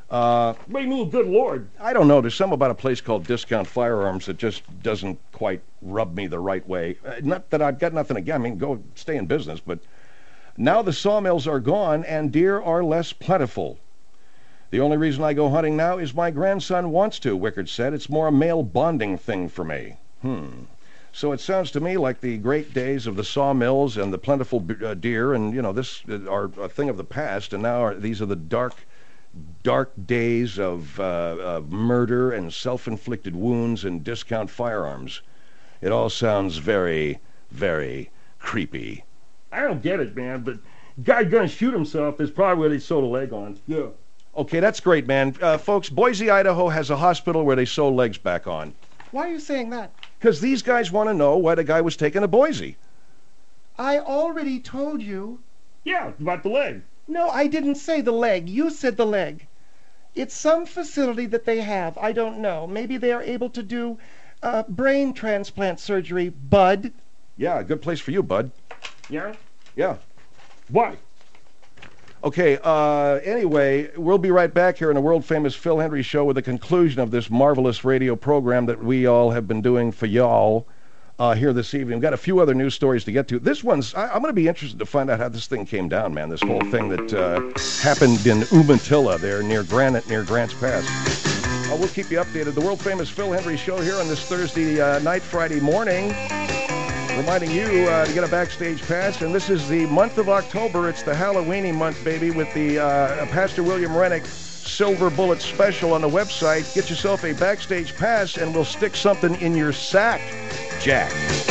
What do you mean, good Lord? I don't know. There's something about a place called Discount Firearms that just doesn't quite rub me the right way. Not that I've got nothing again. I mean, go stay in business, but now the sawmills are gone and deer are less plentiful. The only reason I go hunting now is my grandson wants to, Wickard said. It's more a male bonding thing for me. So it sounds to me like the great days of the sawmills and the plentiful deer and, this are a thing of the past, and now these are the dark days of murder and self-inflicted wounds and discount firearms. It all sounds very, very creepy. I don't get it, man, but guy gonna shoot himself is probably where they sewed a leg on. Yeah. Okay, that's great, man. Folks, Boise, Idaho has a hospital where they sew legs back on. Why are you saying that? Because these guys want to know why the guy was taken to Boise. I already told you. Yeah, about the leg. No, I didn't say the leg. You said the leg. It's some facility that they have. I don't know. Maybe they are able to do brain transplant surgery, Bud. Yeah, good place for you, Bud. Yeah? Yeah. Why? Okay, anyway, we'll be right back here in the world-famous Phil Hendrie Show with the conclusion of this marvelous radio program that we all have been doing for y'all here this evening. We've got a few other news stories to get to. This one's, I'm going to be interested to find out how this thing came down, man, this whole thing that happened in Umatilla there near Grants Pass. We'll keep you updated. The world-famous Phil Hendrie Show here on this Thursday night, Friday morning. Reminding you to get a backstage pass, and this is the month of October. It's the Halloweeny month, baby, with the Pastor William Rennick Silver Bullet Special on the website. Get yourself a backstage pass, and we'll stick something in your sack, Jack.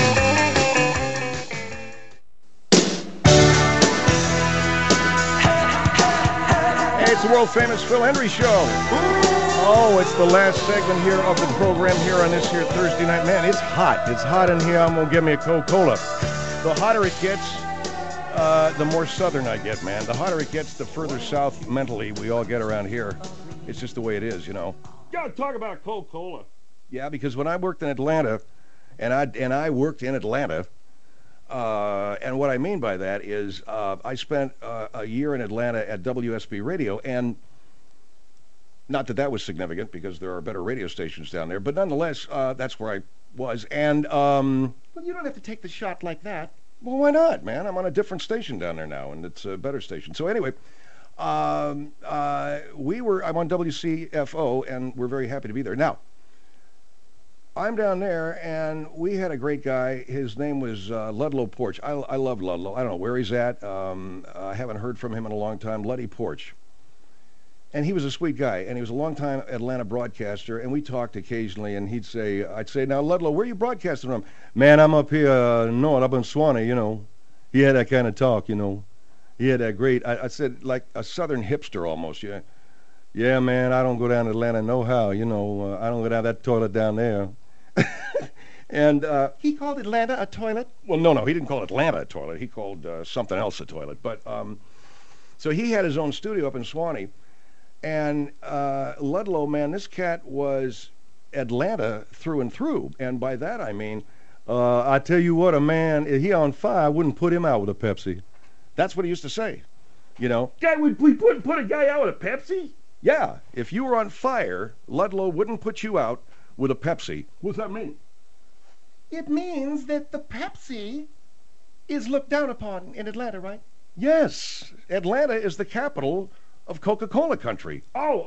Hey, it's the world-famous Phil Hendrie Show. Oh, it's the last segment here of the program here on this here Thursday night. Man, it's hot. It's hot in here. I'm going to give me a Coca-Cola. The hotter it gets, the more southern I get, man. The hotter it gets, the further south mentally we all get around here. It's just the way it is, Gotta talk about Coca-Cola. Yeah, because when I worked in Atlanta, and I worked in Atlanta, and what I mean by that is I spent a year in Atlanta at WSB Radio, and not that was significant because there are better radio stations down there, but nonetheless, that's where I was. And, Well, you don't have to take the shot like that. Well, why not, man? I'm on a different station down there now, and it's a better station. So anyway, I'm on WCFO, and we're very happy to be there. Now, I'm down there, and we had a great guy. His name was Ludlow Porch. I love Ludlow. I don't know where he's at. I haven't heard from him in a long time. Luddy Porch. And he was a sweet guy, and he was a long-time Atlanta broadcaster, and we talked occasionally, and I'd say, now, Ludlow, where are you broadcasting from? Man, I'm up here north, up in Swanee, He had that kind of talk, He had that great, I said, like a southern hipster almost, yeah. Yeah, man, I don't go down to Atlanta no how, I don't go down that toilet down there. And he called Atlanta a toilet? Well, no, he didn't call Atlanta a toilet. He called something else a toilet. But so he had his own studio up in Swanee. And Ludlow, man, this cat was Atlanta through and through. And by that I mean, I tell you what, a man, if he on fire, I wouldn't put him out with a Pepsi. That's what he used to say, Guy, we put a guy out with a Pepsi? Yeah, if you were on fire, Ludlow wouldn't put you out with a Pepsi. What's that mean? It means that the Pepsi is looked down upon in Atlanta, right? Yes, Atlanta is the capital of Coca-Cola country.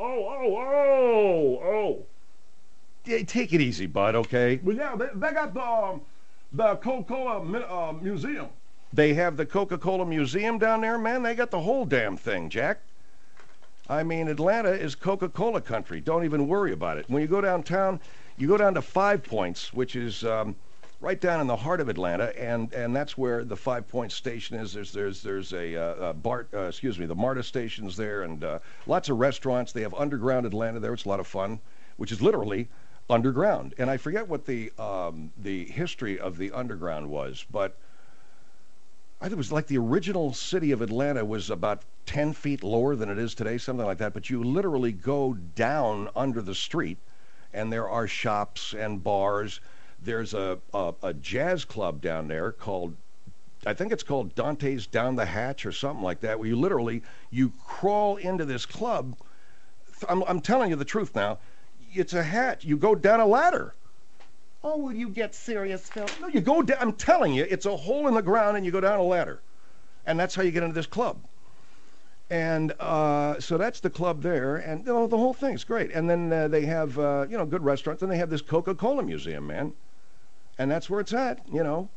Oh. Yeah, take it easy, bud, okay? Well, yeah, they got the Coca-Cola museum. They have the Coca-Cola Museum down there, man. They got the whole damn thing, Jack. I mean, Atlanta is Coca-Cola country. Don't even worry about it. When you go downtown, you go down to 5 Points, which is right down in the heart of Atlanta, and that's where the 5 Point station is. There's a the MARTA station's there, and lots of restaurants. They have Underground Atlanta there. It's a lot of fun, which is literally underground. And I forget what the history of the Underground was, but I think it was like the original city of Atlanta was about 10 feet lower than it is today, something like that. But you literally go down under the street, and there are shops and bars. There's a jazz club down there called, I think it's called Dante's Down the Hatch or something like that, where you crawl into this club I'm telling you the truth now. It's a hatch. You go down a ladder. Oh, will you get serious, Phil? No, you go down. I'm telling you, it's a hole in the ground, and you go down a ladder, and that's how you get into this club. And so that's the club there, and the whole thing's great. And then they have good restaurants, and they have this Coca-Cola museum, man, and that's where it's at. Do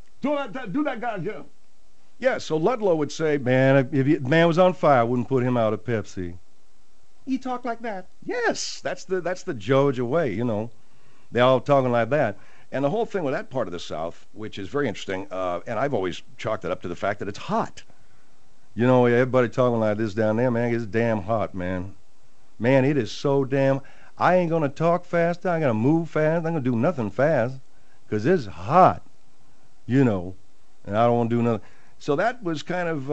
that guy again. Yeah. So Ludlow would say, man, if man was on fire, I wouldn't put him out of Pepsi. You talk like that? Yes, that's the Georgia way. They all talking like that. And the whole thing with that part of the South, which is very interesting, and I've always chalked it up to the fact that it's hot. Everybody talking like this down there, man, it's damn hot, man. Man, it is so damn. I ain't going to talk fast. I ain't going to move fast. I ain't going to do nothing fast because it's hot, and I don't want to do nothing. So that was kind of,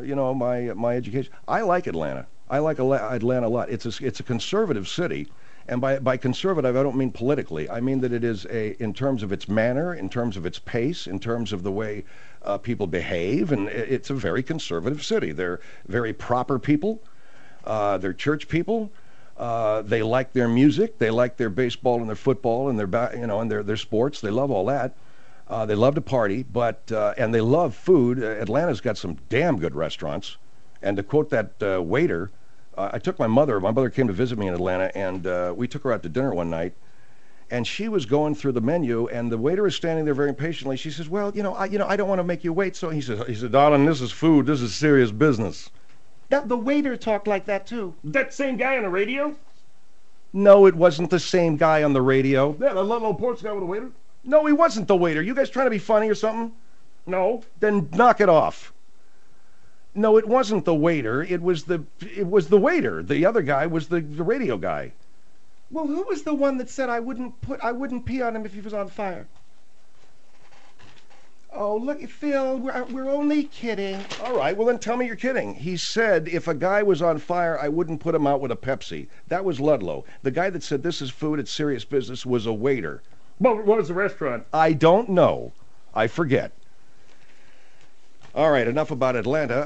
my education. I like Atlanta. I like Atlanta a lot. It's a conservative city. And by conservative, I don't mean politically. I mean that it is in terms of its manner, in terms of its pace, in terms of the way people behave, and it's a very conservative city. They're very proper people. They're church people. They like their music. They like their baseball and their football and their sports. They love all that. They love to party, and they love food. Atlanta's got some damn good restaurants. And to quote that waiter. I took my mother came to visit me in Atlanta, and we took her out to dinner one night, and she was going through the menu, and the waiter is standing there very impatiently. She says, well, I don't want to make you wait. So he said, darling, this is food. This is serious business. The waiter talked like that, too. That same guy on the radio? No, it wasn't the same guy on the radio. Yeah, that little Porch guy with the waiter? No, he wasn't the waiter. You guys trying to be funny or something? No. Then knock it off. No, it wasn't the waiter. It was the waiter. The other guy was the radio guy. Well, who was the one that said I wouldn't pee on him if he was on fire? Oh, look, Phil, we're only kidding. All right, well then tell me you're kidding. He said if a guy was on fire, I wouldn't put him out with a Pepsi. That was Ludlow. The guy that said this is food, it's serious business was a waiter. What was the restaurant? I don't know. I forget. All right, enough about Atlanta.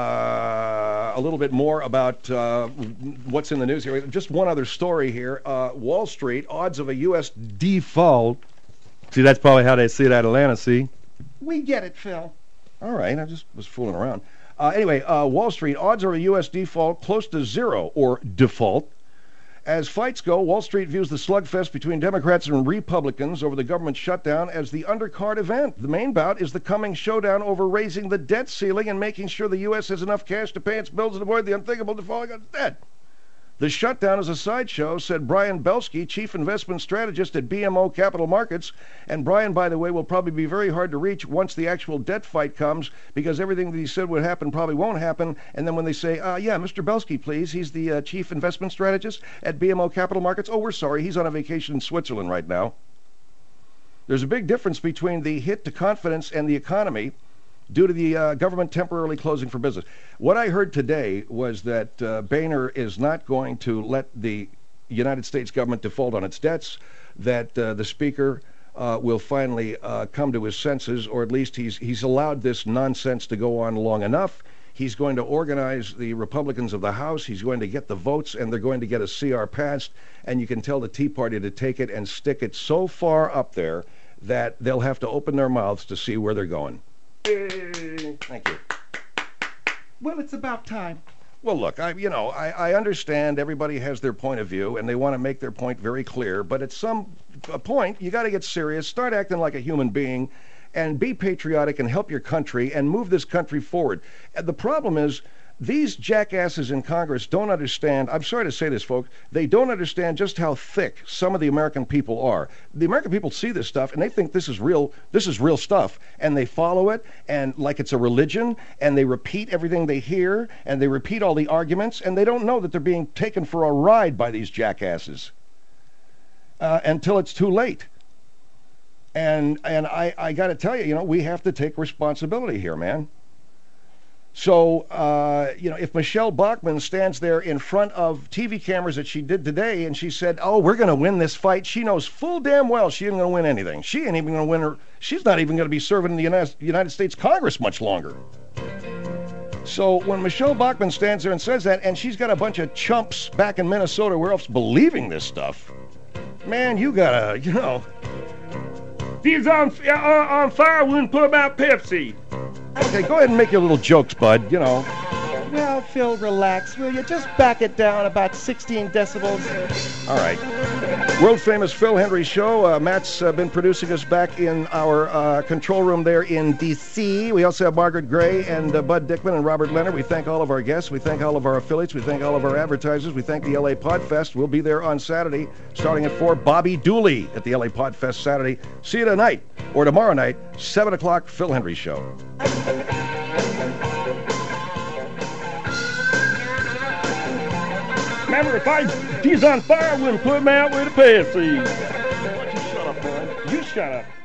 A little bit more about what's in the news here. Just one other story here. Wall Street, odds of a U.S. default. See, that's probably how they see it at Atlanta, see? We get it, Phil. All right, I just was fooling around. Anyway, Wall Street, odds of a U.S. default close to zero, or default. As fights go, Wall Street views the slugfest between Democrats and Republicans over the government shutdown as the undercard event. The main bout is the coming showdown over raising the debt ceiling and making sure the U.S. has enough cash to pay its bills and avoid the unthinkable defaulting on its debt. The shutdown is a sideshow, said Brian Belsky, chief investment strategist at BMO Capital Markets. And Brian, by the way, will probably be very hard to reach once the actual debt fight comes, because everything that he said would happen probably won't happen. And then when they say, yeah, Mr. Belsky, please, he's the chief investment strategist at BMO Capital Markets. Oh, we're sorry, he's on a vacation in Switzerland right now. There's a big difference between the hit to confidence and the economy due to the government temporarily closing for business. What I heard today was that Boehner is not going to let the United States government default on its debts, that the Speaker will finally come to his senses, or at least he's allowed this nonsense to go on long enough. He's going to organize the Republicans of the House. He's going to get the votes, and they're going to get a CR passed, and you can tell the Tea Party to take it and stick it so far up there that they'll have to open their mouths to see where they're going. Thank you. Well, it's about time. Well, look, I understand everybody has their point of view, and they want to make their point very clear, but at some point, you got to get serious, start acting like a human being, and be patriotic and help your country and move this country forward. And the problem is, these jackasses in Congress don't understand. I'm sorry to say this, folks. They don't understand just how thick some of the American people are. The American people see this stuff and they think this is real stuff, and they follow it and like it's a religion, and they repeat everything they hear, and they repeat all the arguments, and they don't know that they're being taken for a ride by these jackasses until it's too late. And I got to tell you, we have to take responsibility here, man. So, if Michelle Bachmann stands there in front of TV cameras that she did today and she said, oh, we're going to win this fight, she knows full damn well she ain't going to win anything. She ain't even going to win she's not even going to be serving in the United States Congress much longer. So when Michelle Bachmann stands there and says that, and she's got a bunch of chumps back in Minnesota where else believing this stuff, man, you gotta, you know. If he's on fire, wouldn't put him out Pepsi. Okay, go ahead and make your little jokes, bud, you know. Well, Phil, relax, will you? Just back it down about 16 decibels. All right. World famous Phil Hendrie Show. Matt's been producing us back in our control room there in D.C. We also have Margaret Gray and Bud Dickman and Robert Leonard. We thank all of our guests. We thank all of our affiliates. We thank all of our advertisers. We thank the LA Podfest. We'll be there on Saturday starting at 4. Bobby Dooley at the LA Podfest Saturday. See you tonight or tomorrow night, 7 o'clock, Phil Hendrie Show. Remember, if he's on fire, I wouldn't put him out with a Pepsi. Why don't you shut up, man? You shut up.